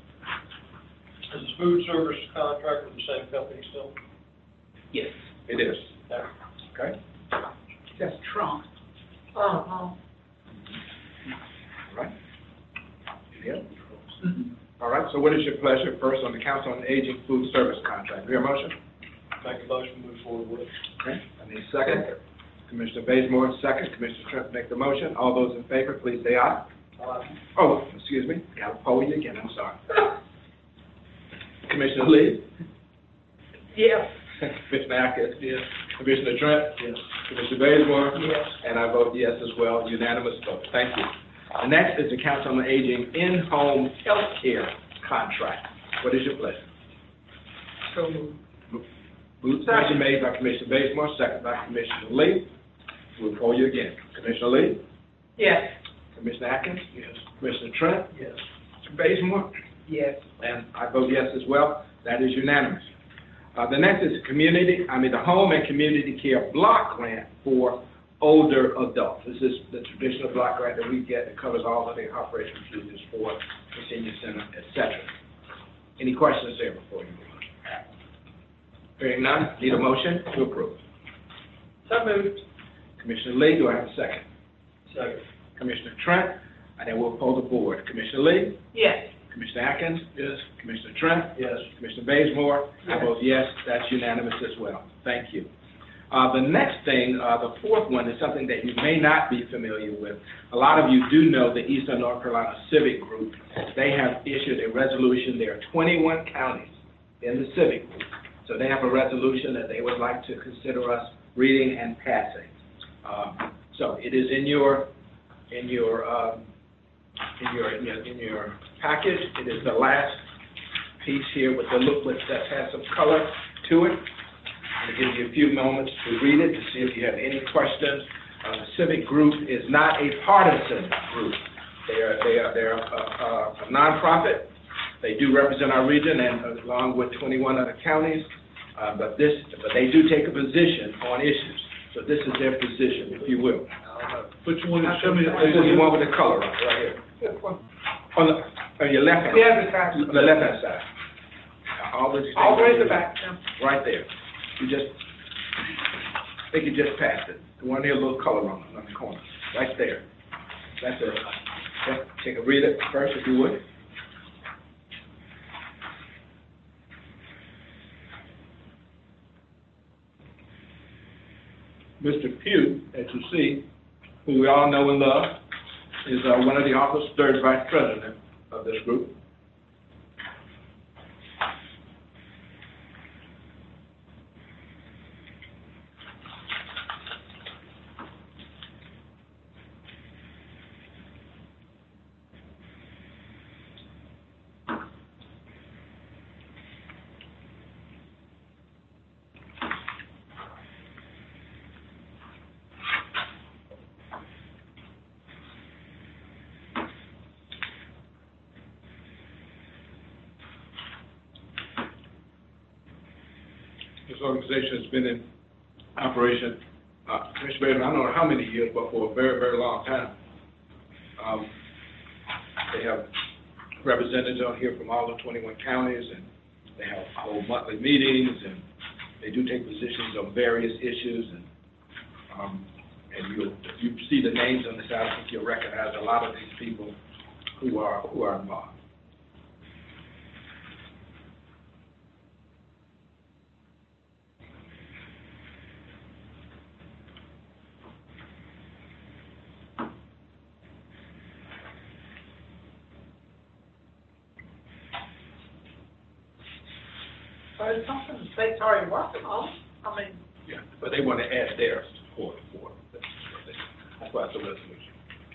Is the food service contract with the same company still? Yes. It is. Okay. That's Trump. Uh-huh. All right. Yeah. All right, so what is your pleasure? First, on the Council on Aging Food Service Contract. Do you have a motion? Make a motion, move forward with it. Okay, I need a second. Commissioner Bazemore, second. Commissioner Trent, make the motion. All those in favor, please say aye. Aye. Oh, excuse me, got to poll you again, I'm sorry. Commissioner Lee? Yes. Commissioner Atkins? Yes. Commissioner Trent? Yes. Commissioner Bazemore? Yes. And I vote yes as well, unanimous vote. Thank you. The next is the Council on Aging in-home health care contract. What is your pleasure? So moved. Motion made by Commissioner Bazemore, second by Commissioner Lee. We'll call you again. Commissioner Lee? Yes. Commissioner Atkins? Yes. Commissioner Trent? Yes. Mister Bazemore? Yes. And I vote yes as well. That is unanimous. Uh, the next is community, I mean, the home and community care block grant for older adults. This is the traditional block grant that we get that covers all of the operation procedures for the senior center, et cetera. Any questions there before you move on? Hearing none, need a motion to approve. So moved. Commissioner Lee, do I have a second? Second. Commissioner Trent, and then we'll poll the board. Commissioner Lee? Yes. Commissioner Atkins? Yes. Commissioner Trent? Yes. Commissioner Bazemore? I vote yes, that's unanimous as well. Thank you. Uh, the next thing, uh, the fourth one, is something that you may not be familiar with. A lot of you do know the Eastern North Carolina Civic Group. They have issued a resolution. There are twenty-one counties in the Civic Group. So they have a resolution that they would like to consider us reading and passing. Um, so it is in your, in your, um, in your, in your, in your package. It is the last piece here with the look that has some color to it. I'm going to give you a few moments to read it to see if you have any questions. Uh, the Civic Group is not a partisan group. They are, they are, they're a, a, a nonprofit. They do represent our region and uh, along with twenty-one other counties. Uh, but this, but they do take a position on issues. So this is their position, if you will. Which one, show me the. This is the one with the color on it, right here. On the, on your left hand. The other side. On the left hand side. All the. All the way to the back. Right there. You just, I think you just passed it. The one here, a little color on it, on the corner. Right there. That's it. Just take a read it first, if you would. Mister Pugh, as you see, who we all know and love, is uh, one of the officers, third vice president of this group. This organization has been in operation, uh, Mister Bailey, I don't know how many years, but for a very, very long time. Um, they have representatives on here from all the twenty-one counties, and they have whole monthly meetings, and they do take positions on various issues, and um, and you'll, if you see the names on the side, I think you'll recognize a lot of these people who are who are involved. So it's something the state's already working on. I mean, Yeah, but they want to add theirs for for that's that's why it's a resolution.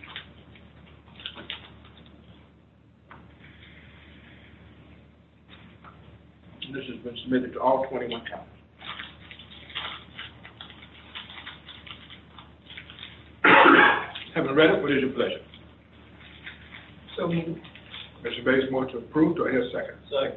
And this has been submitted to all twenty-one counties. Having read it, what is your pleasure? so we, Mister Bazemore to approve, do I hear a second? Second.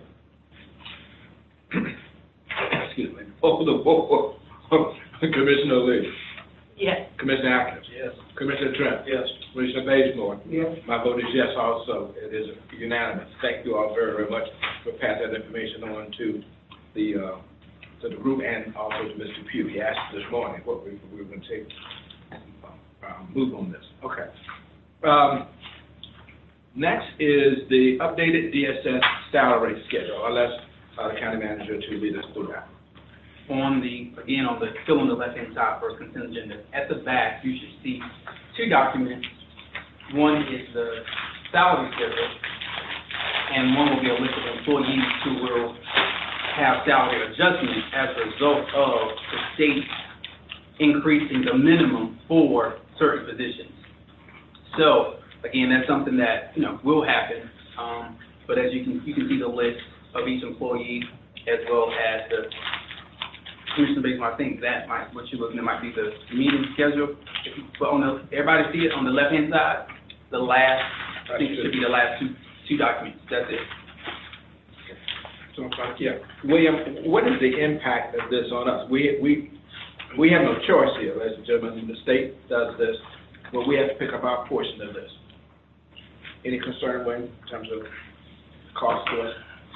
Excuse me. Oh, the board. Commissioner Lee. yes. Commissioner Atkins. Yes. Commissioner Trent. Yes. Commissioner Bazemore. Yes. My vote is yes also. It is unanimous. Thank you all very, very much for passing that information on to the, uh, to the group and also to Mister Pugh. He asked this morning what we, we were going to take, uh, move on this. Okay. Um, next is the updated D S S salary schedule. I'll ask uh, the county manager to lead us through that. On the, again, on the, still on the left-hand side for consent agenda, at the back, you should see two documents. One is the salary schedule, and one will be a list of employees who will have salary adjustments as a result of the state increasing the minimum for certain positions. So, again, that's something that, you know, will happen, um, but as you can, you can see the list of each employee as well as the Commissioner Bates, I think that might, what you're looking at might be the meeting schedule. If you- But on the, everybody see it on the left-hand side? The last, I think it should be the last two, two documents, that's it. So, uh, yeah, William, what is the impact of this on us? We, we, we have no choice here, ladies and gentlemen. The state does this, but we have to pick up our portion of this. Any concern, William, in terms of cost to us?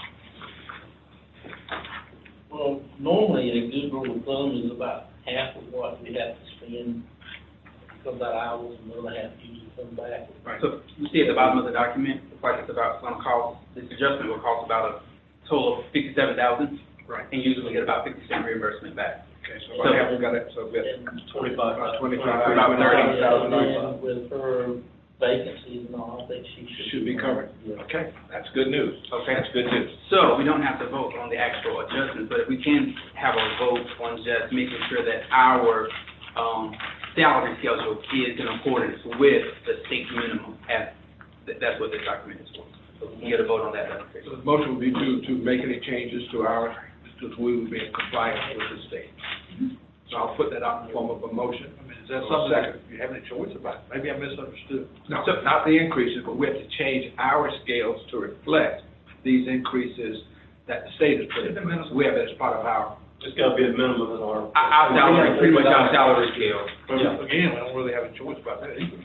Well, normally a good rule of thumb is about half of what we have to spend comes out hours and the other half usually comes back. Right, so you see at the bottom of the document, the price is about, it's gonna cost, this adjustment will cost about a total of fifty-seven thousand. Right. And usually we get about fifty cent reimbursement back. Okay, so about half we got it, so we And Twenty-five. about twenty-five, About thirty thousand. And with her vacancies and all, I think she should. Should be covered. Yeah. Okay, that's good news. Okay. That's good news. So we don't have to vote on the actual adjustments, but if we can have a vote on just making sure that our, um, salary schedule is in accordance with the state minimum, as, that- that's what this document is for. So we can get a vote on that. Madam Secretary. So the motion would be to, to make any changes to our, to we would be in compliance with the state. So I'll put that out in the form of a motion. I mean, is that Or something second. that you have any choice about? Maybe I misunderstood. No, not the increases, but we have to change our scales to reflect these increases that the state has put in place. We have it as part of our. It's gotta be a minimum in our. Our our salary, pretty much our salary scale. But again, I don't really have a choice about that either.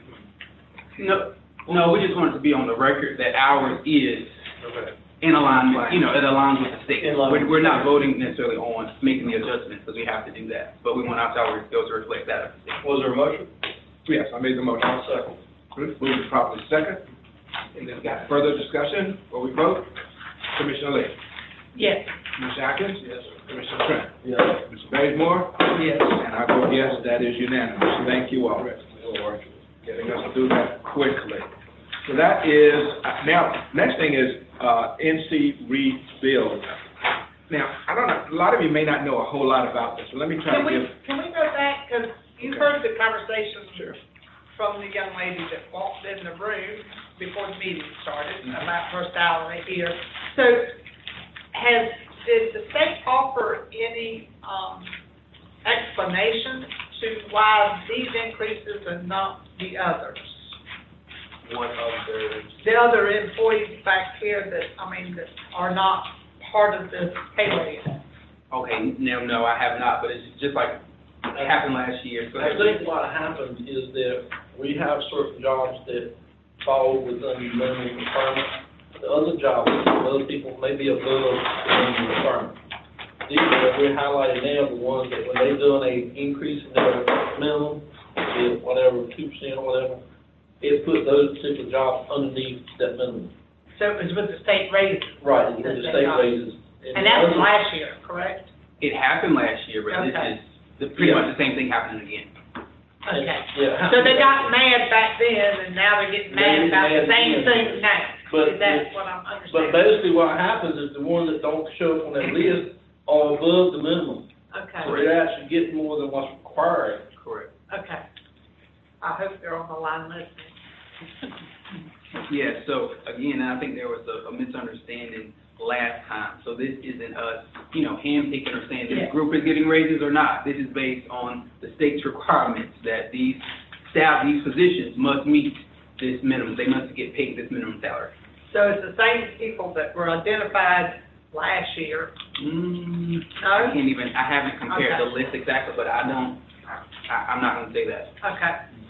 No, no, we just want it to be on the record that ours is Okay. in alignment, you know, it aligns with the state. In line. We're, we're not voting necessarily on making the adjustments, because we have to do that, but we want our salary scale to reflect that of the state. Was there a motion? Yes, I made the motion. I'll second. Moving properly second. And then got further discussion, will we vote? Commissioner Lee? Yes. Commissioner Atkins? Yes. Commissioner Trent? Yes. Mister Bazemore? Yes. And I vote yes, that is unanimous. Thank you all for getting us through that quickly. So that is, now, next thing is, uh, N C rebuild. Now, I don't know, a lot of you may not know a whole lot about this, so let me try Can to we, give. can we go back, because you Okay. heard the conversation Sure. from the young lady that walked in the room before the meeting started Mhm. about her salary here. So has, did the state offer any, um, explanation to why these increases and not the others? One of the, The other employees back here that, I mean, that are not part of this pay raise? okay, no, no, I have not, but it's just like, it happened last year. Go I ahead. think what happens is that we have certain jobs that fall within minimum requirement. The other jobs, other people may be above the minimum requirement. These that we're highlighting now, the ones that when they're doing a increase in their minimum, be it whatever, two percent or whatever, it puts those particular jobs underneath that minimum. So it was with the state raises? Right, and the state raises. And that was last year, correct? It happened last year, but this Okay. is, the- pretty much the same thing happening again. Okay. Yeah. So they got mad back then, and now they're getting mad They're about the mad same again. thing now. But- Is that what I'm But understanding? basically what happens is the ones that don't show up on that list are above the minimum. So Okay, they actually get more than what's required. Correct. okay. I hope they're on the line listening. Yeah, so again, I think there was a, a misunderstanding last time. So this isn't us, you know, handpicking or saying Yeah. this group is getting raises or not. This is based on the state's requirements that these staff, these positions must meet this minimum. They must get paid this minimum salary. So it's the same people that were identified last year, Mm, I no? can't even, I haven't compared the Okay. list exactly, but I don't, I, I'm not gonna say that. Okay,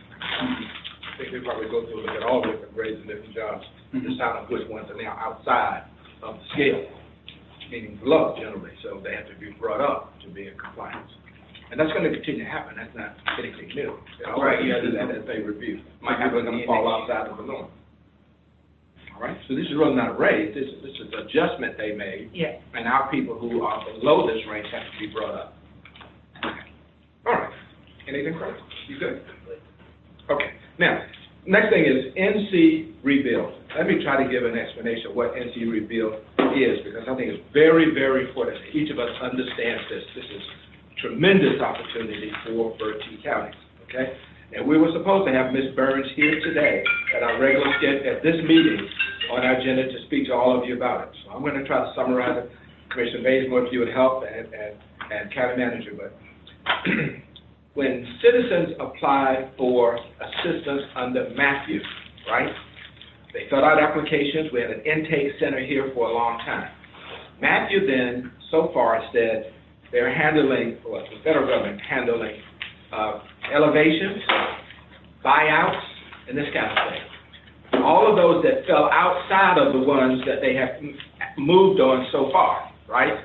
I think we probably go through, and look at all different grades and different jobs, decide on which ones are now outside of the scale, meaning below generally, so they have to be brought up to be in compliance. And that's gonna continue to happen, that's not anything new. They always Right, yeah. do that as they review. Might People are happen gonna again fall next year. outside of the norm. All right, so this is really not a raise, this is, this is adjustment they made, yeah. and our people who are below this range have to be brought up. All right, anything further? You good? Okay, now, next thing is N C rebuild. Let me try to give an explanation of what N C rebuild is, because I think it's very, very important that each of us understands this. This is tremendous opportunity for Bertie County, okay? And we were supposed to have Miz Burns here today at our regular schedule, at this meeting on our agenda to speak to all of you about it. So I'm gonna try to summarize it. Commissioner Bazemore, if you would help, and, and and county manager, but when citizens applied for assistance under Matthew, right? They filled out applications. We had an intake center here for a long time. Matthew then, so far, said they're handling, well, the federal government handling uh, elevations, buyouts, and this kind of thing. All of those that fell outside of the ones that they have moved on so far, right,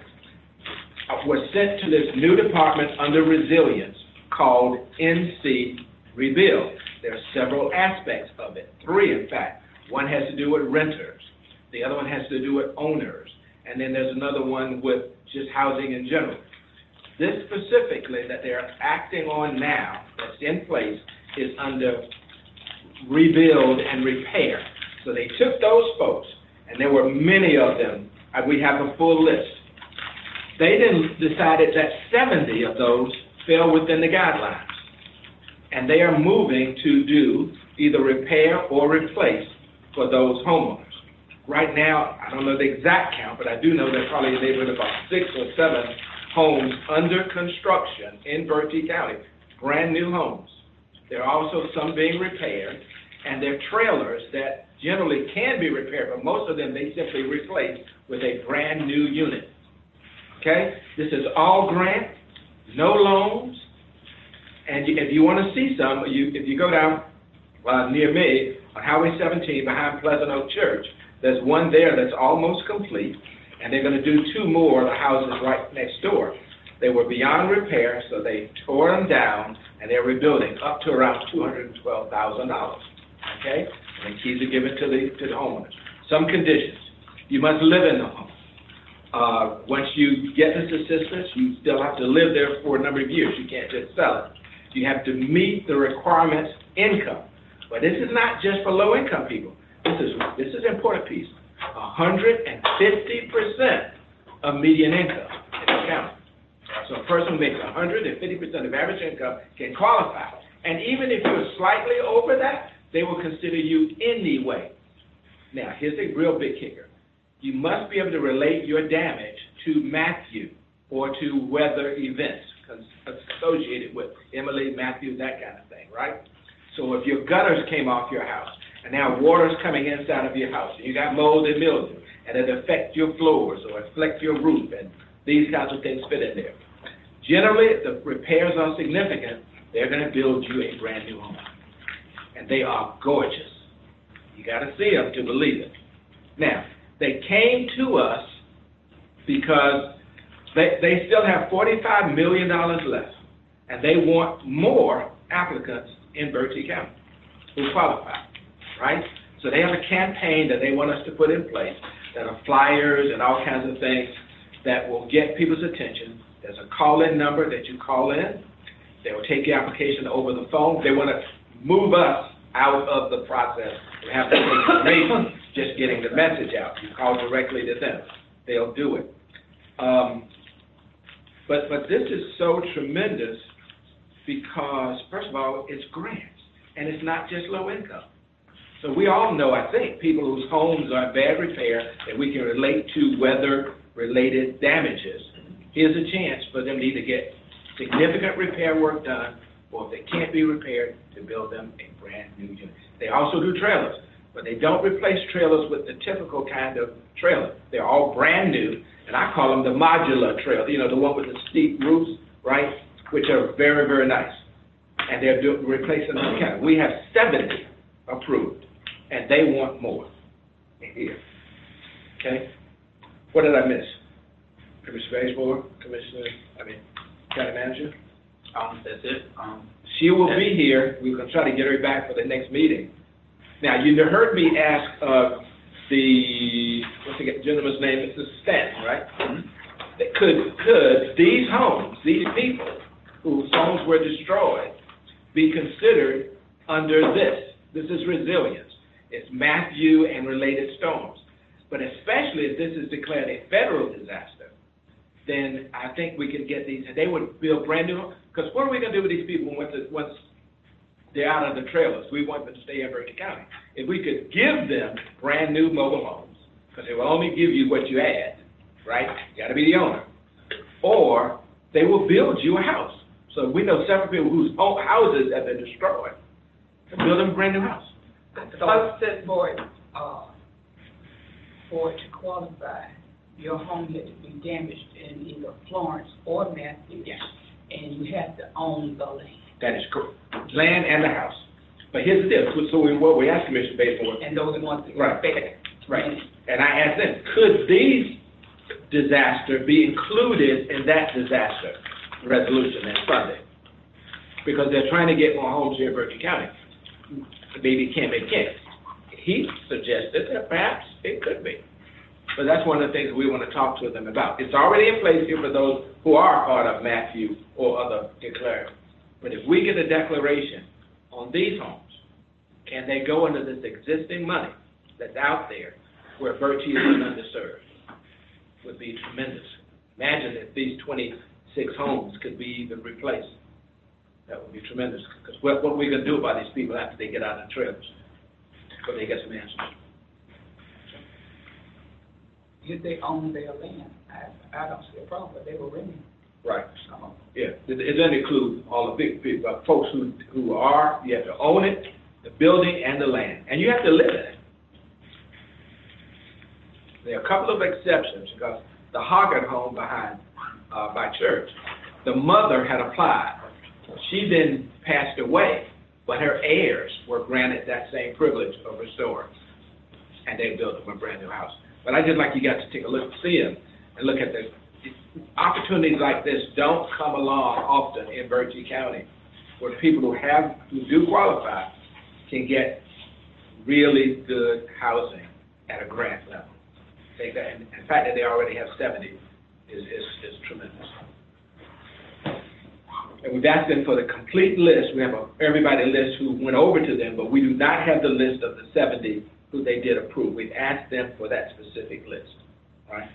were sent to this new department under resilience called N C Rebuild. There are several aspects of it, three in fact. One has to do with renters. The other one has to do with owners. And then there's another one with just housing in general. This specifically that they're acting on now, that's in place, is under rebuild and repair. So they took those folks, and there were many of them. We have a full list. They then decided that seventy of those fell within the guidelines. And they are moving to do either repair or replace for those homeowners. Right now, I don't know the exact count, but I do know there probably there were about six or seven homes under construction in Berkeley County, brand new homes. There are also some being repaired, and they're trailers that generally can be repaired, but most of them they simply replace with a brand new unit. Okay? This is all grant, no loans, and you, if you want to see some, you, if you go down uh, near me on Highway seventeen behind Pleasant Oak Church, there's one there that's almost complete, and they're going to do two more of the houses right next door. They were beyond repair, so they tore them down, and they're rebuilding up to around two hundred twelve thousand dollars. Okay? And the keys are given to the, to the homeowners. Some conditions. You must live in the home. Uh, once you get this assistance, you still have to live there for a number of years. You can't just sell it. You have to meet the requirements income. But this is not just for low-income people. This is this is an important piece. one hundred fifty percent of median income in the county. So a person who makes one hundred fifty percent of average income can qualify. And even if you're slightly over that, they will consider you anyway. Now, here's a real big kicker. You must be able to relate your damage to Matthew or to weather events associated with Emily, Matthew, that kind of thing, right? So if your gutters came off your house, and now water's coming inside of your house, and you got mold and mildew, and it affects your floors or affects your roof, and these kinds of things fit in there. Generally, if the repairs are significant, they're going to build you a brand new home. And they are gorgeous. You got to see them to believe it. Now, they came to us because they, they still have forty-five million dollars left, and they want more applicants in Berkeley County who qualify, right? So they have a campaign that they want us to put in place that are flyers and all kinds of things that will get people's attention. There's a call-in number that you call in. They will take your application over the phone. They want to move us out of the process. We have to take just getting the message out. You call directly to them. They'll do it. Um, but but this is so tremendous because, first of all, it's grants, and it's not just low income. So we all know, I think, people whose homes are in bad repair that we can relate to weather-related damages. Here's a chance for them to either get significant repair work done, or if they can't be repaired, to build them a brand new unit. They also do trailers, but they don't replace trailers with the typical kind of trailer. They're all brand new, and I call them the modular trailer, you know, the one with the steep roofs, right, which are very, very nice. And they're do, replacing them kind. We have seventy approved, and they want more here. Okay? What did I miss? Commissioner Baseball, Commissioner, I mean, County Manager? Um, that's it. Um, She will be here. We're going to try to get her back for the next meeting. Now, you heard me ask uh, the, what's the gentleman's name? Mister Stanton, right? Mm-hmm. That could, could these homes, these people whose homes were destroyed, be considered under this? This is resilience. It's Matthew and related storms. But especially if this is declared a federal disaster, then I think we can get these, and they would build brand new, because what are we going to do with these people once, it, once they're out of the trailers? We want them to stay in Berkeley County. If we could give them brand new mobile homes, because they will only give you what you add, right? You got to be the owner. Or they will build you a house. So we know several people whose own houses have been destroyed, and build them a brand new house. So, said for, uh, for it to qualify, your home had to be damaged in either Florence or Matthews. Yes. And you have to own the land. That is correct. Land and the house. But here's the deal, so we, what we asked Commissioner Bay for. And those ones that Right. affected. Right. And I asked them, could these disaster be included in that disaster resolution and funding? Because they're trying to get more homes here in Berkeley County. Maybe it can't, maybe it can't. He suggested that perhaps it could be. But that's one of the things we want to talk to them about. It's already in place here for those who are part of Matthew or other declared. But if we get a declaration on these homes, can they go into this existing money that's out there where Bertie is underserved? Would be tremendous. Imagine if these twenty-six homes could be even replaced. That would be tremendous. Because what, what are we going to do about these people after they get out of the trips? But they get some answers. If they own their land, I, I don't see a problem, but they were renting. Right. Yeah. It, it doesn't include all the big, big uh, folks who, who are, you have to own it, the building and the land, and you have to live in it. There are a couple of exceptions, because the Hoggart home behind, uh, by church, the mother had applied. She then passed away, but her heirs were granted that same privilege of restoring, and they built them a brand new house. But I just like you guys to take a look, see them, and look at this. Opportunities like this don't come along often in Berkeley County, where people who have, who do qualify, can get really good housing at a grant level. Take that, and the fact that they already have seventy is, is, is tremendous. And we've asked them for the complete list. We have a, everybody list who went over to them, but we do not have the list of the seventy who they did approve. We've asked them for that specific list, all right?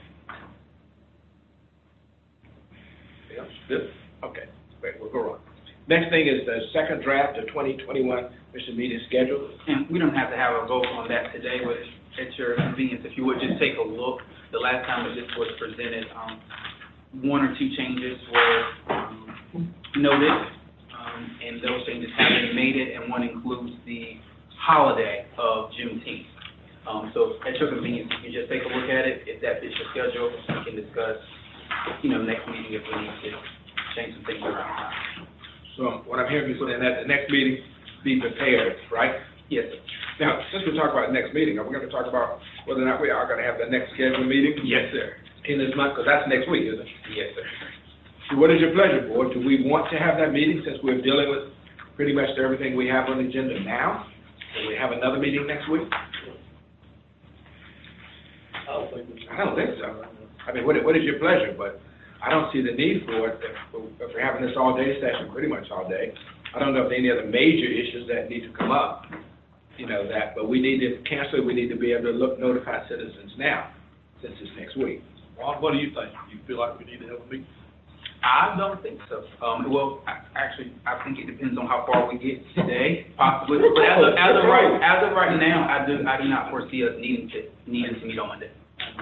Yeah, good. Okay, great, we'll go on. Next thing is the second draft of twenty twenty-one mission meeting schedule. And we don't have to have a vote on that today, but at your convenience, if you would just take a look. The last time that this was presented, um, one or two changes were um, noted, um, and those changes have been made it, and one includes the holiday of Juneteenth. Um, so at your convenience, you can just take a look at it. If that fits your schedule, we can discuss, you know, next meeting if we need to change some things around. So what I'm hearing you saying that the next meeting, be prepared, right? Yes, sir. Now, since we talk about next meeting, are we going to talk about whether or not we are going to have the next scheduled meeting? Yes, sir. In this month, because that's next week, isn't it? Yes, sir. So what is your pleasure, board? Do we want to have that meeting since we're dealing with pretty much everything we have on the agenda now? Will we have another meeting next week? I don't think we should. I don't think so. I mean, what, what is your pleasure? But I don't see the need for it if, if we're having this all-day session, pretty much all day. I don't know if any other major issues that need to come up, you know, that, but we need to cancel it. We need to be able to look, notify citizens now, since it's next week. Ron, what do you think? You feel like we need to have a meeting? I don't think so. Um, well, I, actually, I think it depends on how far we get today, possibly. But as of, as of right, as of right now, I do, I do not foresee us needing to, needing to meet on Monday.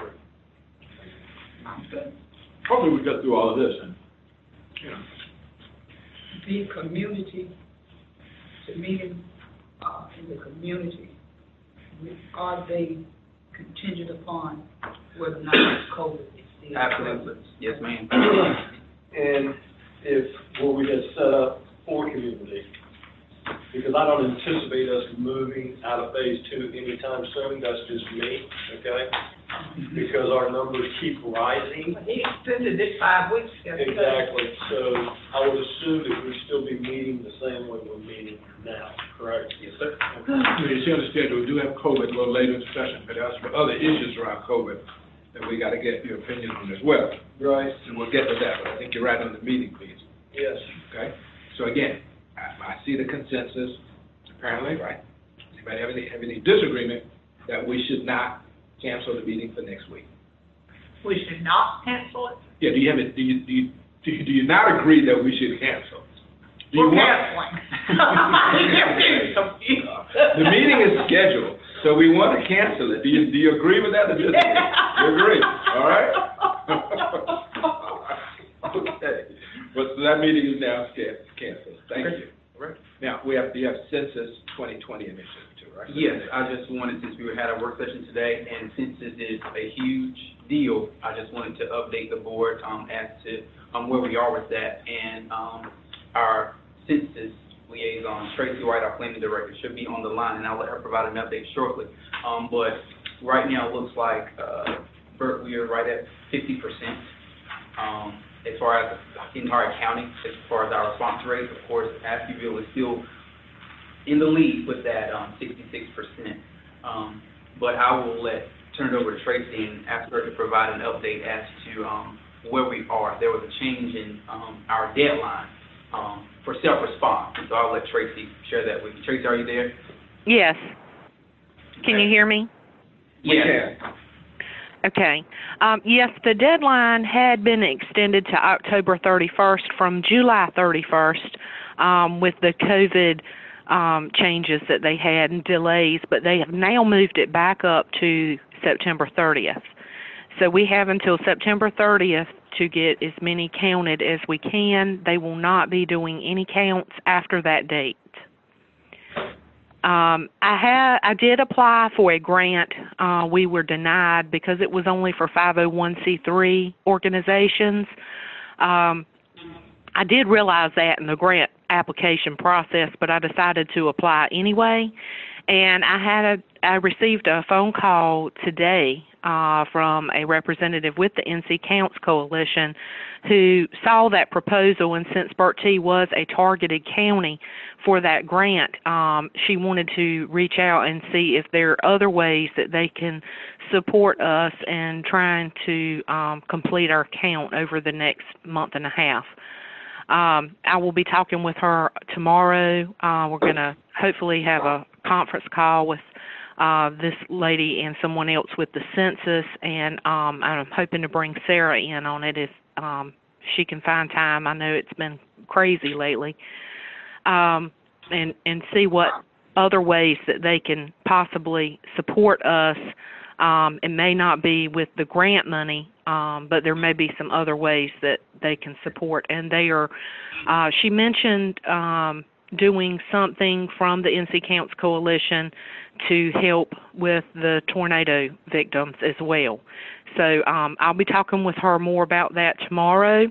Hopefully we get through all of this and, you know. The community, the meeting, uh, in the community, are they contingent upon whether or not COVID is still? Absolutely. Yes, ma'am. And if, what we had set up for community, because I don't anticipate us moving out of phase two anytime soon, that's just me, okay? Because our numbers keep rising. He extended it five weeks ago. Exactly, so I would assume that we'd still be meeting the same way we're meeting now, correct? Yes, sir. You see on the schedule, we do have COVID a little later in the session, but there's some other issues around COVID that we got to get your opinion on as well. Right. And we'll get to that, but I think you're right on the meeting, please. Yes. Okay? So again, I, I see the consensus, apparently, right? Anybody have any, have any disagreement that we should not cancel the meeting for next week? We should not cancel it? Yeah, do you have it, do you, do you, do you, do you not agree that we should cancel? Do you We're want- canceling. The meeting is scheduled, so we want to cancel it. Do you, do you agree with that or disagree? You agree, all right? Okay. that meeting is now can- canceled. Thank Okay. you. All right. Now, we have, you have census twenty twenty initiative too, right? Yes, I just wanted, since we had a work session today, and since this is a huge deal, I just wanted to update the board, um, as to, um, where we are with that. And, um, our census liaison, Tracy White, our planning director, should be on the line, and I'll let her provide an update shortly. Um, but right now, it looks like, uh, Bert, we are right at fifty percent, um, as far as the entire county, as far as our response rate. Of course, Ashbyville is still in the lead with that, um, sixty-six percent. Um, but I will let, turn it over to Tracy and ask her to provide an update as to, um, where we are. There was a change in, um, our deadline, um, for self-response, and so I'll let Tracy share that with you. Tracy, are you there? Yes. Can you hear me? We Yes. can. Okay. Um, yes, the deadline had been extended to October thirty-first from July thirty-first um, with the COVID um, changes that they had and delays, but they have now moved it back up to September thirtieth. So we have until September thirtieth to get as many counted as we can. They will not be doing any counts after that date. Um, I had, I did apply for a grant. Uh, we were denied because it was only for five oh one c three organizations. Um, I did realize that in the grant application process, but I decided to apply anyway. And I had a, I received a phone call today uh, from a representative with the N C Counts Coalition who saw that proposal, and since Bertie was a targeted county for that grant, um, she wanted to reach out and see if there are other ways that they can support us in trying to um, complete our count over the next month and a half. Um, I will be talking with her tomorrow. Uh, we're going to hopefully have a conference call with uh, this lady and someone else with the census, and um, I'm hoping to bring Sarah in on it if um, she can find time. I know it's been crazy lately. Um, and, and see what other ways that they can possibly support us. Um, it may not be with the grant money, um, but there may be some other ways that they can support. And they are, uh, she mentioned um, doing something from the N C Counts Coalition to help with the tornado victims as well. So um, I'll be talking with her more about that tomorrow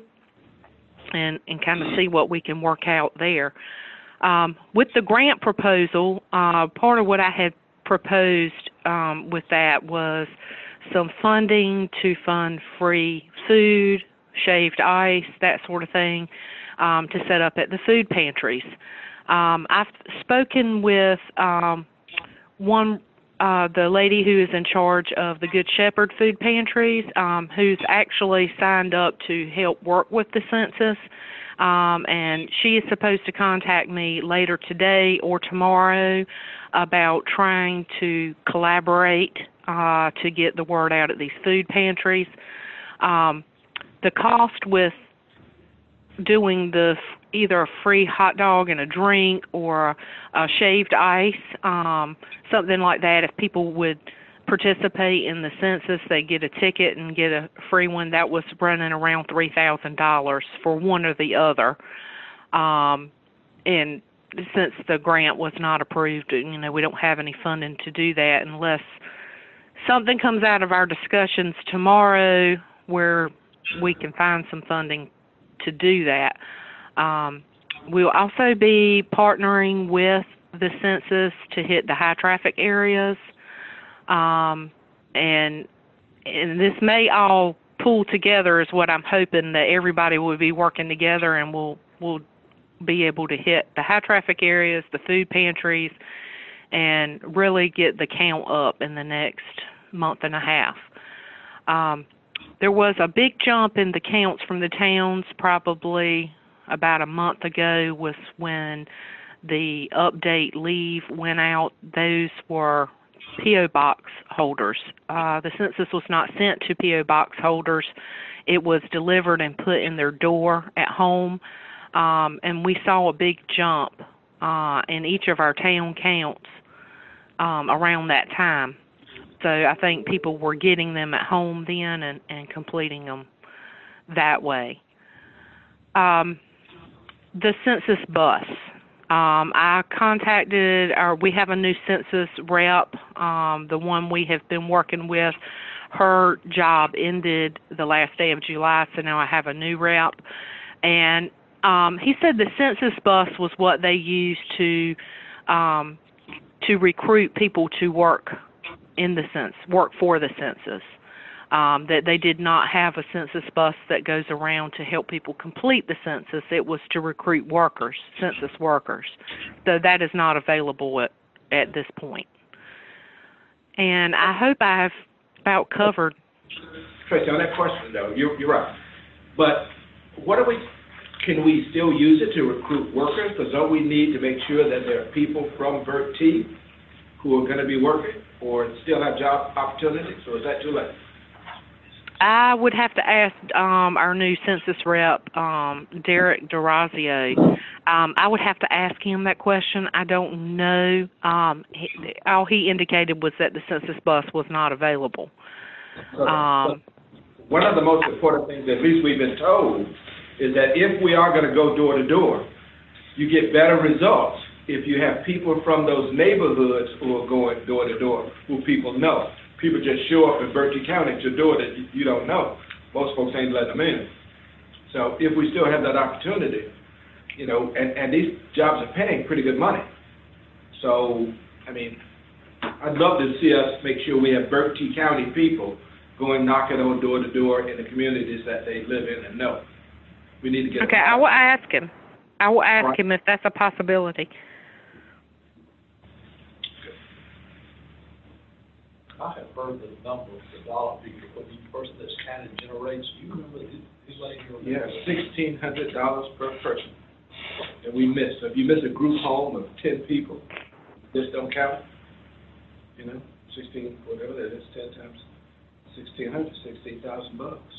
and, and kind of see what we can work out there. Um, with the grant proposal, uh, part of what I had proposed um, with that was some funding to fund free food, shaved ice, that sort of thing, um, to set up at the food pantries. Um, I've spoken with um, one, uh, the lady who is in charge of the Good Shepherd food pantries, um, who's actually signed up to help work with the census. Um, and she is supposed to contact me later today or tomorrow about trying to collaborate uh, to get the word out at these food pantries. Um, the cost with doing the either a free hot dog and a drink or a shaved ice, um, something like that, if people would participate in the census, they get a ticket and get a free one. That was running around three thousand dollars for one or the other. Um, and since the grant was not approved, you know, we don't have any funding to do that unless something comes out of our discussions tomorrow where we can find some funding to do that. Um, we'll also be partnering with the census to hit the high traffic areas. Um, and and this may all pull together is what I'm hoping, that everybody will be working together and we'll, we'll be able to hit the high traffic areas, the food pantries, and really get the count up in the next month and a half. Um, there was a big jump in the counts from the towns probably about a month ago was when the update leave went out. Those were P O box holders. Uh, the census was not sent to P O box holders. It was delivered and put in their door at home, um, and we saw a big jump uh, in each of our town counts um, around that time. So I think people were getting them at home then and, and completing them that way. Um, the census bus. Um, I contacted, or we have a new census rep, um, the one we have been working with. Her job ended the last day of July, so now I have a new rep. And um, he said the census bus was what they used to um, to recruit people to work in the census, work for the census. Um, that they did not have a census bus that goes around to help people complete the census. It was to recruit workers, census workers. So that is not available at, at this point. And I hope I've about covered. Tracy, on that question though, you're, you're right. But what are we, can we still use it to recruit workers? Because don't we need to make sure that there are people from V E R T who are going to be working or still have job opportunities, or is that too late? I would have to ask um, our new census rep, um, Derek DeRazio. Um, I would have to ask him that question. I don't know. Um, he, all he indicated was that the census bus was not available. Um, One of the most important things, at least we've been told, is that if we are going to go door to door, you get better results if you have people from those neighborhoods who are going door to door, who people know. People just show up in Berkeley County to do it that you don't know. Most folks ain't letting them in. So if we still have that opportunity, you know, and, and these jobs are paying pretty good money. So, I mean, I'd love to see us make sure we have Berkeley County people going knocking on door to door in the communities that they live in and know. We need to get. Okay, I will ask him. I will ask right. him if that's a possibility. I have heard the number, the dollar figure, for each person this county generates. Do you remember who, who lady you remember? Yeah, sixteen hundred dollars per person. And we miss. So if you miss a group home of ten people, this don't count. You know, sixteen, whatever that is, ten times sixteen hundred, sixteen thousand bucks.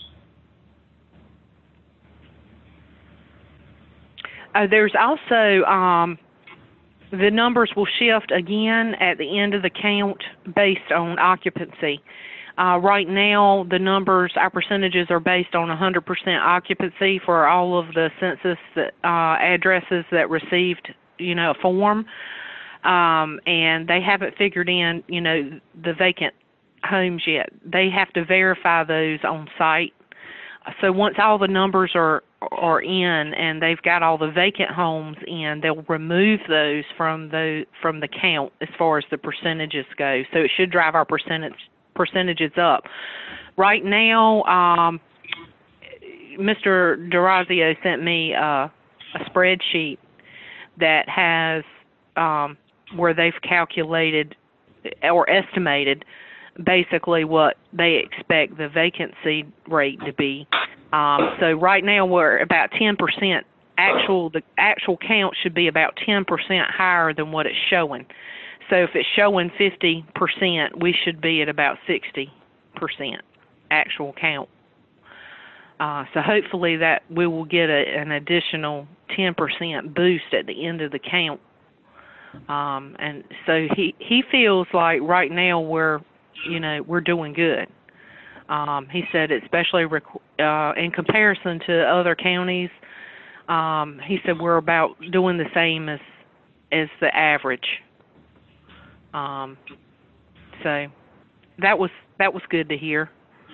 Uh, there's also um, the numbers will shift again at the end of the count based on occupancy. Uh, right now, the numbers, our percentages are based on one hundred percent occupancy for all of the census that, uh, addresses that received, you know, a form. Um, and they haven't figured in, you know, the vacant homes yet. They have to verify those on site. So once all the numbers are are in and they've got all the vacant homes in, they'll remove those from the from the count as far as the percentages go. So it should drive our percentage percentages up. Right now, um, Mister DeRazio sent me uh, a spreadsheet that has um, where they've calculated or estimated basically what they expect the vacancy rate to be. Um, so right now we're about ten percent. Actual the actual count should be about ten percent higher than what it's showing. So if it's showing fifty percent, we should be at about sixty percent actual count. Uh, so hopefully that we will get a, an additional ten percent boost at the end of the count. Um, and so he, he feels like right now we're, you know, we're doing good. Um, he said especially rec- uh, in comparison to other counties, um, he said we're about doing the same as as the average. Um, so that was that was good to hear.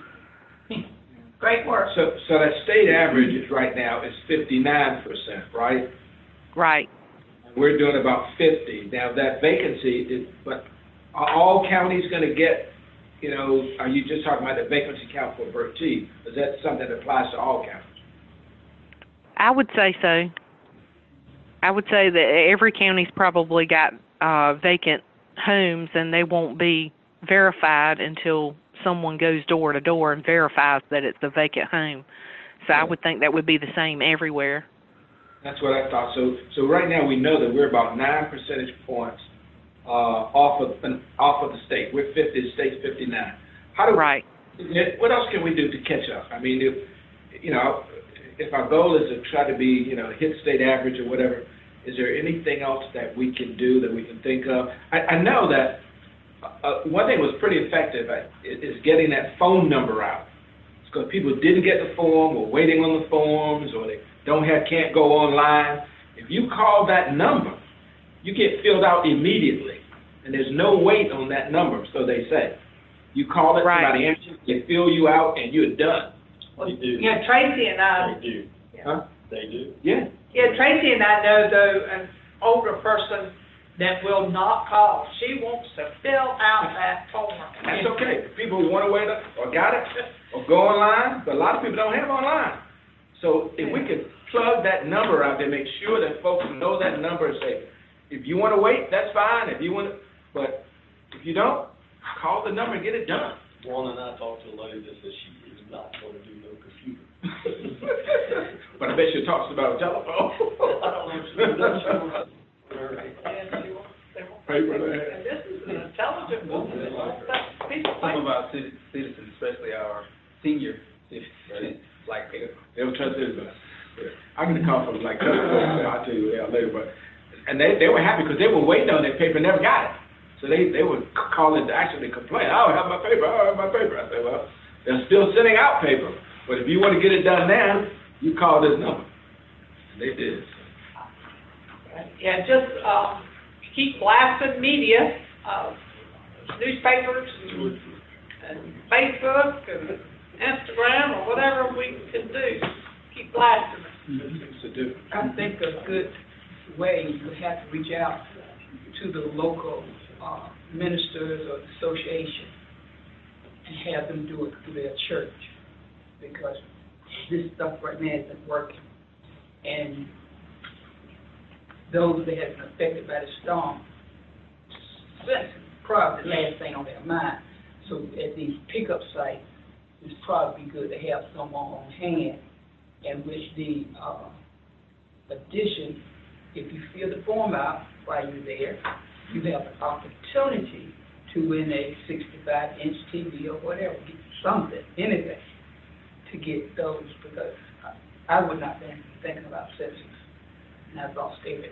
Great work. So, so that state average is right now is fifty-nine percent, right? Right. We're doing about fifty. Now that vacancy is, but are all counties going to get, you know, are you just talking about the vacancy count for Bertie? Is that something that applies to all counties? I would say so. I would say that every county's probably got uh, vacant homes, and they won't be verified until someone goes door to door and verifies that it's a vacant home. So I would think that would be the same everywhere. That's what I thought. So, so right now we know that we're about nine percentage points uh, off of off of the state. We're fifty, the state's fifty-nine. How do right? What else can we do to catch up? I mean, if you know, if our goal is to try to be, you know, hit state average or whatever, is there anything else that we can do that we can think of? I, I know that uh, one thing was pretty effective at, is getting that phone number out. Because people didn't get the form, or waiting on the forms, or they don't have, can't go online, if you call that number, you get filled out immediately, and there's no wait on that number, so they say. You call it, Right. somebody answers, they fill you out, and you're done. They do. Yeah, Tracy and I, They do. Huh? They do. Yeah. yeah, Tracy and I know though, an older person that will not call. She wants to fill out that form. That's okay. People who want to wait up or got it or go online, but a lot of people don't have online. So if we could plug that number out there, make sure that folks know that number and say, if you want to wait, that's fine. If you want to, but if you don't, call the number and get it done. One and I talked to a lady that says she is not going to do no computer. But I bet she talks about a telephone. I don't know if she does. She wants And she wants, they want. Paper And there. this is an intelligent woman that wants that piece of Some of paper. our ci- citizens, especially our senior citizens, like paper. They'll trust this, but I'm gonna call folks like that. I'll tell you that later, but, and they, they were happy because they were waiting on their paper and never got it. So they, they would call in to actually complain, I don't have my paper, I don't have my paper. I said, well, they're still sending out paper, but if you want to get it done now, you call this number. And they did. Yeah, just, um, keep blasting media, uh, newspapers and, and Facebook and Instagram or whatever we can do. Keep blasting it. It's a difference. I think a good way you have to reach out to the local uh, ministers or association and have them do it through their church, because this stuff right now isn't working. And those that have been affected by the storm, that's probably the last thing on their mind. So at these pickup sites, it's probably good to have someone on hand, in which the uh, addition, if you fill the form out while you're there, you have an opportunity to win a sixty-five inch T V or whatever, get something, anything, to get those, because I, I would not be thinking about census, and I've lost everything.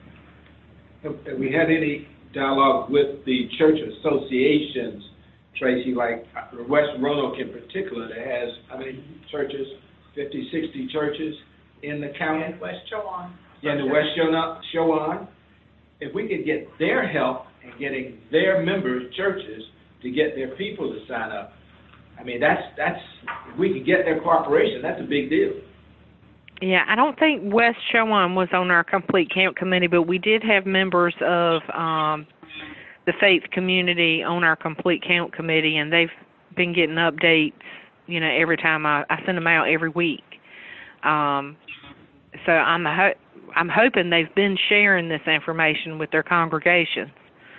Have we had any dialogue with the church associations, Tracy, like West Roanoke in particular, that has, how many churches, fifty, sixty churches in the county? And West Chowan. Yeah, in the West Showan, Showan. If we could get their help in getting their members, churches, to get their people to sign up, I mean, that's, that's, if we could get their cooperation, that's a big deal. Yeah, I don't think West Chowan was on our complete count committee, but we did have members of um, the faith community on our complete count committee, and they've been getting updates, you know, every time I, I send them out every week. Um, so I'm ho- I'm hoping they've been sharing this information with their congregations.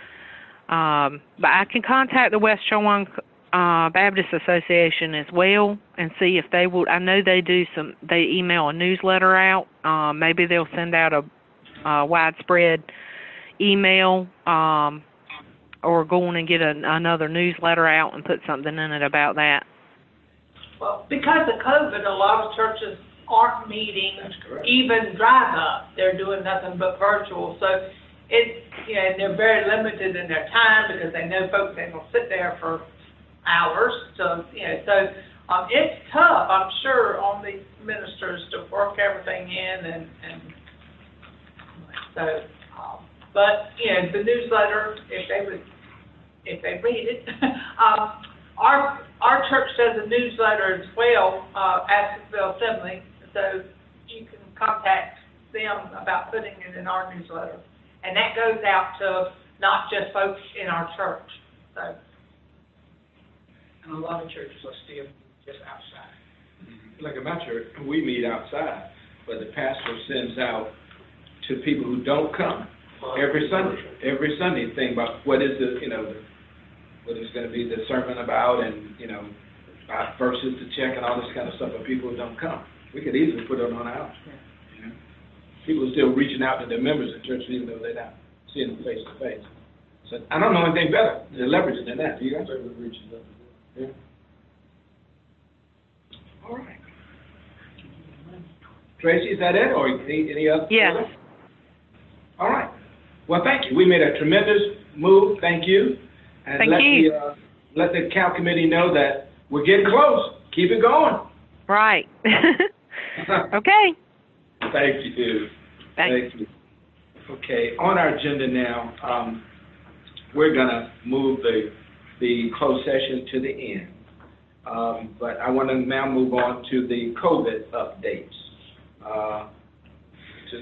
Um, but I can contact the West Chowan uh, Baptist Association as well and see if they would. I know they do some. They email a newsletter out. Uh, maybe they'll send out a, a widespread email, um, or go on and get a, another newsletter out and put something in it about that. Well, because of COVID, a lot of churches aren't meeting, even drive-up. They're doing nothing but virtual. So it's, you know, they're very limited in their time because they know folks ain't gonna sit there for hours. So, you know, so um, it's tough, I'm sure, on these ministers to work everything in and, and so, um, but, you know, the newsletter, if they would, if they read it, um, our, our church does a newsletter as well, uh, Athensville Assembly, so you can contact them about putting it in our newsletter. And that goes out to not just folks in our church, so. And a lot of churches are still just outside. Like at my church, we meet outside, but the pastor sends out to people who don't come every Sunday, every Sunday thing about what is the, you know, the, what is going to be the sermon about, and, you know, about verses to check and all this kind of stuff for people who don't come. We could easily put it on our, you know. People are still reaching out to their members in churches even though they're not seeing them face to face. So I don't know anything better than leveraging than that. Do you guys? Yeah. All right. Tracy, is that it, or any, any other? Yes. All right. Well, thank you. We made a tremendous move. Thank you. And Thank let you. The, uh, let the count committee know that we're getting close. Keep it going. Right. Okay. Thank you. Thanks. Thank you. Okay, on our agenda now, um, we're gonna move the, the closed session to the end. Um, but I want to now move on to the COVID updates. Uh, to,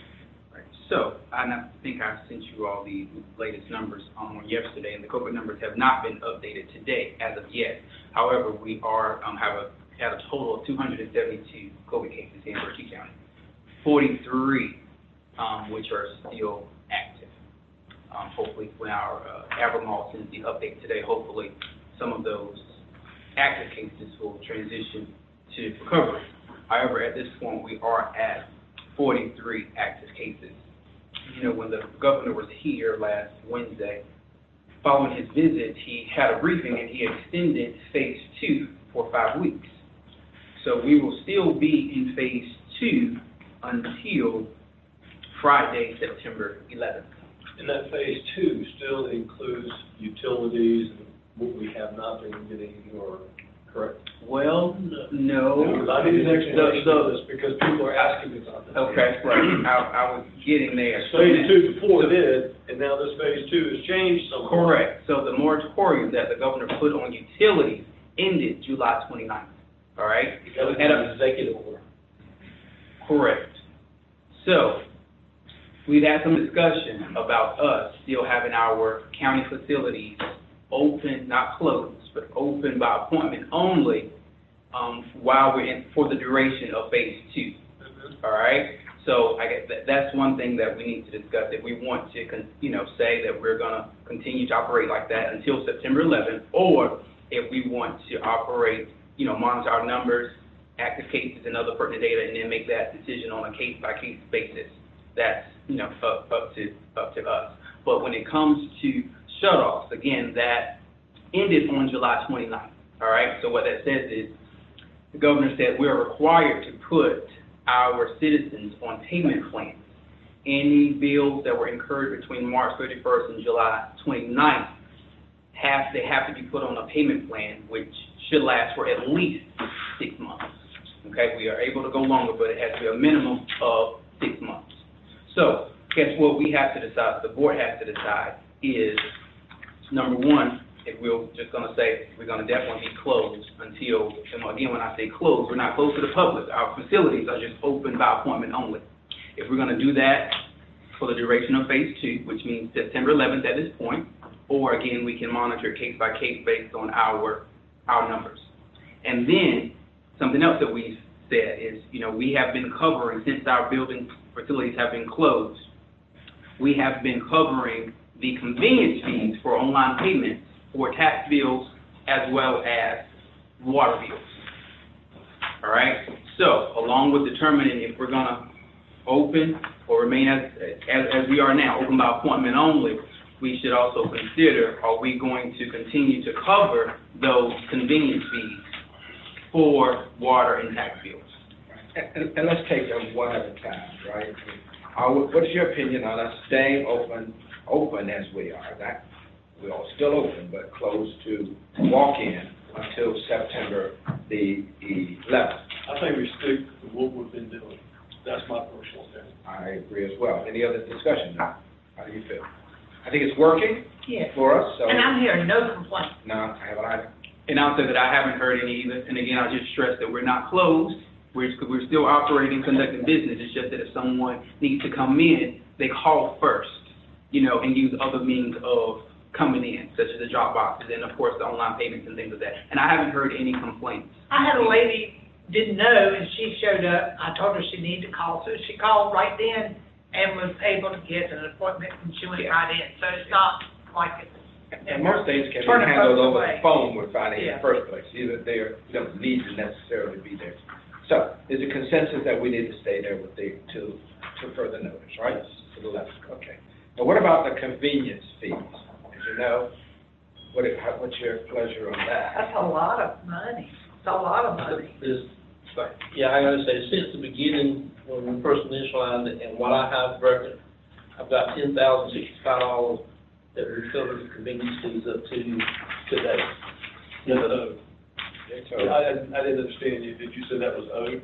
So, and I think I sent you all the latest numbers on yesterday, and the COVID numbers have not been updated today as of yet. However, we are, um, have a, had a total of two hundred seventy-two COVID cases in Berkeley County, forty-three, um, which are still active. Um, hopefully, when our, uh, Albemarle sends the update today, hopefully some of those active cases will transition to recovery. However, at this point, we are at forty-three active cases. You know, when the governor was here last Wednesday, following his visit, he had a briefing and he extended phase two for five weeks. So we will still be in phase two until Friday, September eleventh. And that phase two still includes utilities and what we have not been getting, or correct? Well, no. Because I need an explanation of this, because people are asking me about this. Okay, right, I, I was getting there. Phase two before did, and now this phase two has changed somewhat. Correct. So the moratorium that the governor put on utilities ended July twenty-ninth, all right? That was And, an uh, executive order. Correct. So, we've had some discussion about us still having our county facilities open, not closed, but open by appointment only, um, while we're in, for the duration of phase two. Mm-hmm. All right? So I guess that, that's one thing that we need to discuss, if we want to, con, you know, say that we're gonna continue to operate like that until September eleventh, or if we want to operate, you know, monitor our numbers, active cases and other pertinent data, and then make that decision on a case-by-case basis. That's, you know, up, up to, up to us. But when it comes to shutoffs, again, that ended on July twenty-ninth, all right? So what that says is, the governor said we're required to put our citizens on payment plans. Any bills that were incurred between March thirty-first and July twenty-ninth, have, they have to be put on a payment plan, which should last for at least six months, okay? We are able to go longer, but it has to be a minimum of six months. So, guess what we have to decide, the board has to decide is, number one, if we're just gonna say, we're gonna definitely be closed until, and again, when I say closed, we're not closed to the public. Our facilities are just open by appointment only. If we're gonna do that for the duration of phase two, which means September eleventh at this point, or again, we can monitor case by case based on our, our numbers. And then, something else that we've said is, you know, we have been covering, since our building facilities have been closed, we have been covering the convenience fees for online payments for tax bills as well as water bills. All right? So, along with determining if we're gonna open or remain as, as, as we are now, open by appointment only, we should also consider, are we going to continue to cover those convenience fees for water and tax bills? And, and let's take them one at a time, right? Uh, what's your opinion on us staying open, open as we are? That we're all still open, but closed to walk-in until September the eleventh. I think we stick to what we've been doing. That's my personal opinion. I agree as well. Any other discussion now? How do you feel? I think it's working Yes. for us, so. And I'm hearing no complaints. No, I haven't either. And I'll say that I haven't heard any either. And again, I'll just stress that we're not closed. We're, we're still operating, conducting business. It's just that if someone needs to come in, they call first, you know, and use other means of coming in, such as the drop boxes and, of course, the online payments and things like that. And I haven't heard any complaints. I had a lady, didn't know, and she showed up. I told her she needed to call, so she called right then and was able to get an appointment, and she went right in. So it's not like it's. And most things can be Turn it handled both over away. the phone with finance in Yeah. the first place, either they're, you don't need to necessarily be there. So, is a consensus that we need to stay there with the, to, to further notice, right? To the left, okay. Now, what about the convenience fees? As you know, what, how, what's your pleasure on that? That's a lot of money. It's a lot of money. Is, yeah, I gotta say, since the beginning, when we first initialized it, and what I have record, I've got ten thousand sixty-five dollars that we covered the convenience fees up to today. Yes, owed. I, I didn't understand you. Did you say that was owed?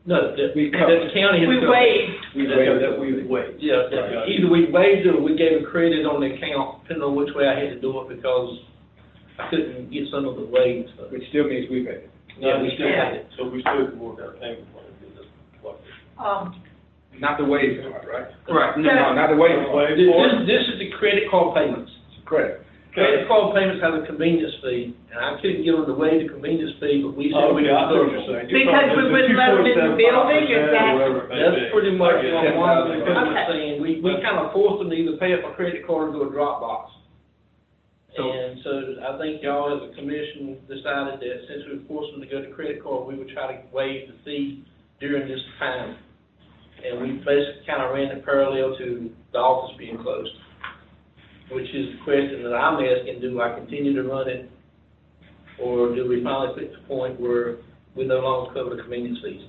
No, that, We that the county has. We covered. waived. We waived that, we waived. Yeah, that either we waived it or we gave a credit on the account, depending on which way I had to do it, because I couldn't get some of the waived stuff. Which still means we paid it. Yeah, we still Yeah. had it. So we still can work our payment plan, get this collected. Um, Not the waive part, right? Correct. No, not the waive part. This, this- this is the credit card payments. It's credit. Credit card payments have a convenience fee, and I couldn't get them to waive the convenience fee, but we said Oh, we okay, I could know cover what you're them. saying. You're Because talking we the wouldn't let them in the 2.75% building, is or that- whatever it may That's be. pretty much I get what it. one of the people Okay. was saying, we, we kind of forced them to either pay it by credit card or go to Dropbox. So- And so I think y'all as a commission decided that since we forced them to go to credit card, we would try to waive the fee during this time. And we basically kind of ran it parallel to the office being closed, which is the question that I'm asking, do I continue to run it? Or do we finally get to the point where we no longer cover the convenience fees?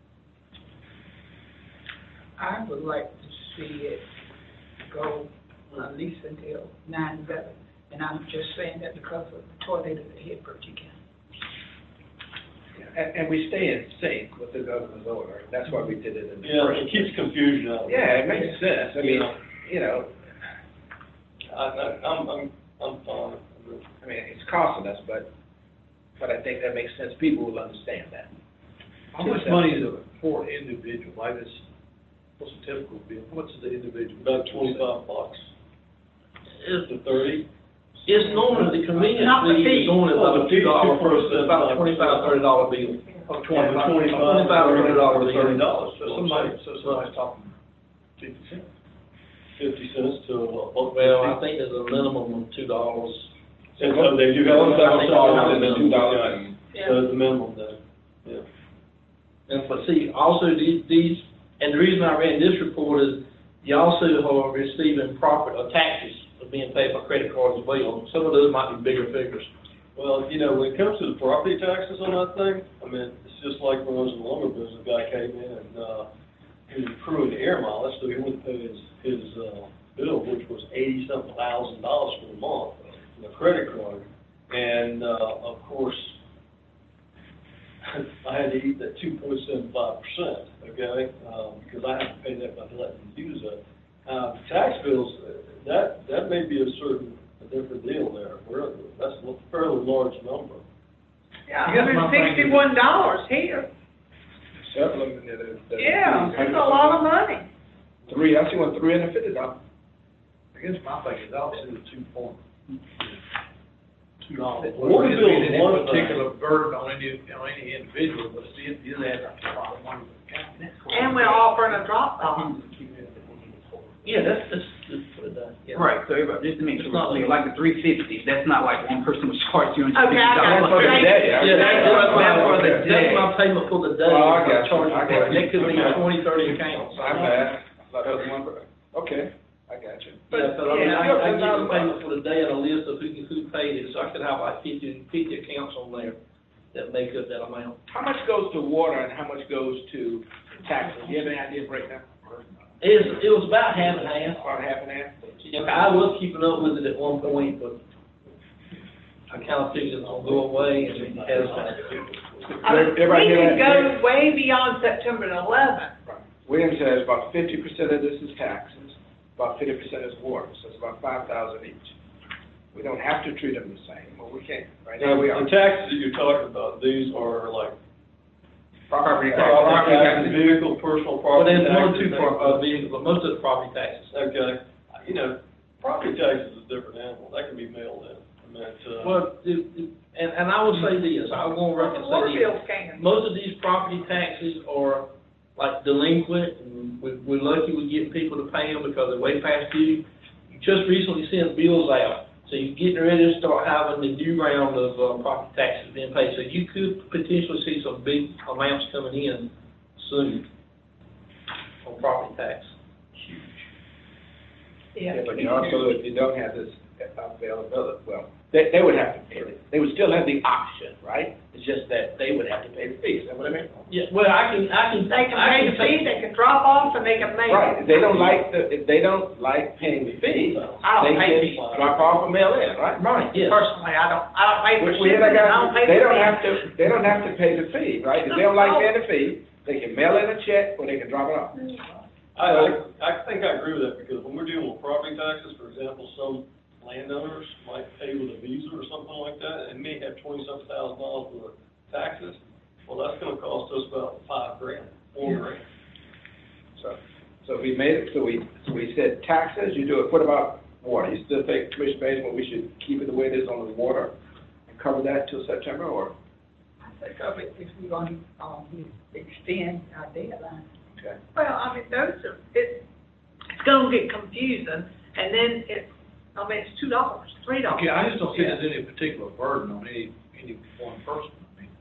I would like to see it go at least until nine eleven. And I'm just saying that because of the tornado that hit Berkeley County. And, and we stay in sync with the governor's order. That's why we did it in the Yeah, first. it keeps confusion out. Yeah, it makes sense. I mean, Yeah. you know, I, I, I'm, I'm, I'm fine. I mean, it's costing us, but, but I think that makes sense. People will understand that. How much money is it for an individual? Like this, what's a typical bill? What's the individual? About twenty-five bucks It's, to thirty. it's normally the convenience Not the fee is fee. normally Oh, about the a two fee, dollar two per, percent, about a twenty-five, thirty dollar bill. Oh, Twenty-five, twenty-five, thirty dollar bill. thirty dollars. So somebody, so somebody's talking fifty cents. Fifty cents to a buck. Well, I think there's a minimum of two dollars. And so they do have. I think they have a minimum. Two dollars. So the minimum then, yeah. And but see, also these, these, and the reason I ran this report is, you also are receiving profit or taxes are being paid by credit cards as well. Some of those might be bigger figures. Well, you know, when it comes to the property taxes on that thing, I mean, it's just like when I was in the lumber business, a guy came in and, uh, he was accruing air mileage, so he went to pay his, his, uh, bill, which was eighty-something thousand dollars for the month, on a credit card. And, uh, of course, I had to eat that two point seven five percent, okay, um, because I have to pay that by letting them use it. Uh, tax bills, that, that may be a certain, a different deal there. We're, that's a fairly large number. yeah, I guess my hundred thing is- sixty-one dollars here. Supplement, the, the. Yeah, that's a lot of money. Three, I see one, three hundred and fifty dollars. I guess my thing is, I'll see the two point, two dollars. Water bill is Any one thing. particular burden on any, on any individual, but see, it is adding up to a lot of money for the county. And we're offering a drop off. Yeah, that's, that's, that's what it does, yeah. Right, so everybody, just to make sure, It's not we're clear, like the three fifty, that's not like one person was charged two hundred Okay, fifty I got dollars. it. For the day, I- Yeah, that's, that's my, That's for the that's day. my payment for the day. Oh, I I'm got you, charging I for got it. And it could be you. twenty, thirty accounts. My bad. I thought that was one, per- okay, I got you. Yeah, so I mean, Yeah, I, I that's give not the a payment for the day and a list of who, who paid it, so I could have like fifty, fifty accounts on there that make up that amount. How much goes to water and how much goes to taxes? Do you have any idea breakdown? It was, it was about half and half. About half and half? Yeah, I was keeping up with it at one point, but I kind of figured it's gonna go away and it has. I mean, Everybody we hear could that? go way beyond September the eleventh. William says about fifty percent of this is taxes, about fifty percent is water, so it's about five thousand each. We don't have to treat them the same, but we can. Right now, Now, we are. the taxes that you're talking about, these are like Property property taxes. taxes, vehicle, personal Well, property there's one or taxes. two, pro- uh, vehicles, but most of the property taxes. Okay, you know, property taxes is a different animal, that can be mailed in. I mean, it's, uh. Well, it, it, and, and I will say this, I will reckon Water say this. bills can. Most of these property taxes are like delinquent, and we, we're lucky we get people to pay them because they're way past due. You just recently sent bills out, so you're getting ready to start having the new round of, uh, property taxes being paid. So you could potentially see some big amounts coming in soon on property tax. Yeah, but you also, if you don't have this availability, well, they, they would have to pay it. They would still have the option, right? It's just that they would have to pay the fee, is that what I mean? Yeah, well, I can, I can. They can I pay the take- fee, they can drop off, and they can make. Right, if they don't like the, if they don't like paying the fee, I they don't pay can fees. drop off or mail in, right? Right, yeah. Personally, I don't, I don't pay for We, we had shipping, that and I don't guy, pay they the don't fee. have to, they don't have to pay the fee, right? If they don't like paying the fee, They can mail in a check or they can drop it off. I, I, I think I agree with that, because when we're dealing with property taxes, for example, some landowners might pay with a Visa or something like that, and may have twenty-something thousand dollars worth of taxes. Well, that's gonna cost us about five grand, four grand. So, so we made it, so we, so we said taxes, you do it, what about water? You still think, Commissioner Basil, we should keep it the way it is on the water and cover that till September, or? I think of it if we're going to, um, extend our deadline. Okay. Well, I mean, those are, it, it's gonna get confusing, and then it, I mean, it's two dollars, three dollars. Okay, I just don't see there's any particular burden on any, any one person. I mean,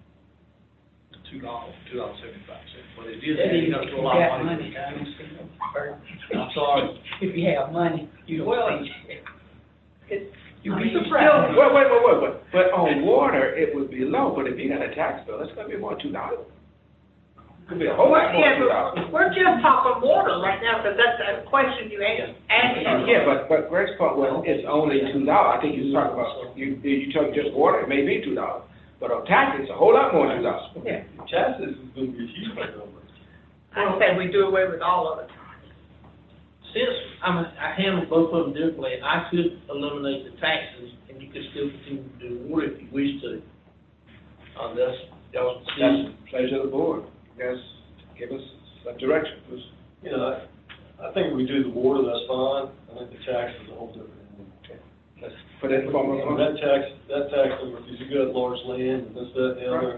two dollars, two dollars seventy-five cents, but it is adding up to a lot of money. I don't see no burden. I'm sorry. If you have money, you don't Well, see it. It's, You'd I be mean, surprised. Wait, wait, wait, wait, wait, but on water, it would be low, but if you got a tax bill, it's gonna be more than two dollars. Could be a whole lot more yeah, than two dollars. but we're just talking water right now, because that's a question you asked, asked. Yeah, but, but Greg's point was, it's only two dollars, I think you was talking about, you, you talking just water, it may be two dollars, but on taxes, it's a whole lot more than two dollars. Yeah, Taxes is gonna be a huge number. I say we do away with all of it. Since I'm, a- I handle both of them differently, I could eliminate the taxes, and you could still continue to do water if you wish to. Uh, that's, y'all's That's decision. the pleasure of the board, yes, give us some direction, please. You know, I, I think we do the water, that's fine. I think the tax is a whole different thing. Let's put it in form You of, know, that tax, that tax number, because you got large land and this, that, and the other,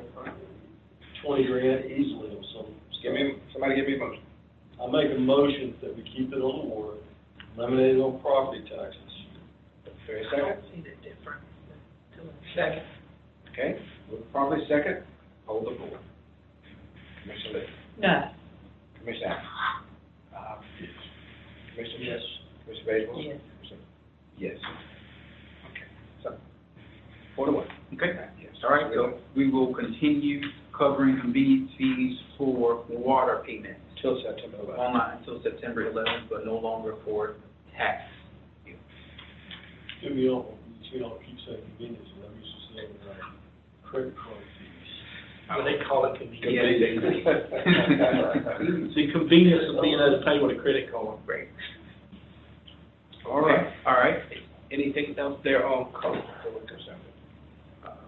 twenty grand easily on some. give me, somebody give me a motion. I make a motion that we keep it on the water, eliminate it on property taxes. Very I second, don't see the difference. Second. okay, probably second, hold the board. Commissioner Lee, No. Commissioner Atkins. Uh, yes. Commissioner? Yes. Commissioner Basil? Yes. Commissioner- Yes. Okay, so, four to one. Okay, Yes. all right, so we will continue covering convenience fees for water payments Till September eleventh. online until September eleventh, but no longer for tax. Do me all, you know, keep saying convenience, and I'm used to saying, uh, credit card fees. Well, they call it convenience. Yeah. The convenience of being able to pay with a credit card. Great. All right, All right. anything else there on code that we're concerned with? Uh,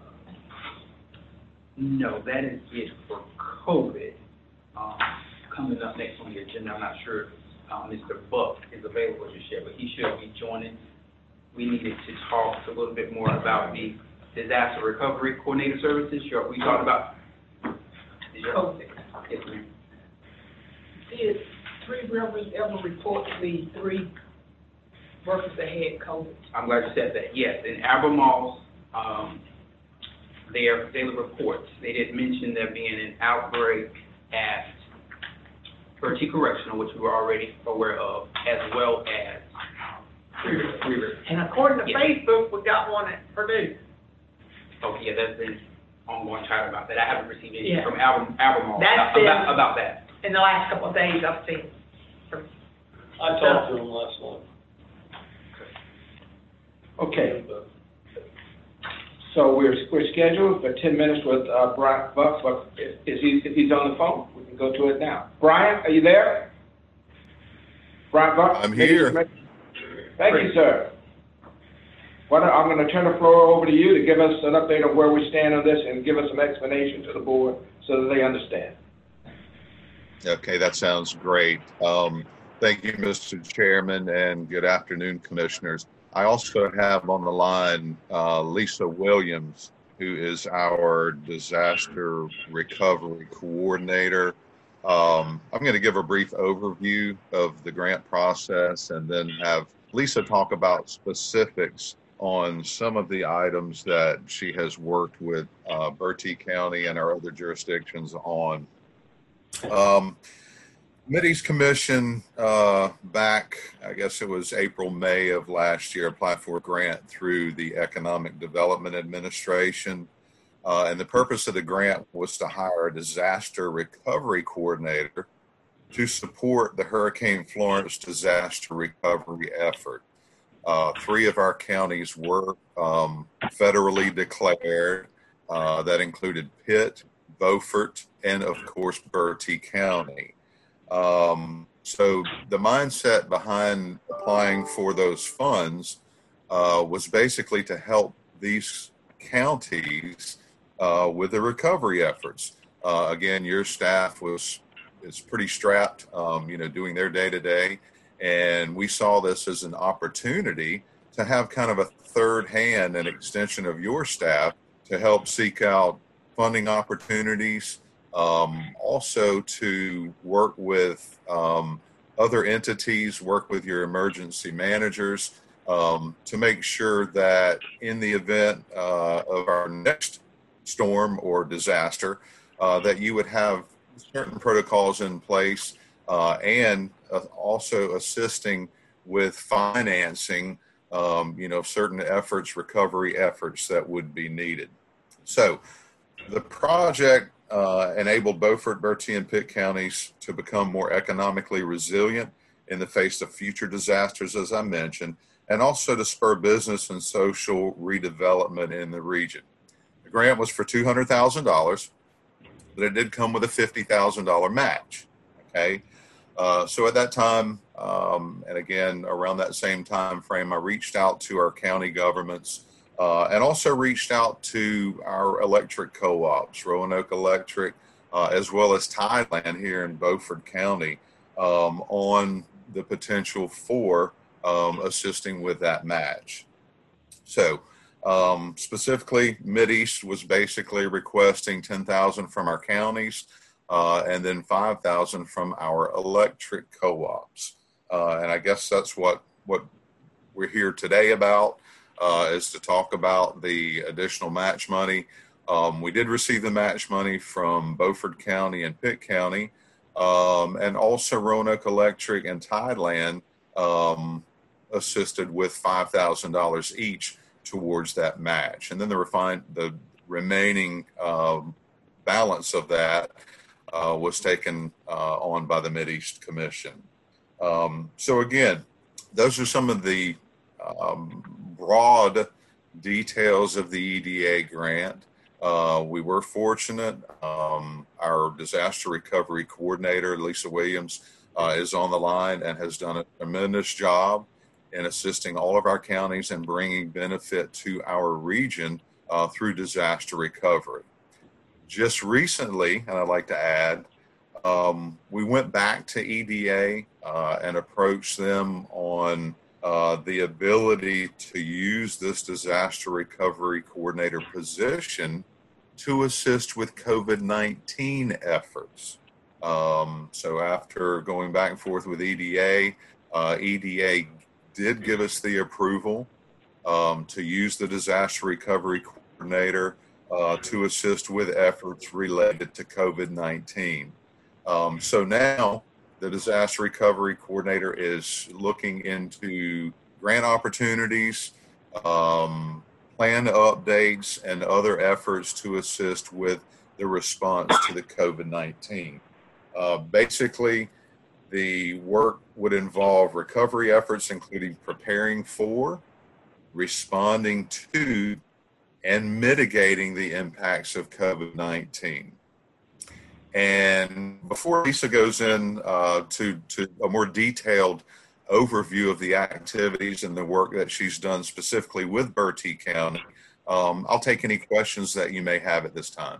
No, that is it for COVID. Um, coming up next on the agenda, I'm not sure if, uh, Mister Buck is available to share, but he should be joining. We needed to talk a little bit more about the disaster recovery coordinator services. Sure, we talked about. Did you- COVID. Yes, ma'am. Did Three Rivers ever report to the three workers that had COVID? I'm glad you said that. Yes, in Albemarle's, um, their daily reports, they did mention there being an outbreak at Bertie Correctional, which we were already aware of, as well as Three Rivers. Three Rivers. And according to Yes. Facebook, we got one at Purdue. Okay, yeah, there's been ongoing chatter about that. I haven't received anything Yeah. from Albemarle, Albemarle That's about, been- about, about that. In the last couple of days, I've seen. I talked to him last night. Okay, so we're, we're scheduled for ten minutes with, uh, Brian Buck, but if, is he, if he's on the phone, we can go to it now. Brian, are you there? Brian Buck? I'm here. Thank you, sir. Why don't, I'm gonna turn the floor over to you to give us an update on where we stand on this and give us some explanation to the board so that they understand. Okay, that sounds great. Um, thank you, Mister Chairman, and good afternoon, Commissioners. I also have on the line uh, Lisa Williams, who is our disaster recovery coordinator. Um, I'm going to give a brief overview of the grant process and then have Lisa talk about specifics on some of the items that she has worked with uh, Bertie County and our other jurisdictions on. Um, Committees Commission uh, back, I guess it was April, May of last year, applied for a grant through the Economic Development Administration. Uh, and the purpose of the grant was to hire a disaster recovery coordinator to support the Hurricane Florence disaster recovery effort. Uh, three of our counties were um, federally declared. Uh, that included Pitt, Beaufort, and of course, Bertie County. Um, so the mindset behind applying for those funds uh, was basically to help these counties uh, with the recovery efforts. Uh, again, your staff was is pretty strapped, um, you know, doing their day to day, and we saw this as an opportunity to have kind of a third hand and extension of your staff to help seek out funding opportunities, um, also to work with um, other entities, work with your emergency managers um, to make sure that in the event uh, of our next storm or disaster, uh, that you would have certain protocols in place uh, and uh, also assisting with financing, um, you know, certain efforts, recovery efforts that would be needed. So the project uh, enabled Beaufort, Bertie, and Pitt counties to become more economically resilient in the face of future disasters, as I mentioned, and also to spur business and social redevelopment in the region. The grant was for two hundred thousand dollars, but it did come with a fifty thousand dollars match, okay? Uh, so at that time, um, and again, around that same time frame, I reached out to our county governments uh, and also reached out to our electric co-ops, Roanoke Electric, uh, as well as Thailand here in Beaufort County, um, on the potential for um, assisting with that match. So um, specifically, Mideast was basically requesting ten thousand dollars from our counties, uh, and then five thousand dollars from our electric co-ops. Uh, and I guess that's what, what we're here today about, uh, is to talk about the additional match money. Um, we did receive the match money from Beaufort County and Pitt County, um, and also Roanoke Electric and Thailand um, assisted with five thousand dollars each towards that match. And then the, refine, the remaining um, balance of that uh, was taken uh, on by the Mideast Commission. Um, so again, those are some of the um, broad details of the E D A grant. Uh, we were fortunate. Um, our disaster recovery coordinator, Lisa Williams, uh, is on the line and has done a tremendous job in assisting all of our counties and bringing benefit to our region uh, through disaster recovery. Just recently, and I'd like to add, um, we went back to E D A uh, and approached them on uh, the ability to use this disaster recovery coordinator position to assist with COVID nineteen efforts. Um, so after going back and forth with E D A, uh, E D A did give us the approval um, to use the disaster recovery coordinator uh, to assist with efforts related to COVID nineteen. Um, so now the disaster recovery coordinator is looking into grant opportunities, um, plan updates, and other efforts to assist with the response to the COVID nineteen. Uh, basically, the work would involve recovery efforts, including preparing for, responding to, and mitigating the impacts of COVID nineteen. And before Lisa goes in uh, to, to a more detailed overview of the activities and the work that she's done specifically with Bertie County, um, I'll take any questions that you may have at this time.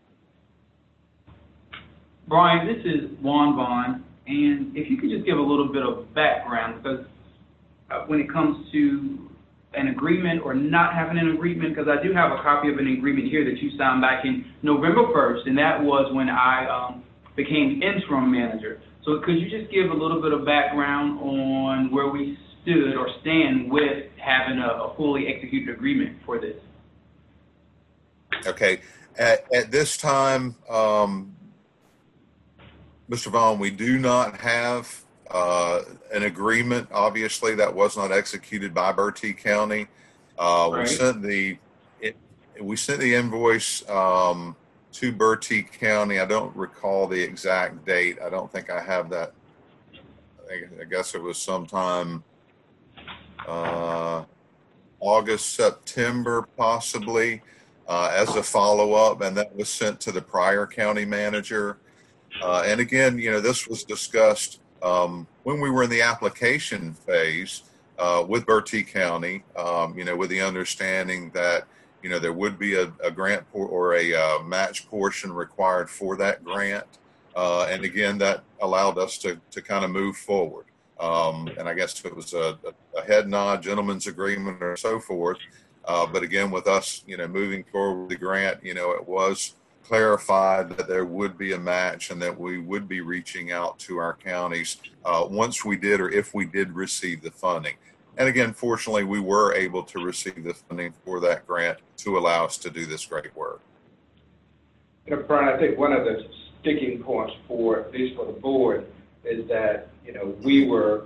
Brian, this is Juan Vaughn, and if you could just give a little bit of background, because uh, when it comes to an agreement or not having an agreement, because I do have a copy of an agreement here that you signed back in November first, and that was when I um, became interim manager. So could you just give a little bit of background on where we stood or stand with having a, a fully executed agreement for this? Okay. At, at this time, um, Mister Vaughn, we do not have uh, an agreement. Obviously, that was not executed by Bertie County. Uh, right. We sent the it, we sent the invoice um, to Bertie County. I don't recall the exact date. I don't think I have that. I, I guess it was sometime uh, August, September, possibly. uh, as a follow-up, and that was sent to the prior county manager. Uh, and again, you know, this was discussed um, when we were in the application phase uh, with Bertie County, um, you know, with the understanding that, you know, there would be a, a grant por- or a uh, match portion required for that grant. Uh, and again, that allowed us to, to kind of move forward. Um, and I guess it was a, a head nod, gentleman's agreement or so forth. Uh, but again, with us, you know, moving forward with the grant, you know, it was clarified that there would be a match and that we would be reaching out to our counties uh, once we did or if we did receive the funding. And again, fortunately, we were able to receive the funding for that grant to allow us to do this great work. You know, Brian, I think one of the sticking points for, at least for the board, is that, you know, we were,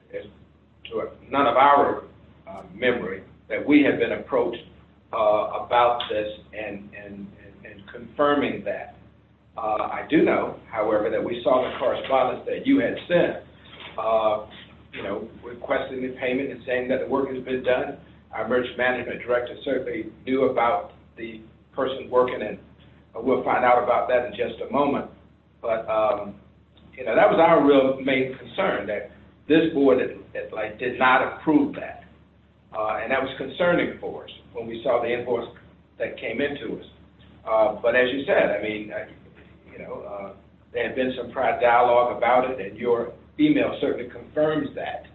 to none of our uh, memory, that we had been approached uh, about this and, and, and confirming that. Uh, I do know, however, that we saw the correspondence that you had sent, uh, you know, requesting the payment and saying that the work has been done. Our emergency management director certainly knew about the person working, and we'll find out about that in just a moment. But, um, you know, that was our real main concern, that this board had, had, like, did not approve that. Uh, and that was concerning for us when we saw the invoice that came into us. Uh, but as you said, I mean, uh, you know, uh, there had been some prior dialogue about it, and your email certainly confirms that.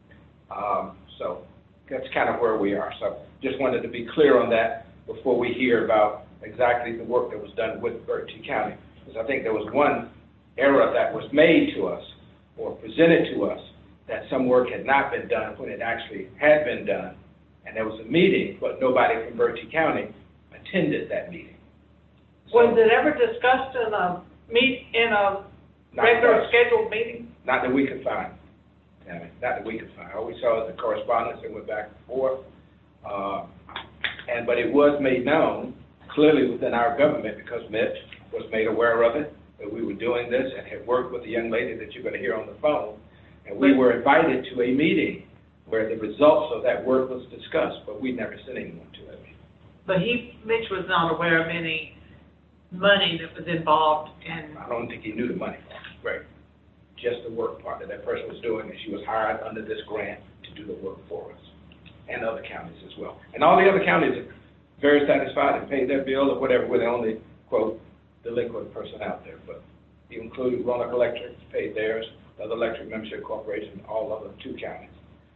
Um, so that's kind of where we are. So just wanted to be clear on that before we hear about exactly the work that was done with Bertie County. Because I think there was one error that was made to us or presented to us, that some work had not been done when it actually had been done. And there was a meeting, but nobody from Bertie County attended that meeting. Was it ever discussed in a meet, in a regular scheduled meeting? Not that we could find. I mean, not that we could find. All we saw was the correspondence that went back and forth. Uh, and, but it was made known clearly within our government, because Mitch was made aware of it, that we were doing this and had worked with the young lady that you're going to hear on the phone. And we were invited to a meeting where the results of that work was discussed, but we never sent anyone to it. But he, Mitch was not aware of any money that was involved in. I don't think he knew the money, right? Just the work part that that person was doing, and she was hired under this grant to do the work for us, and other counties as well. And all the other counties are very satisfied and paid their bill or whatever. We're the only, quote, delinquent person out there. But you include Roanoke Electric, paid theirs, the other electric membership corporation, all other two counties.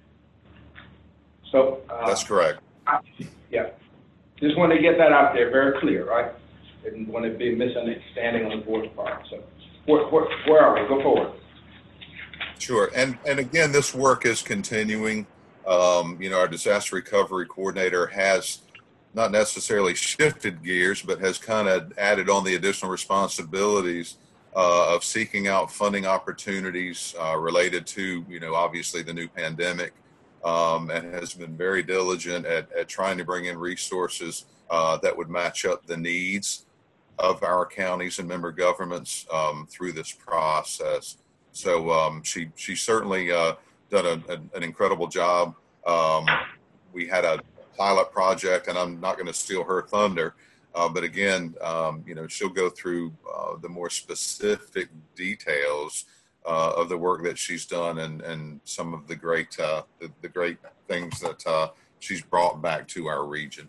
So uh, that's correct. I, yeah, just wanted to get that out there very clear, right? Didn't want to be a misunderstanding on the board's part. So where, where, where are we? Go forward. Sure, and and again, this work is continuing. Um, you know, our disaster recovery coordinator has not necessarily shifted gears, but has kind of added on the additional responsibilities uh, of seeking out funding opportunities uh, related to, you know, obviously the new pandemic, um, and has been very diligent at, at trying to bring in resources uh, that would match up the needs of our counties and member governments um, through this process. So um, she she certainly uh, done a, a, an incredible job. Um, we had a pilot project, and I'm not going to steal her thunder, uh, but again, um, you know, she'll go through uh, the more specific details uh, of the work that she's done, and, and some of the great uh, the, the great things that uh, she's brought back to our region.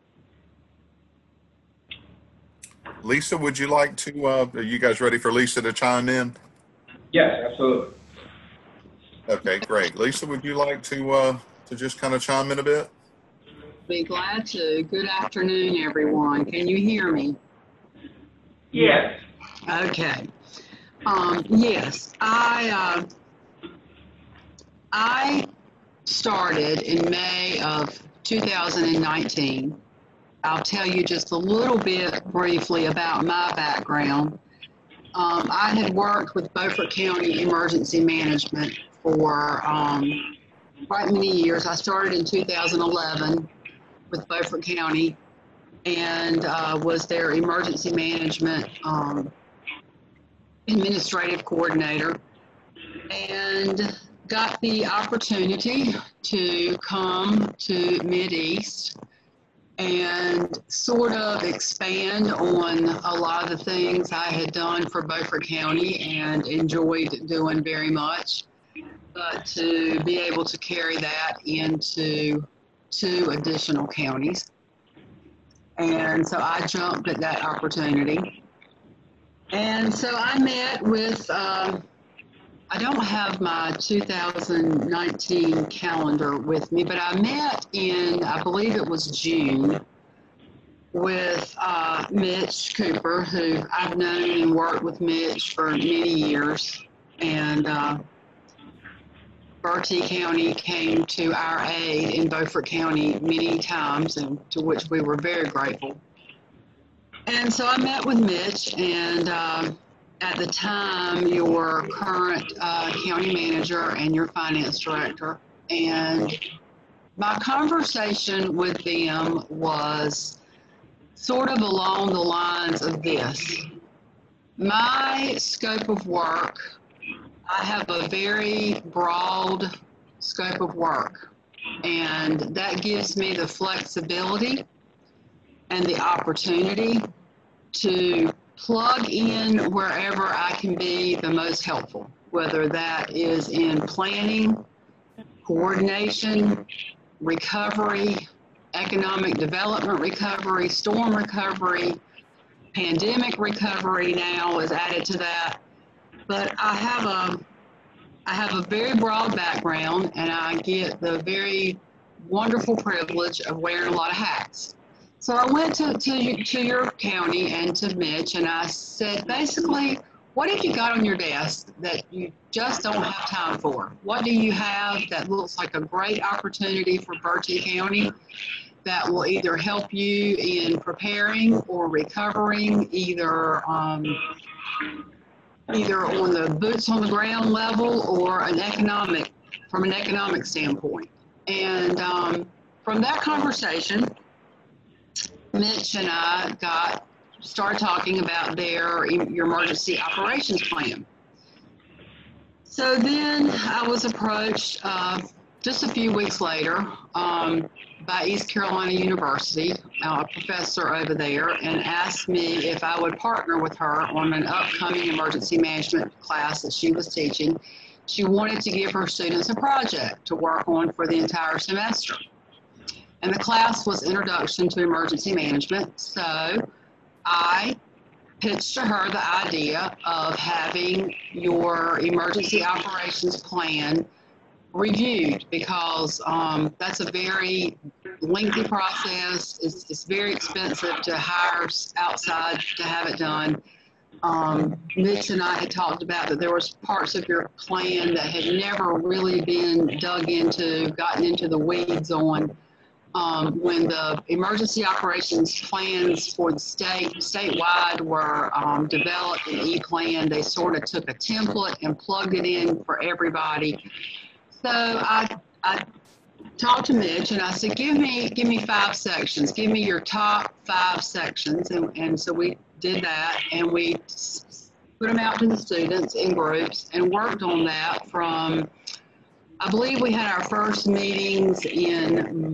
Lisa, would you like to? Uh, are you guys ready for Lisa to chime in? Yes, absolutely. Okay, great. Lisa, would you like to uh, to just kind of chime in a bit? Be glad to. Good afternoon, everyone. Can you hear me? Yes. Okay. Um, yes, I uh, I started in May of two thousand nineteen. I'll tell you just a little bit briefly about my background. Um, I had worked with Beaufort County Emergency Management for um, quite many years. I started in two thousand eleven with Beaufort County and uh, was their emergency management um, administrative coordinator, and got the opportunity to come to Mideast and sort of expand on a lot of the things I had done for Beaufort County and enjoyed doing very much, but to be able to carry that into two additional counties. And so I jumped at that opportunity. And so I met with, um, I don't have my two thousand nineteen calendar with me, but I met in, I believe it was June, with uh, Mitch Cooper, who I've known and worked with Mitch for many years. And uh, Bertie County came to our aid in Beaufort County many times, and to which we were very grateful. And so I met with Mitch, and uh, at the time, your current uh, county manager and your finance director. And my conversation with them was sort of along the lines of this. My scope of work, I have a very broad scope of work, and that gives me the flexibility and the opportunity to plug in wherever I can be the most helpful, whether that is in planning, coordination, recovery, economic development recovery, storm recovery, pandemic recovery now is added to that. But I have a, I have a very broad background, and I get the very wonderful privilege of wearing a lot of hats. So I went to, to, to your county and to Mitch, and I said, basically, what have you got on your desk that you just don't have time for? What do you have that looks like a great opportunity for Bertie County that will either help you in preparing or recovering, either um, either on the boots on the ground level or an economic, from an economic standpoint? And um, from that conversation, Mitch and I got started talking about their your emergency operations plan. So then I was approached uh, just a few weeks later um, by East Carolina University, a professor over there, and asked me if I would partner with her on an upcoming emergency management class that she was teaching. She wanted to give her students a project to work on for the entire semester. And the class was Introduction to Emergency Management. So I pitched to her the idea of having your emergency operations plan reviewed, because um, that's a very lengthy process. It's, it's very expensive to hire outside to have it done. Um, Mitch and I had talked about that there was parts of your plan that had never really been dug into, gotten into the weeds on. Um, when the emergency operations plans for the state, statewide were um, developed in E-Plan, they sort of took a template and plugged it in for everybody. So I, I talked to Mitch and I said, give me, give me five sections, give me your top five sections. And, and so we did that, and we put them out to the students in groups and worked on that from, I believe we had our first meetings in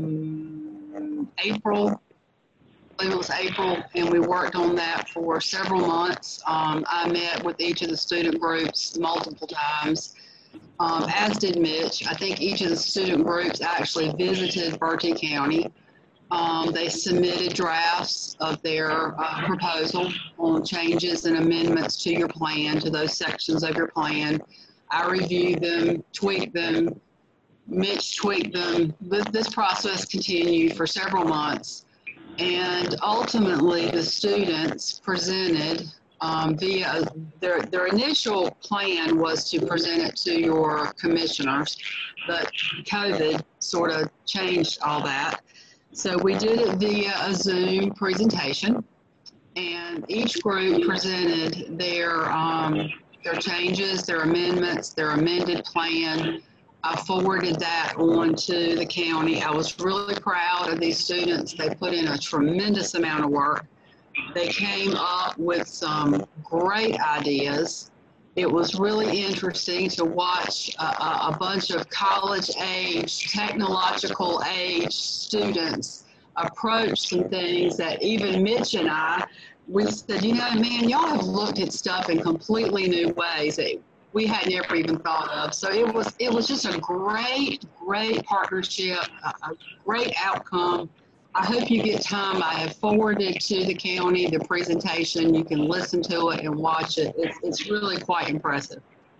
um, April, I believe it was April, and we worked on that for several months. Um, I met with each of the student groups multiple times, um, as did Mitch. I think each of the student groups actually visited Bertie County. Um, they submitted drafts of their uh, proposal on changes and amendments to your plan, to those sections of your plan. I reviewed them, tweaked them, Mitch tweaked them. This process continued for several months. And ultimately, the students presented um, via, their, their initial plan was to present it to your commissioners, but COVID sort of changed all that. So we did it via a Zoom presentation, and each group presented their, um, their changes, their amendments, their amended plan. I forwarded that on to the county. I was really proud of these students. They put in a tremendous amount of work. They came up with some great ideas. It was really interesting to watch a, a bunch of college-age, technological-age students approached some things that even Mitch and I, we said, you know, man, y'all have looked at stuff in completely new ways that we had never even thought of. So it was it was just a great, great partnership, a, a great outcome. I hope you get time. I have forwarded to the county the presentation. You can listen to it and watch it. It's, it's really quite impressive.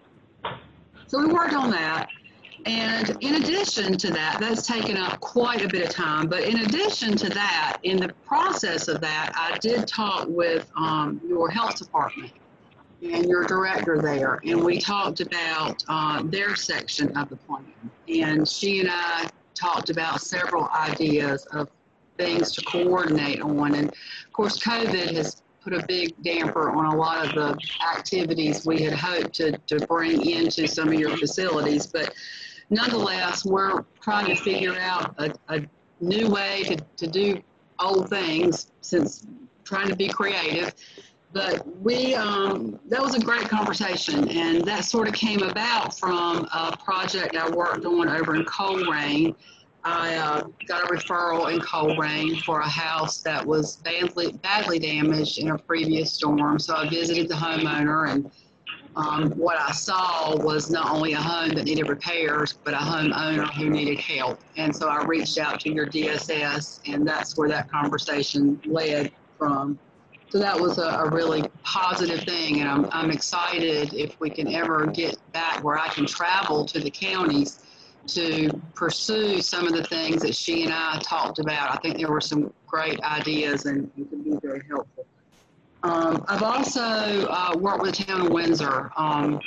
So we worked on that. And in addition to that, that's taken up quite a bit of time. But in addition to that, in the process of that, I did talk with um, your health department and your director there. And we talked about uh, their section of the plan. And she and I talked about several ideas of things to coordinate on. And of course, COVID has put a big damper on a lot of the activities we had hoped to, to bring into some of your facilities. But nonetheless, we're trying to figure out a, a new way to, to do old things, since trying to be creative. But we, um, that was a great conversation, and that sort of came about from a project I worked on over in Colerain. I uh, got a referral in Colerain for a house that was badly, badly damaged in a previous storm. So I visited the homeowner, and um, what I saw was not only a home that needed repairs, but a homeowner who needed help. And so I reached out to your D S S, and that's where that conversation led from. So that was a, a really positive thing, and I'm, I'm excited if we can ever get back where I can travel to the counties to pursue some of the things that she and I talked about. I think there were some great ideas, and it could be very helpful. Um, I've also uh, worked with the town of Windsor. Um,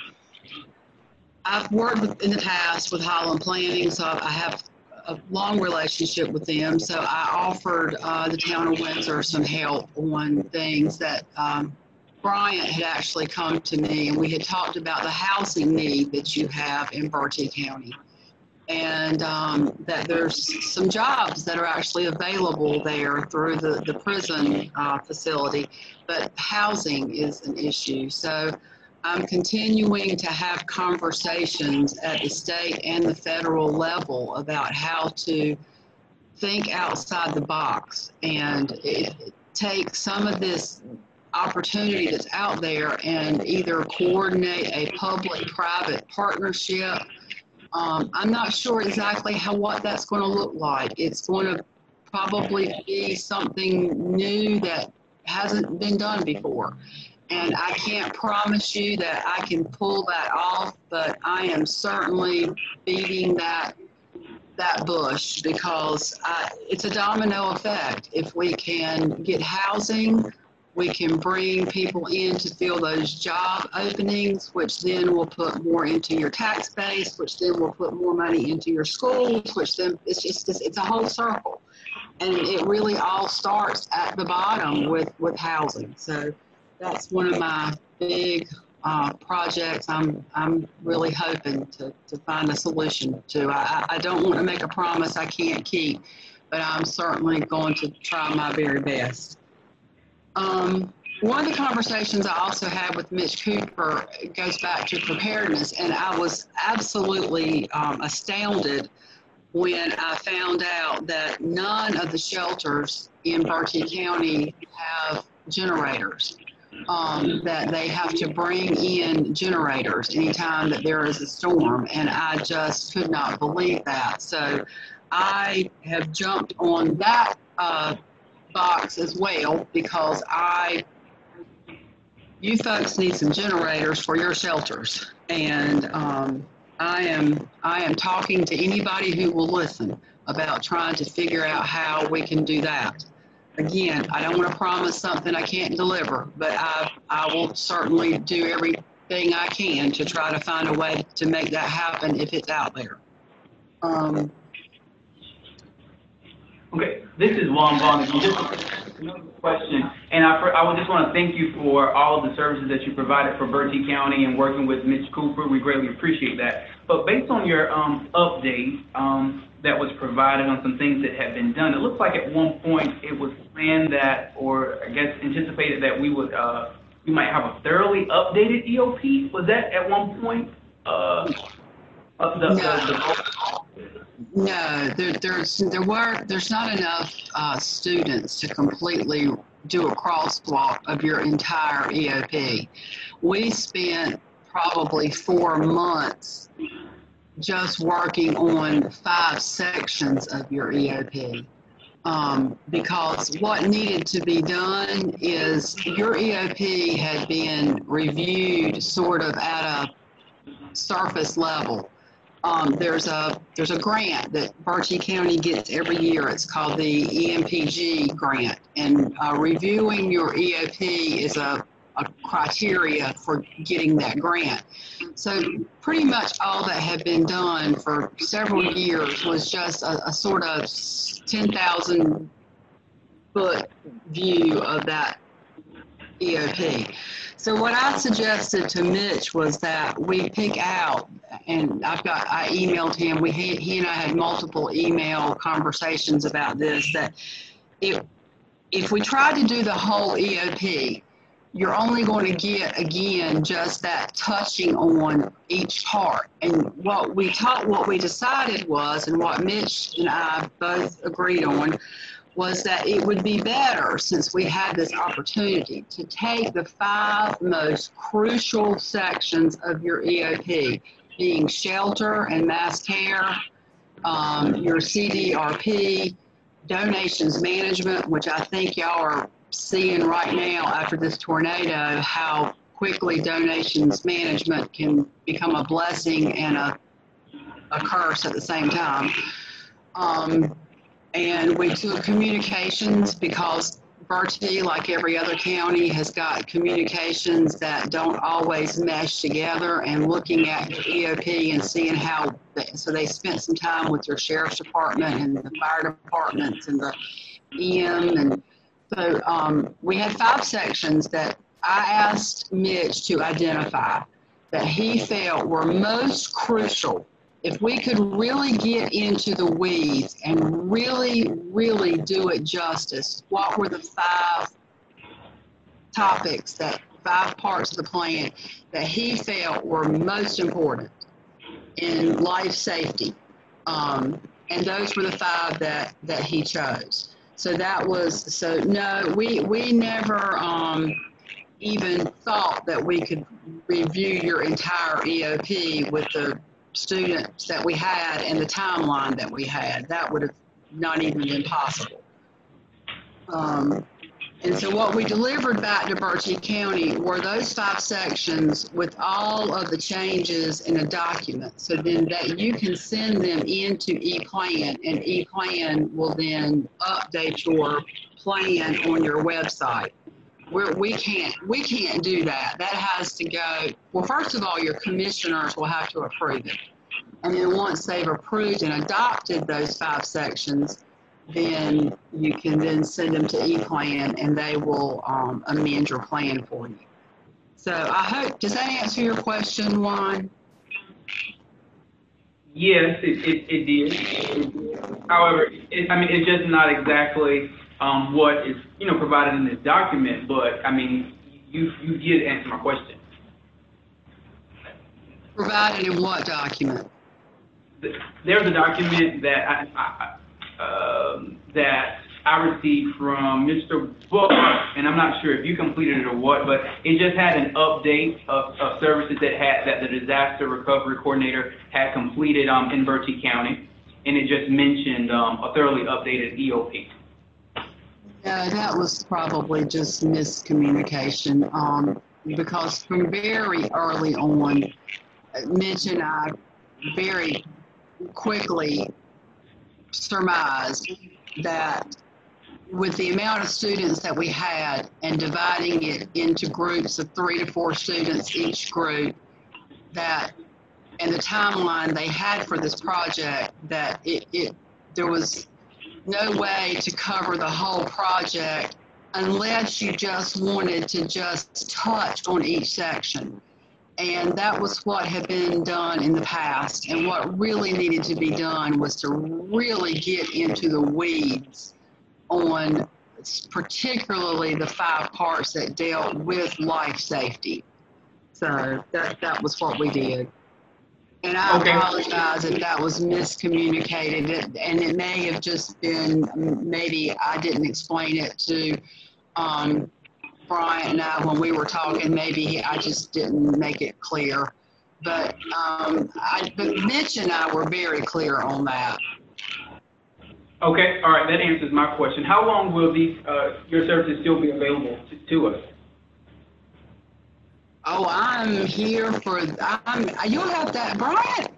I've worked with, in the past with Highland Planning, so I have a long relationship with them. So I offered uh, the town of Windsor some help on things that um, Bryant had actually come to me, and we had talked about the housing need that you have in Bertie County. And um, that there's some jobs that are actually available there through the, the prison uh, facility, but housing is an issue. So I'm continuing to have conversations at the state and the federal level about how to think outside the box and it, take some of this opportunity that's out there and either coordinate a public-private partnership. Um, I'm not sure exactly how what that's going to look like. It's going to probably be something new that hasn't been done before. And I can't promise you that I can pull that off, but I am certainly beating that that bush because I, it's a domino effect. If we can get housing, we can bring people in to fill those job openings, which then will put more into your tax base, which then will put more money into your schools, which then it's just, it's a whole circle. And it really all starts at the bottom with, with housing. So that's one of my big uh, projects I'm, I'm really hoping to, to find a solution to. I, I don't want to make a promise I can't keep, but I'm certainly going to try my very best. Um, one of the conversations I also had with Mitch Cooper goes back to preparedness, and I was absolutely um, astounded when I found out that none of the shelters in Bertie County have generators, um, that they have to bring in generators anytime that there is a storm, and I just could not believe that. So I have jumped on that uh, box as well because I, you folks need some generators for your shelters, and um, I am I am talking to anybody who will listen about trying to figure out how we can do that. Again, I don't want to promise something I can't deliver, but I I will certainly do everything I can to try to find a way to make that happen if it's out there. Um, Okay, this is Juan Vaughn. Just another question, and I, I would just want to thank you for all of the services that you provided for Bertie County and working with Mitch Cooper. We greatly appreciate that. But based on your um, update um, that was provided on some things that had been done, it looks like at one point it was planned that, or I guess anticipated that we would, uh, we might have a thoroughly updated E O P. Was that at one point? Uh, Uh, the, the, No, there, there's, there were, there's not enough, uh, students to completely do a crosswalk of your entire E O P. We spent probably four months just working on five sections of your E O P. Um, because what needed to be done is your E O P had been reviewed sort of at a surface level. Um, there's a there's a grant that Bertie County gets every year. It's called the E M P G grant, and uh, reviewing your E O P is a, a criteria for getting that grant. So pretty much all that had been done for several years was just a, a sort of ten thousand foot view of that E O P. So what I suggested to Mitch was that we pick out, and I've got, I emailed him, we, he, he and I had multiple email conversations about this, that if, if we try to do the whole E O P, you're only going to get, again, just that touching on each part. And what we taught, what we decided was, and what Mitch and I both agreed on, was that it would be better, since we had this opportunity, to take the five most crucial sections of your E O P, being shelter and mass care, um, your C D R P, donations management, which I think y'all are seeing right now after this tornado, how quickly donations management can become a blessing and a, a curse at the same time. Um, And we took communications, because Bertie, like every other county, has got communications that don't always mesh together, and looking at your E O P and seeing how, they, so they spent some time with your sheriff's department and the fire departments and the E M. And so um, we had five sections that I asked Mitch to identify that he felt were most crucial. If we could really get into the weeds and really, really do it justice, what were the five topics, that five parts of the plan that he felt were most important in life safety? Um, and those were the five that, that he chose. So that was, so no, we, we never um, even thought that we could review your entire E O P with the students that we had and the timeline that we had. That would have not even been possible. Um, and so what we delivered back to Bertie County were those five sections with all of the changes in a document, so then that you can send them into ePlan, and ePlan will then update your plan on your website. We're, we can't we can't do that. That has to go, well, first of all, your commissioners will have to approve it. And then once they've approved and adopted those five sections, then you can then send them to ePlan, and they will um, amend your plan for you. So I hope, does that answer your question, Juan? Yes, it, it, it did. However, it, I mean, it's just not exactly um, what is, you know, provided in this document, but I mean, you, you did answer my question. Provided in what document? There's a document that I, I, um, that I received from Mister Book, and I'm not sure if you completed it or what, but it just had an update of, of services that had, that the disaster recovery coordinator had completed um, in Bertie County, and it just mentioned um, a thoroughly updated E O P. Yeah, that was probably just miscommunication, um, because from very early on, Mitch and I very quickly surmised that with the amount of students that we had and dividing it into groups of three to four students each group, that, and the timeline they had for this project, that it, it there was no way to cover the whole project unless you just wanted to just touch on each section. And that was what had been done in the past. And what really needed to be done was to really get into the weeds on particularly the five parts that dealt with life safety. So that, that was what we did. And I Okay. apologize if that was miscommunicated, It- and it may have just been, maybe I didn't explain it to, um, Bryant and I when we were talking, maybe I just didn't make it clear. But, um, I, but Mitch and I were very clear on that. Okay, all right, that answers my question. How long will these, uh, your services still be available to, to us? Oh, I'm here for, I'm, you'll have that, Bryant.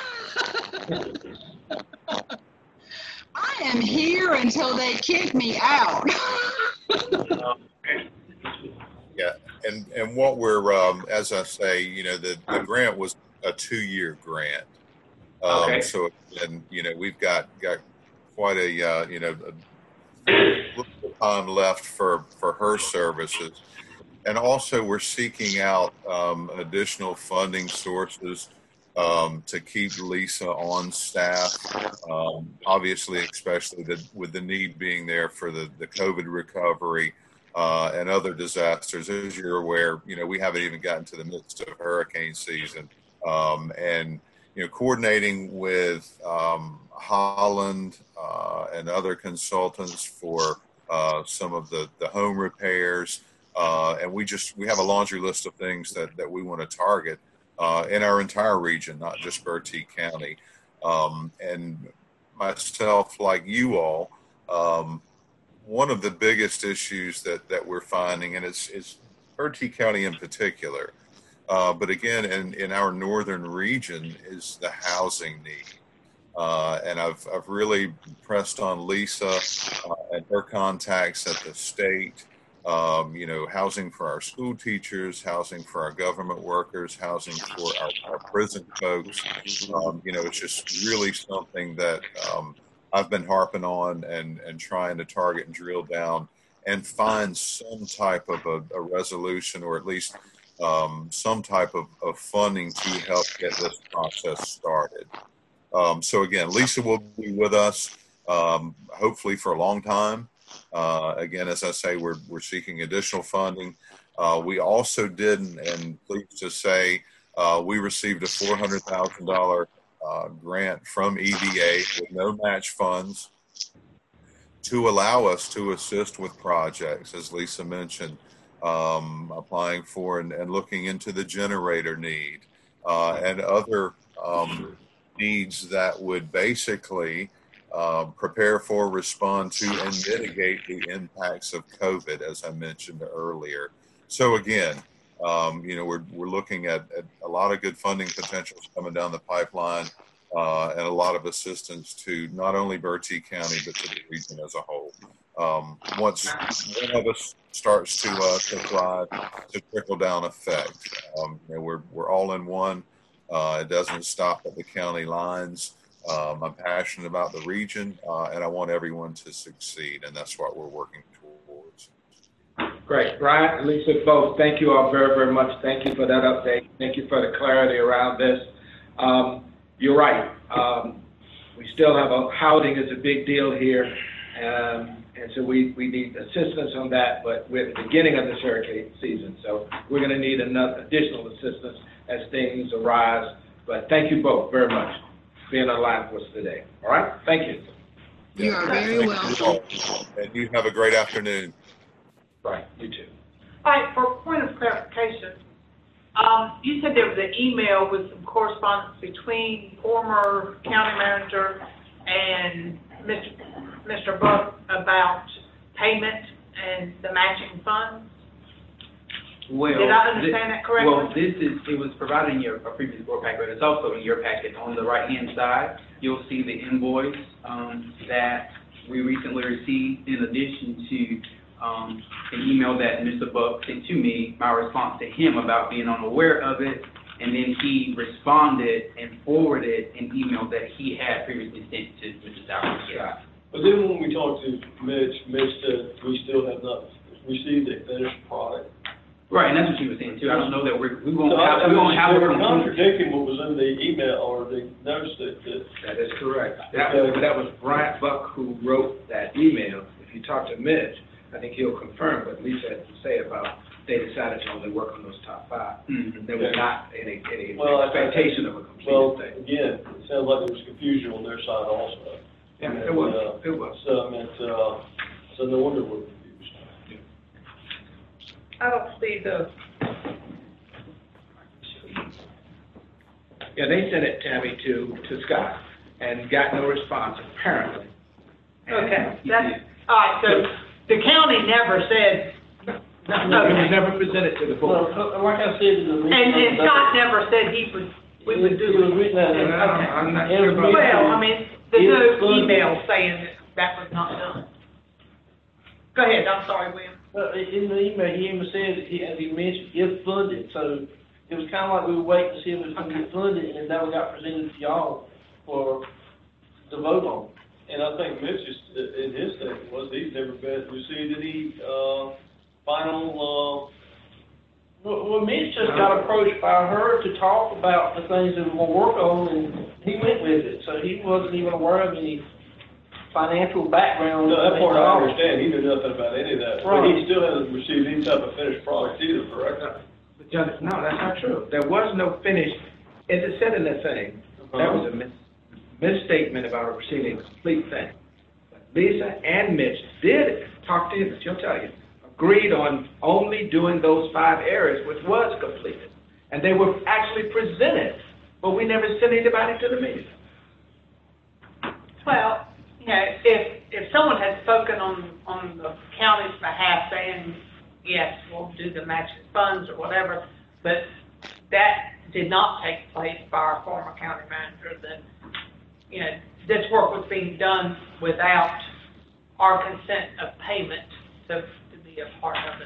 I am here until they kick me out. Yeah, and, and what we're, um, as I say, you know, the, the grant was a two-year grant. Um, Okay. So, and, you know, we've got, got quite a, uh, you know, a little time left for, for her services. And also, we're seeking out um, additional funding sources um, to keep Lisa on staff. Um, obviously, especially the, with the need being there for the, the COVID recovery uh, and other disasters. As you're aware, you know, we haven't even gotten to the midst of hurricane season. Um, and, you know, coordinating with um, Holland uh, and other consultants for uh, some of the, the home repairs. Uh, and we just, we have a laundry list of things that, that we want to target uh, in our entire region, not just Bertie County. Um, and myself, like you all, um, one of the biggest issues that, that we're finding, and it's, it's Bertie County in particular, uh, but again, in, in our northern region, is the housing need. Uh, and I've, I've really pressed on Lisa uh, and her contacts at the state. Um, you know, housing for our school teachers, housing for our government workers, housing for our, our prison folks. Um, you know, it's just really something that um, I've been harping on and, and trying to target and drill down and find some type of a, a resolution, or at least um, some type of, of funding to help get this process started. Um, so again, Lisa will be with us um, hopefully for a long time. Uh, again, as I say, we're, we're seeking additional funding. Uh, we also did, and, and pleased to say, uh, we received a four hundred thousand dollars uh, grant from E D A with no match funds to allow us to assist with projects, as Lisa mentioned, um, applying for and, and looking into the generator need uh, and other um, needs that would basically Uh, prepare for, respond to, and mitigate the impacts of COVID, as I mentioned earlier. So again, um, you know, we're, we're looking at, at a lot of good funding potentials coming down the pipeline uh, and a lot of assistance to not only Bertie County, but to the region as a whole. Um, once one of us starts to, uh, to thrive, to trickle down effect. Um, you know, we're, we're all in one. Uh, it doesn't stop at the county lines. Um, I'm passionate about the region, uh, and I want everyone to succeed, and that's what we're working towards. Great. Bryant and Lisa, both, thank you all very, very much. Thank you for that update. Thank you for the clarity around this. Um, you're right. Um, we still have a, housing is a big deal here, um, and so we, we need assistance on that, but we're at the beginning of this hurricane season, so we're going to need enough additional assistance as things arise. But thank you both very much for being online with us today. All right? Thank you. You are very welcome. And you have a great afternoon. Right, you too. All right, for a point of clarification, um, you said there was an email with some correspondence between former county manager and Mister Mister Buck about payment and the matching funds? Well, Did I understand thi- that correctly? Well, this is, it was provided in your a previous board packet, but it's also in your packet. On the right-hand side, you'll see the invoice um, that we recently received, in addition to um, an email that Mister Buck sent to me, my response to him about being unaware of it, and then he responded and forwarded an email that he had previously sent to Mister Sauer. Yeah. But then when we talked to Mitch, Mitch said we still have not received a finished product. Right, and that's what she was saying too. I don't know that we're, we So won't I- have, we won't have they a were complete. contradicting what was in the email or the notice that, that. That is correct. That was, that was Bryant Buck who wrote that email. If you talk to Mitch, I think he'll confirm what Lisa had to say about they decided to only work on those top five. Mhm. There was not any, any Well, I- expectation of a Well, completed thing. again, it sounds like there was confusion on their side also. Yeah, it was, Uh, it was. So, I mean, uh, so no wonder we're confused. I don't see the, Yeah, they sent it, Tammy, to, to Scott, and got no response, apparently. okay, that's, all right, so the county never said, It was never presented to the Well, board. uh, like I said in the meeting. and, and Scott never said he would, we would do It was it. written out. Well, I'm- I'm not sure about that. Well, I mean, there's It's no funded. email saying that that was not done. Go ahead, I'm sorry, William. Well, in the email, he even said, he, as he mentioned, if funded, so it was kind of like we were waiting to see if it was going to get funded, and then that one got presented to y'all for, to vote on. And I think Mitch is, in his statement was he's never been, received any, uh, final, uh, Well, well, Mitch just got approached by her to talk about the things that we're gonna work on, and he went with it, so he wasn't even aware of any financial background. no, that part at I all. understand, he knew nothing about any of that. But Right. he still hasn't received any type of finished product either, correct? But John, no, that's not true. There was no finish, as it said in the thing, that was a mis- misstatement about receiving a complete thing. But Lisa and Mitch did talk to you, she'll tell you, agreed on only doing those five areas, which was completed. And they were actually presented, but we never sent anybody to the meeting. Well, you know, if, if someone had spoken on, on the county's behalf saying, yes, we'll do the matching funds or whatever, but that did not take place by our former county manager, then, you know, this work was being done without our consent of payment to, to be a part of it.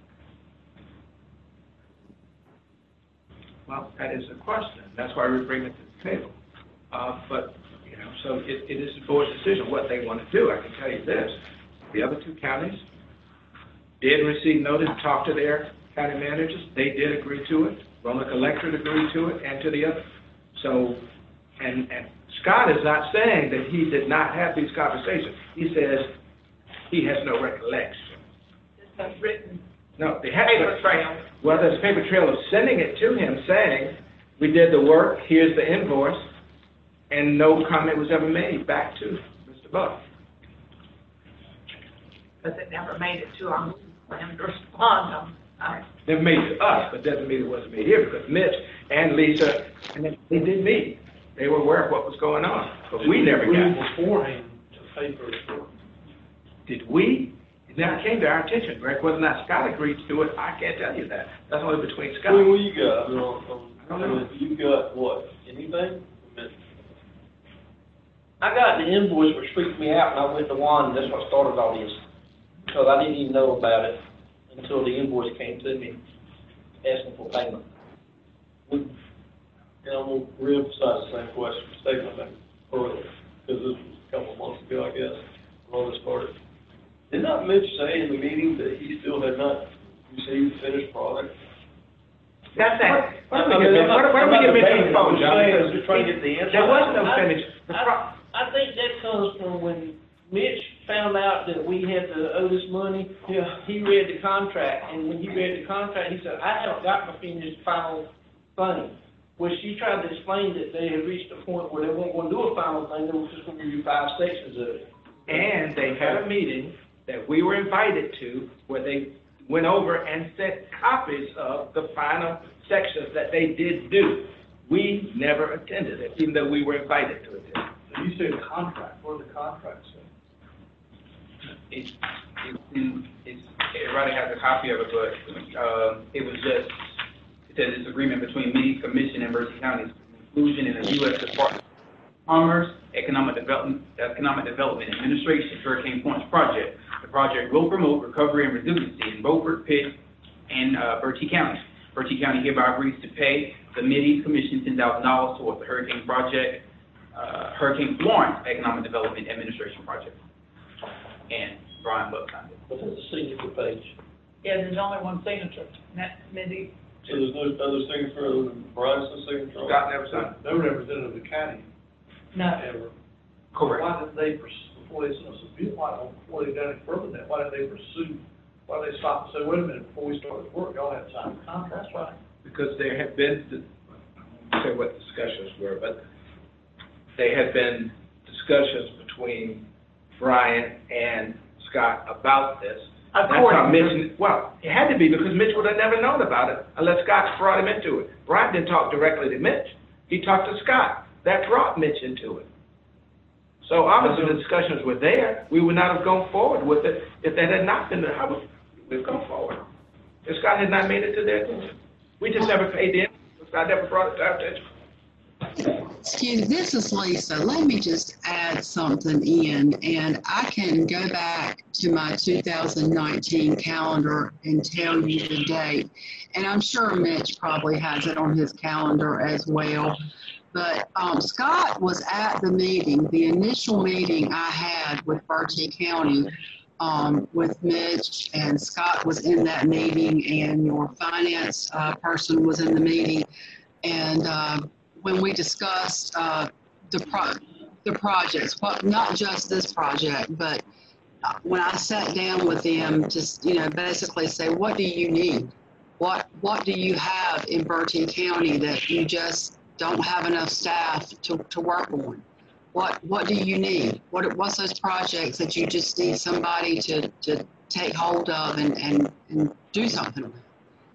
Well, that is a question. That's why we bring it to the table. Uh, but, you know, so it, it is the board's decision what they want to do. I can tell you this. The other two counties did receive notice, talk to their county managers. They did agree to it. Roanoke Electric agreed to it, and to the other. So, and, and Scott is not saying that he did not have these conversations. He says he has no recollection. It's a written No, they have. paper trail. Well, there's a paper trail of sending it to him saying, we did the work, here's the invoice, and no comment was ever made back to Mister Buck. But it never made it to our, for him to respond on. I- Never made it to us, but doesn't mean it wasn't made here, because Mitch and Lisa, and they they did meet. They were aware of what was going on, but we never got. Beforehand to pay for it. Did we? It never came to our attention, Greg, whether or not Scott agreed to do it, I can't tell you that. That's only between Scott. What, what you got? I mean, on- on- I don't know. You got what, anything? I got the invoice which freaked me out, and I went to Juan, and that's what started all this. Because I didn't even know about it until the invoice came to me, asking for payment. And I'm gonna reemphasize the same question, statement I made earlier, because this was a couple of months ago, I guess, when all this started. Did not Mitch say in the meeting that he still had not received the finished product? That's it. Why don't we get, why don't- why don't we get Mitch on the phone, John? I'm just trying to get the answer. There was no finish. The I, pro- I think that comes from when Mitch found out that we had to owe this money. Yeah. He read the contract, and when he read the contract, he said, I haven't got my finished final thing. Well, she tried to explain that they had reached a point where they weren't gonna do a final thing, they were just gonna do five sections of it. And they had a meeting that we were invited to where they went over and sent copies of the final sections that they did do. We never attended it, even though we were invited to attend. You say contract, what are the contracts say? It's, it's, in- it's, everybody has a copy of it, but, uh, it was just, it says it's agreement between me, Commission, and Berkeley County's inclusion in the U S Department of Commerce, Economic Development, Economic Development Administration Hurricane Points Project. The project will promote recovery and resiliency in Beaufort, Pitt, and, uh, Berkeley County. Berkeley County hereby agrees to pay the Mideast Commission ten thousand dollars towards the Hurricane Project, uh, Hurricane Florence Economic Development Administration Project. And Brian Buck signed it. But it's a signature page. Yeah, there's only one signature, and that's Mindy. So there's no other signature other than Brian's signature? on it? Scott never signed it. No representative of the county No. ever. Correct. Why didn't they, pers- before they sent us a bill, why, don't- before they got any further than that, why didn't they pursue, why Well, they stopped and said, wait a minute, before we started work, y'all had signed the contract, right? Because there have been, I say what discussions were, but there had been discussions between Brian and Scott about this. That's how According to- Mitch, well, it had to be because Mitch would have never known about it unless Scott brought him into it. Brian didn't talk directly to Mitch. He talked to Scott. That brought Mitch into it. So obviously the discussions were there. We would not have gone forward with it if that had not been there. How would we've gone forward? If Scott had not made it to their attention. We just never paid in. Scott never brought it to our attention. Excuse me, this is Lisa. Let me just add something in, and I can go back to my two thousand nineteen calendar and tell you the date. And I'm sure Mitch probably has it on his calendar as well. But um, Scott was at the meeting, the initial meeting I had with Bertie County um, with Mitch, and Scott was in that meeting, and your finance uh, person was in the meeting. And uh, when we discussed uh, the pro the projects, what not just this project, but uh, when I sat down with them, just you know, basically say, what do you need? What what do you have in Bertie County that you just don't have enough staff to, to work on? What what do you need? What what's those projects that you just need somebody to, to take hold of and, and, and do something with?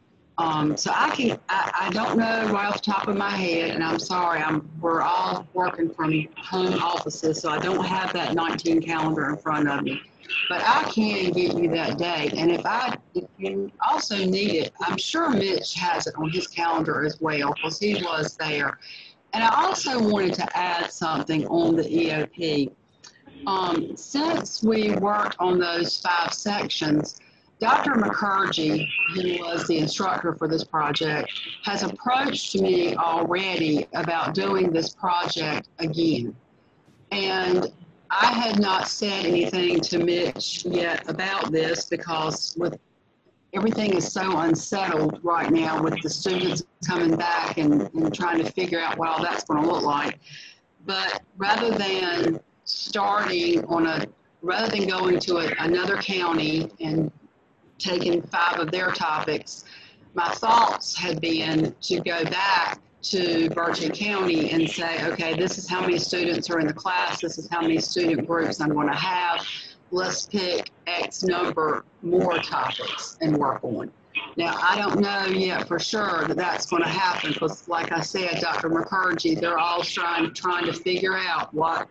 Um, so I can, I, I don't know right off the top of my head, and I'm sorry, I'm, we're all working from home offices, so I don't have that nineteen calendar in front of me. But I can get you that date, and if I, if you also need it, I'm sure Mitch has it on his calendar as well, because he was there. And I also wanted to add something on the E O P. Um, since we worked on those five sections, Doctor McCurgy, who was the instructor for this project, has approached me already about doing this project again. And I had not said anything to Mitch yet about this because with everything is so unsettled right now with the students coming back and, and trying to figure out what all that's going to look like. But rather than starting on a, rather than going to a, another county and taking five of their topics, my thoughts had been to go back to Bertie County and say, okay, this is how many students are in the class, this is how many student groups I'm going to have, let's pick X number more topics and work on. Now, I don't know yet for sure that that's going to happen because, like I said, Doctor McCurgy, they're all trying, trying to figure out what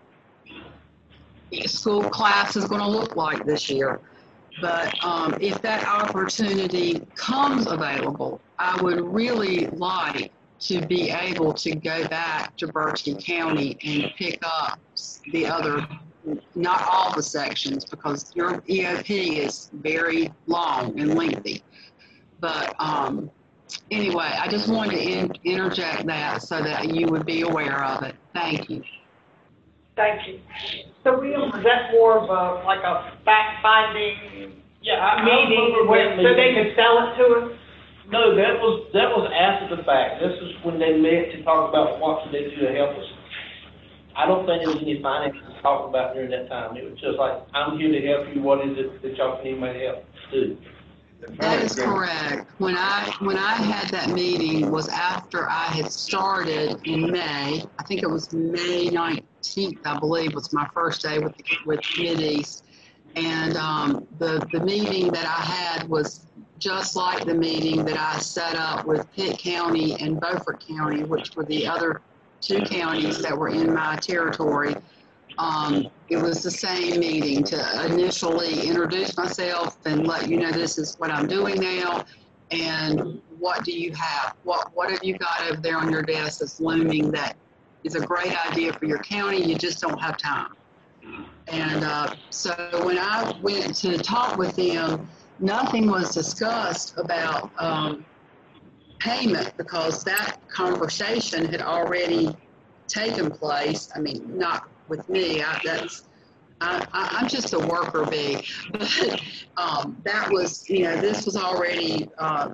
school class is going to look like this year. But um, if that opportunity comes available, I would really like to be able to go back to Bertie County and pick up the other, not all the sections, because your E O P is very long and lengthy. But um, anyway, I just wanted to in interject that so that you would be aware of it. Thank you. Thank you. So William, is that more of a, like a fact-finding Yeah, I, I meeting remember where, that so they meeting. can sell it to us? No, that was, that was after the fact. This is when they met to talk about what could they do to help us. I don't think there was any finances to talk about during that time. It was just like, I'm here to help you. What is it that y'all need my help to do? That is correct. When I when I had that meeting was after I had started in May. I think it was May nineteenth, I believe, was my first day with with Mideast. And um, the the meeting that I had was just like the meeting that I set up with Pitt County and Beaufort County, which were the other two counties that were in my territory. Um, it was the same meeting to initially introduce myself and let you know this is what I'm doing now and what do you have? What, what have you got over there on your desk that's looming that is a great idea for your county, you just don't have time. And uh, so when I went to talk with them, nothing was discussed about um, payment because that conversation had already taken place. I mean, not with me, I, that's, I, I, I'm just a worker bee, but um, that was, you know, this was already, uh,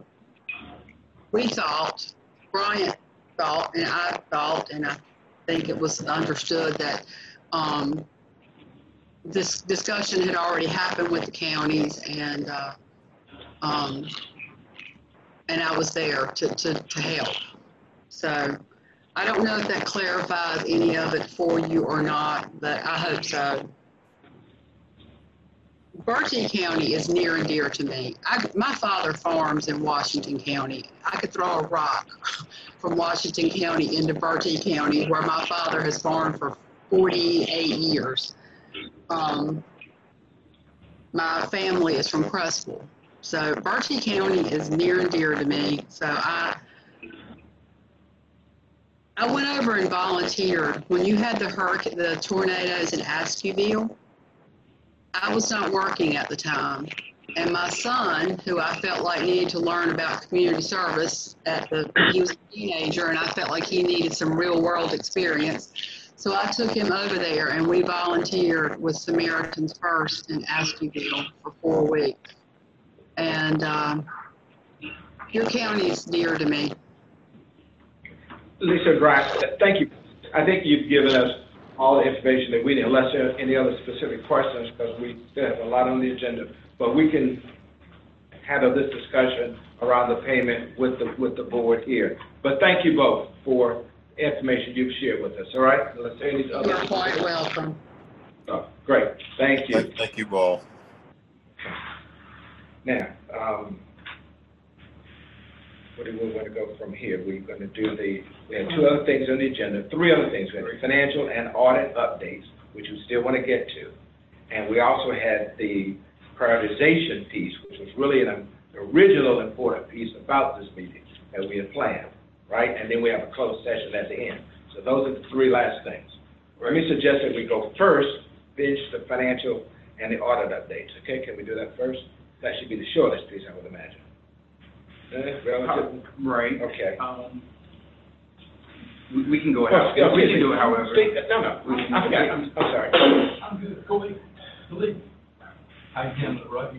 we thought, Bryant thought, and I thought, and I think it was understood that um, this discussion had already happened with the counties, and uh, Um, and I was there to, to, to help. So I don't know if that clarifies any of it for you or not, but I hope so. Bertie County is near and dear to me. I, my father farms in Washington County. I could throw a rock from Washington County into Bertie County, where my father has farmed for forty-eight years. Um, my family is from Crestville. So Bertie County is near and dear to me. So I I went over and volunteered when you had the hurricane, the tornadoes in Askew. I was not working at the time, and my son, who I felt like needed to learn about community service at the, he was a teenager, and I felt like he needed some real world experience. So I took him over there, and we volunteered with Samaritans First in Askew for four weeks. And um, your county is dear to me. Lisa Grimes, thank you. I think you've given us all the information that we need, unless there are any other specific questions, because we still have a lot on the agenda. But we can handle this discussion around the payment with the with the board here. But thank you both for information you've shared with us. All right? Let's say these other. You're quite welcome. Oh, great. Thank you. Thank, thank you all. Now, um, where do we want to go from here? We're going to do the, we have two other things on the agenda, three other things. We have the financial and audit updates, which we still want to get to. And we also had the prioritization piece, which was really an original important piece about this meeting that we had planned, right? And then we have a closed session at the end. So those are the three last things. Let me suggest that we go first, finish the financial and the audit updates. Okay, can we do that first? That should be the shortest piece, I would imagine. Uh, relative? Right. Okay. Um, we, we can go Well, ahead. yeah, We yeah, can do it however. Speak, no, no, We can- I forgot, I'm, I'm sorry. I'm good, go ahead, believe. I can, right?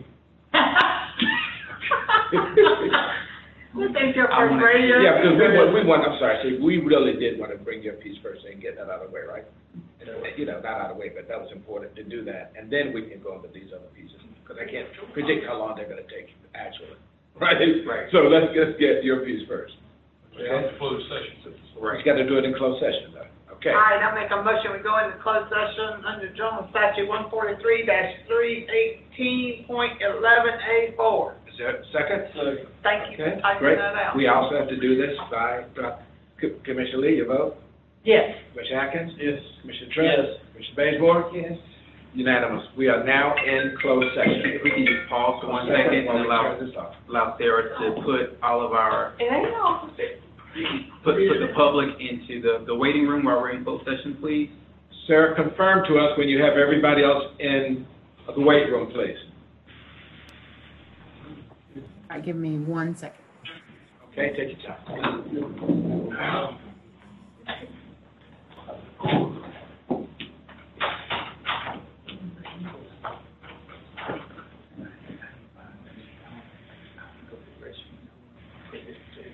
We think you're I wanna- radio. Yeah, because we want, we want, I'm sorry, see, we really did want to bring your piece first and get that out of the way, right? You know, not out of the way, but that was important to do that, and then we can go into these other pieces, because I can't predict how long they're gonna take, actually, right? Right. So let's, let's get your piece first. We have to close session. Right. You gotta do it in closed session, though, okay? All right, I'll make a motion, we go into closed session under General Statute one forty-three three eighteen point eleven A four. Is there a second? Thank you for Okay, typing great. that out. We also have to do this by, uh, C- Commissioner Lee, your vote? Yes. Commissioner Atkins? Yes. Commissioner Trent? Yes. Commissioner Bangsmore? Yes. Unanimous. We are now in closed session. If we can just pause for one second While and we allow, turn this off. allow Sarah to put all of our, It ain't all. put, put the public into the, the waiting room while we're in closed session, please. Sarah, confirm to us when you have everybody else in the weight room, please. All right, give me one second. Okay, take your time.